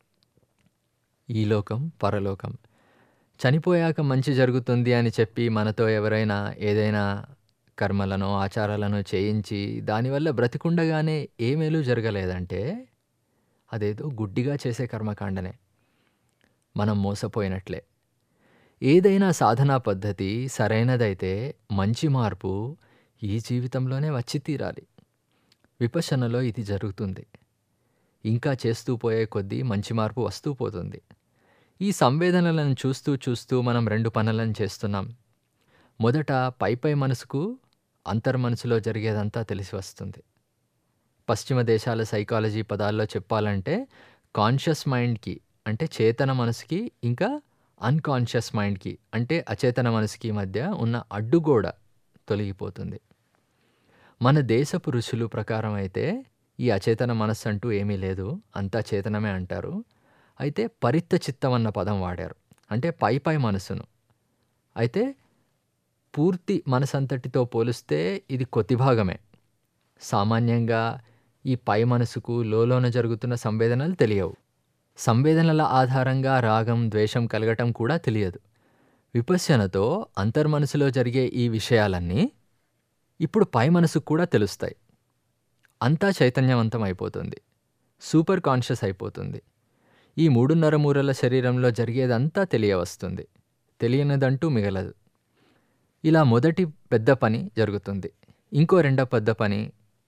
ఈ లోకం పరలోకం. చనిపోయాక మంచి జరుగుతుంది అని చెప్పి మనతో ఎవరైనా ఏదైనా కర్మలను ఆచారాలను చేయించి దానివల్ల బ్రతికుండగానే ఏ మేలు జరగలేదంటే అదేదో గుడ్డిగా చేసే కర్మకాండనే. మనం మోసపోయినట్లే. ఏదైనా సాధనా పద్ధతి సరైనదైతే మంచి మార్పు ఈ జీవితంలోనే వచ్చి తీరాలి. విపశ్యనలో ఇది జరుగుతుంది. ఇంకా చేస్తూ పోయే కొద్దీ మంచి మార్పు వస్తూ పోతుంది. ఈ సంవేదనలను చూస్తూ చూస్తూ మనం రెండు పనులను చేస్తున్నాం. మొదట పై పై మనసుకు అంతర్మనసులో జరిగేదంతా తెలిసి వస్తుంది. పశ్చిమ దేశాల సైకాలజీ పదాల్లో చెప్పాలంటే కాన్షియస్ మైండ్కి అంటే చేతన మనసుకి ఇంకా అన్కాన్షియస్ మైండ్కి అంటే అచేతన మనసుకి మధ్య ఉన్న అడ్డుగోడ తొలగిపోతుంది. మన దేశపు ఋషులు ప్రకారం అయితే ఈ అచేతన మనస్సు అంటూ ఏమీ లేదు, అంతా చేతనమే అంటారు. అయితే పరిత్త చిత్తం అన్న పదం వాడారు, అంటే పై పై మనసును. అయితే పూర్తి మనసంతటితో పోలిస్తే ఇది కొద్ది భాగమే. సామాన్యంగా ఈ పై మనసుకు లోలోన జరుగుతున్న సంవేదనలు తెలియవు. సంవేదనల ఆధారంగా రాగం ద్వేషం కలగటం కూడా తెలియదు. విపశ్యనతో అంతర్మనసులో జరిగే ఈ విషయాలన్నీ ఇప్పుడు పై మనసుకు కూడా తెలుస్తాయి. అంతా చైతన్యవంతం అయిపోతుంది, సూపర్ కాన్షియస్ అయిపోతుంది. ఈ మూడున్నర మూరల శరీరంలో జరిగేదంతా తెలియవస్తుంది, తెలియనిదంటూ మిగలదు. ఇలా మొదటి పెద్ద పని జరుగుతుంది. ఇంకో రెండో పెద్ద పని,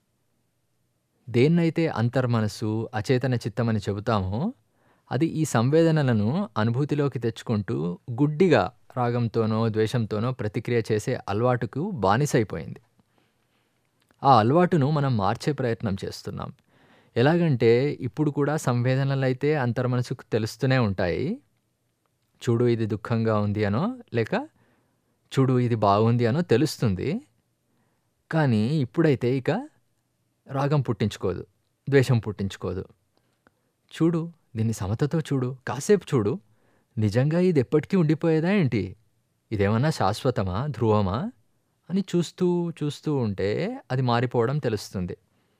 దేన్నైతే అంతర్మనస్సు అచేతన చిత్తమని చెబుతామో అది ఈ సంవేదనలను అనుభూతిలోకి తెచ్చుకుంటూ గుడ్డిగా రాగంతోనో ద్వేషంతోనో ప్రతిక్రియ చేసే అలవాటుకు బానిసైపోయింది. ఆ అలవాటును మనం మార్చే ప్రయత్నం చేస్తున్నాం. ఎలాగంటే ఇప్పుడు కూడా సంవేదనలు అయితే అంతర్మనసుకు తెలుస్తూనే ఉంటాయి. చూడు ఇది దుఃఖంగా ఉంది అనో లేక చూడు ఇది బాగుంది అనో తెలుస్తుంది. కానీ ఇప్పుడైతే ఇక రాగం పుట్టించుకోదు, ద్వేషం పుట్టించుకోదు. చూడు దీన్ని సమతతో చూడు, కాసేపు చూడు, నిజంగా ఇది ఎప్పటికీ ఉండిపోయేదా ఏంటి? ఇదేమన్నా శాశ్వతమా ధ్రువమా అని చూస్తూ చూస్తూ ఉంటే అది మారిపోవడం తెలుస్తుంది.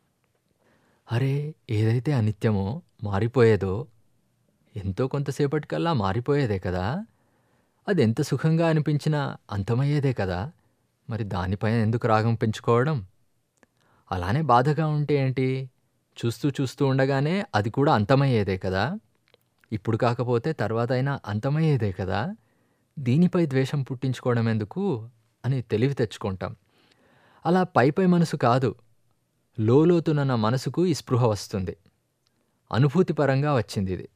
అరే ఏదైతే అనిత్యమో మారిపోయేదో ఎంతో కొంతసేపటికల్లా మారిపోయేదే కదా, అది ఎంత సుఖంగా అనిపించినా అంతమయ్యేదే కదా, మరి దానిపైన ఎందుకు రాగం పెంచుకోవడం? అలానే బాధగా ఉంటే ఏంటి, చూస్తూ చూస్తూ ఉండగానే అది కూడా అంతమయ్యేదే కదా, ఇప్పుడు కాకపోతే తర్వాత అయినా అంతమయ్యేదే కదా, దీనిపై ద్వేషం పుట్టించుకోవడం ఎందుకు అని తెలివి తెచ్చుకుంటాం. అలా పై పై మనసు కాదు, లోలోతున్న మనసుకు ఈ స్పృహ వస్తుంది. అనుభూతిపరంగా వచ్చింది ఇది.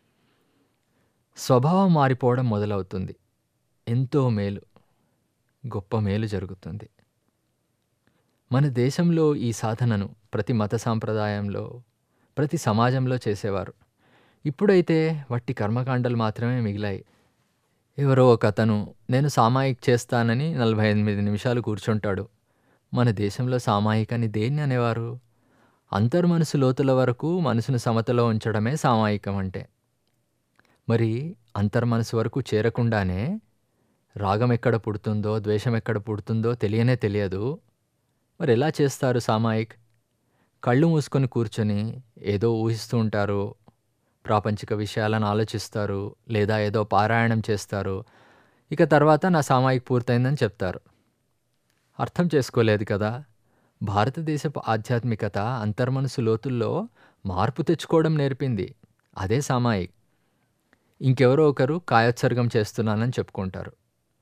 స్వభావం మారిపోవడం మొదలవుతుంది. ఎంతో మేలు, గొప్ప మేలు జరుగుతుంది. మన దేశంలో ఈ సాధనను ప్రతి మత సాంప్రదాయంలో ప్రతి సమాజంలో చేసేవారు. ఇప్పుడైతే వట్టి కర్మకాండలు మాత్రమే మిగిలాయి. ఎవరో ఒకతను నేను సామాయిక్ చేస్తానని నలభై ఎనిమిది నిమిషాలు కూర్చుంటాడు. మన దేశంలో సామాయికని దేన్ని అనేవారు? అంతర్మనసు లోతుల వరకు మనసును సమతలో ఉంచడమే సామాయికం అంటే. మరి అంతర్మనసు వరకు చేరకుండానే రాగం ఎక్కడ పుడుతుందో, ద్వేషం ఎక్కడ పుడుతుందో తెలియనే తెలియదు. మరి ఎలా చేస్తారు సామాయిక్? కళ్ళు మూసుకొని కూర్చొని ఏదో ఊహిస్తూ ఉంటారు, ప్రాపంచిక విషయాలను ఆలోచిస్తారు, లేదా ఏదో పారాయణం చేస్తారు. ఇక తర్వాత నా సామాయిక్ పూర్తయిందని చెప్తారు. అర్థం చేసుకోలేదు కదా. భారతదేశపు ఆధ్యాత్మికత అంతర్మనసు లోతుల్లో మార్పు తెచ్చుకోవడం నేర్పింది. అదే సామాయిక్. ఇంకెవరో ఒకరు కాయోత్సర్గం చేస్తున్నానని చెప్పుకుంటారు.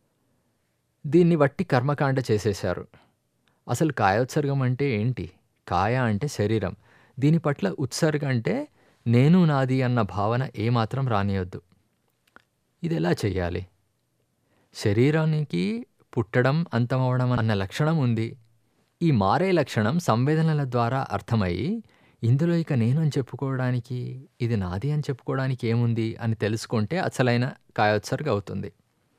దీన్ని వట్టి కర్మకాండ చేసేశారు. అసలు కాయోత్సర్గం అంటే ఏంటి? కాయ అంటే శరీరం. దీని పట్ల ఉత్సర్గ అంటే నేను నాది అన్న భావన ఏమాత్రం రానియొద్దు. ఇది ఎలా చెయ్యాలి? శరీరానికి పుట్టడం, అంతమవడం అన్న లక్షణం ఉంది. ఈ మారే లక్షణం సంవేదనల ద్వారా అర్థమయ్యి ఇందులో ఇక నేను అని చెప్పుకోవడానికి, ఇది నాది అని చెప్పుకోవడానికి ఏముంది అని తెలుసుకుంటే అసలైన కాయోత్సర్గ అవుతుంది.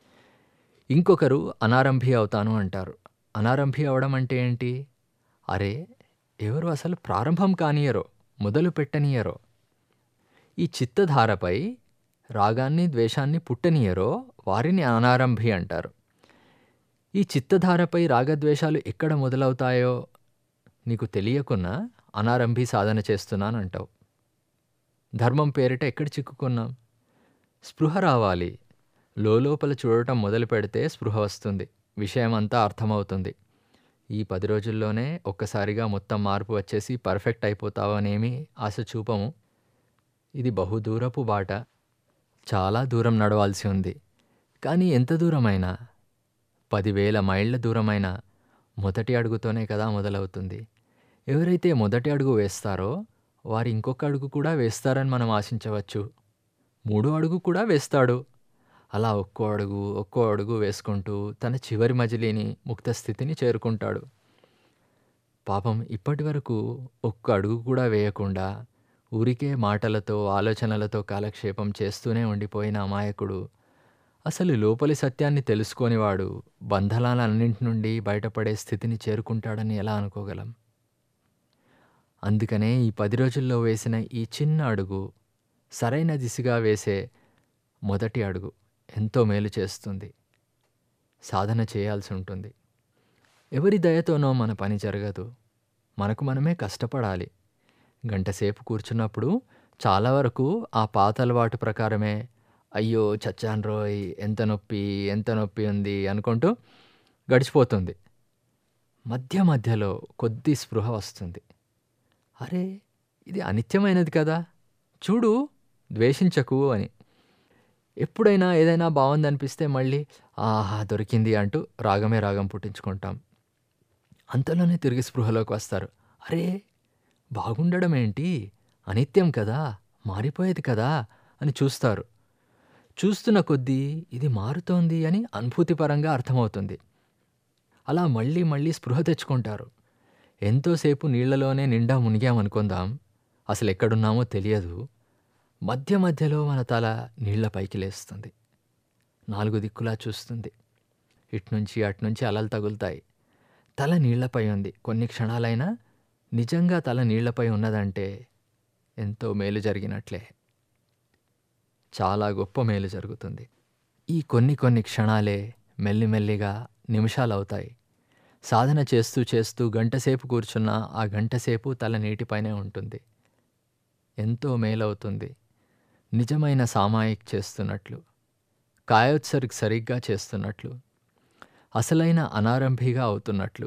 ఇంకొకరు అనారంభి అవుతాను అంటారు. అనారంభి అవడం అంటే ఏంటి? అరే, ఎవరు అసలు ప్రారంభం కానియరో, మొదలు పెట్టనియరో, ఈ చిత్తధారపై రాగాన్ని ద్వేషాన్ని పుట్టనియరో వారిని అనారంభి అంటారు. ఈ చిత్తధారపై రాగద్వేషాలు ఎక్కడ మొదలవుతాయో నీకు తెలియకున్నా అనారంభి సాధన చేస్తున్నానంటావు. ధర్మం పేరిట ఎక్కడ చిక్కుకున్నాం? స్పృహ రావాలి. లోపల చూడటం మొదలు పెడితే స్పృహ వస్తుంది, విషయం అంతా అర్థమవుతుంది. ఈ పది రోజుల్లోనే ఒక్కసారిగా మొత్తం మార్పు వచ్చేసి పర్ఫెక్ట్ అయిపోతావనేమి ఆశ చూపము. ఇది బహుదూరపు బాట, చాలా దూరం నడవాల్సి ఉంది. కానీ ఎంత దూరమైనా, పదివేల మైళ్ళ దూరమైనా మొదటి అడుగుతోనే కదా మొదలవుతుంది. ఎవరైతే మొదటి అడుగు వేస్తారో వారు ఇంకొక అడుగు కూడా వేస్తారని మనం ఆశించవచ్చు. మూడో అడుగు కూడా వేస్తాడు. అలా ఒక్కో అడుగు ఒక్కో అడుగు వేసుకుంటూ తన చివరి మజిలీని, ముక్త స్థితిని చేరుకుంటాడు. పాపం ఇప్పటి వరకు ఒక్క అడుగు కూడా వేయకుండా ఊరికే మాటలతో, ఆలోచనలతో కాలక్షేపం చేస్తూనే ఉండిపోయిన అమాయకుడు అసలు లోపలి సత్యాన్ని తెలుసుకోనివాడు బంధనాలన్నింటి నుండి బయటపడే స్థితిని చేరుకుంటాడని ఎలా అనుకోగలం? అందుకనే ఈ పది రోజుల్లో వేసిన ఈ చిన్న అడుగు, సరైన దిశగా వేసే మొదటి అడుగు ఎంతో మేలు చేస్తుంది. సాధన చేయాల్సి ఉంటుంది. ఎవరి దయతోనో మన పని జరగదు. మనకు మనమే కష్టపడాలి. గంటసేపు కూర్చున్నప్పుడు చాలా వరకు ఆ పాత అలవాటు ప్రకారమే అయ్యో చచ్చాను రోయ్, ఎంత నొప్పి ఎంత నొప్పి ఉంది అనుకుంటూ గడిచిపోతుంది. మధ్య మధ్యలో కొద్ది స్పృహ వస్తుంది. అరే, ఇది అనిత్యమైనది కదా, చూడు, ద్వేషించకు అని. ఎప్పుడైనా ఏదైనా బాగుందనిపిస్తే మళ్ళీ ఆహా దొరికింది అంటూ రాగమే రాగం పుట్టించుకుంటాం. అంతలోనే తిరిగి స్పృహలోకి వస్తారు. అరే, బాగుండడం ఏంటి, అనిత్యం కదా, మారిపోయేది కదా అని చూస్తారు. చూస్తున్న కొద్దీ ఇది మారుతోంది అని అనుభూతిపరంగా అర్థమవుతుంది. అలా మళ్ళీ మళ్ళీ స్పృహ తెచ్చుకుంటారు. ఎంతోసేపు నీళ్లలోనే నిండా మునిగామనుకుందాం, అసలు ఎక్కడున్నామో తెలియదు. మధ్య మధ్యలో మన తల నీళ్ల పైకి లేస్తుంది, నాలుగు దిక్కులా చూస్తుంది. ఇట్నుంచి అట్నుంచి అలలు తగులుతాయి. తల నీళ్లపై ఉంది. కొన్ని క్షణాలైనా నిజంగా తల నీళ్లపై ఉన్నదంటే ఎంతో మేలు జరిగినట్లే, చాలా గొప్ప మేలు జరుగుతుంది. ఈ కొన్ని కొన్ని క్షణాలే మెల్లిమెల్లిగా నిమిషాలవుతాయి. సాధన చేస్తూ చేస్తూ గంటసేపు కూర్చున్నా ఆ గంటసేపు తల నీటిపైనే ఉంటుంది. ఎంతో మేలవుతుంది. నిజమైన సామాయిక్ చేస్తున్నట్లు, కాయోత్సర్గ్ సరిగ్గా చేస్తున్నట్లు, అసలైన అనారంభిగా అవుతున్నట్లు,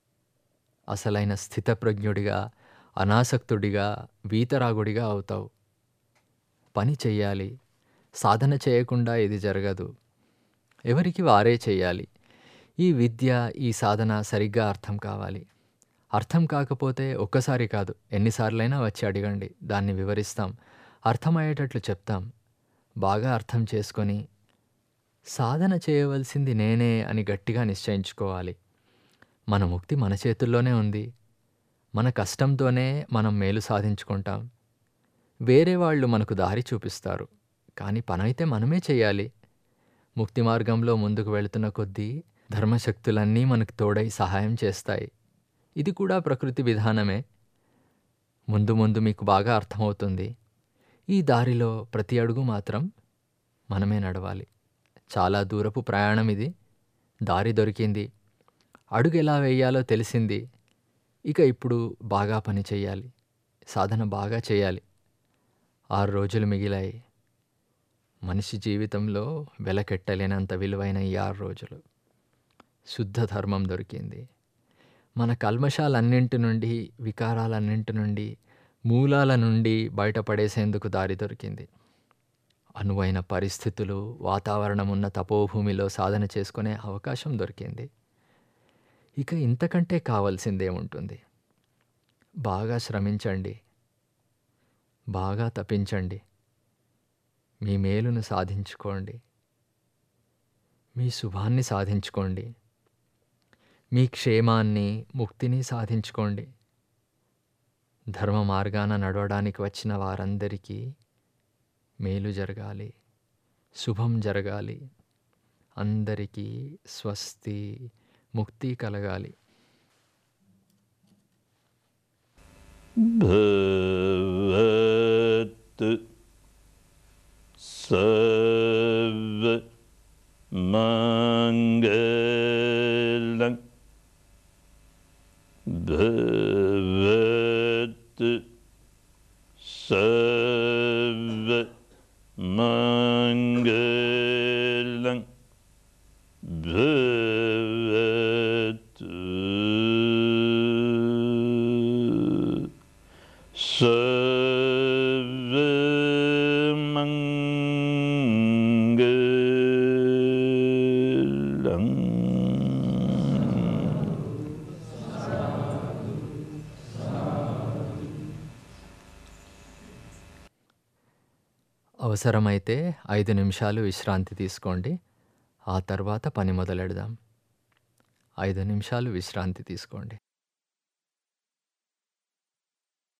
అసలైన స్థితప్రజ్ఞుడిగా, అనాసక్తుడిగా, వీతరాగుడిగా అవుతావు. పని చెయ్యాలి. సాధన చేయకుండా ఇది జరగదు. ఎవరికి వారే చెయ్యాలి. ఈ విద్య, ఈ సాధన సరిగ్గా అర్థం కావాలి. అర్థం కాకపోతే ఒక్కసారి కాదు, ఎన్నిసార్లైనా వచ్చి అడగండి, దాన్ని వివరిస్తాం, అర్థమయ్యేటట్లు చెప్తాం. బాగా అర్థం చేసుకొని సాధన చేయవలసింది నేనే అని గట్టిగా నిశ్చయించుకోవాలి. మన ముక్తి మన చేతుల్లోనే ఉంది. మన కష్టంతోనే మనం మేలు సాధించుకుంటాం. వేరే వాళ్ళు మనకు దారి చూపిస్తారు, కానీ పనైతే మనమే చేయాలి. ముక్తి మార్గంలో ముందుకు వెళుతున్న కొద్దీ ధర్మశక్తులన్నీ మనకు తోడై సహాయం చేస్తాయి. ఇది కూడా ప్రకృతి విధానమే. ముందు ముందు మీకు బాగా అర్థమవుతుంది. ఈ దారిలో ప్రతి అడుగు మాత్రం మనమే నడవాలి. చాలా దూరపు ప్రయాణం ఇది. దారి దొరికింది, అడుగు ఎలా వేయాలో తెలిసింది. ఇక ఇప్పుడు బాగా పని చేయాలి, సాధన బాగా చేయాలి. ఆరు రోజులు మిగిలాయి. మనిషి జీవితంలో వెలకెట్టలేనంత విలువైన ఈ ఆరు రోజులు. శుద్ధ ధర్మం దొరికింది. మన కల్మషాలన్నింటి నుండి, వికారాలన్నింటి నుండి, మూలాల నుండి బయటపడేసేందుకు దారి దొరికింది. అనువైన పరిస్థితులు, వాతావరణం ఉన్న తపోభూమిలో సాధన చేసుకునే అవకాశం దొరికింది. ఇక ఇంతకంటే కావాల్సిందేముంటుంది? బాగా శ్రమించండి, బాగా తపించండి, మీ మేలును సాధించుకోండి, మీ శుభాన్ని సాధించుకోండి, మీ క్షేమాన్ని, ముక్తిని సాధించుకోండి. ధర్మ మార్గాన నడవడానికి వచ్చిన వారందరికీ మేలు జరగాలి, శుభం జరగాలి. అందరికీ స్వస్తి, ముక్తి కలగాలి.
భవతు సర్వ మంగళం. భవతు సర్వ మంగళం. భవతు సర్వమంగళం.
అవసరమైతే ఐదు నిమిషాలు విశ్రాంతి తీసుకోండి. ఆ తర్వాత పని మొదలెడదాం. ఐదు నిమిషాలు విశ్రాంతి తీసుకోండి.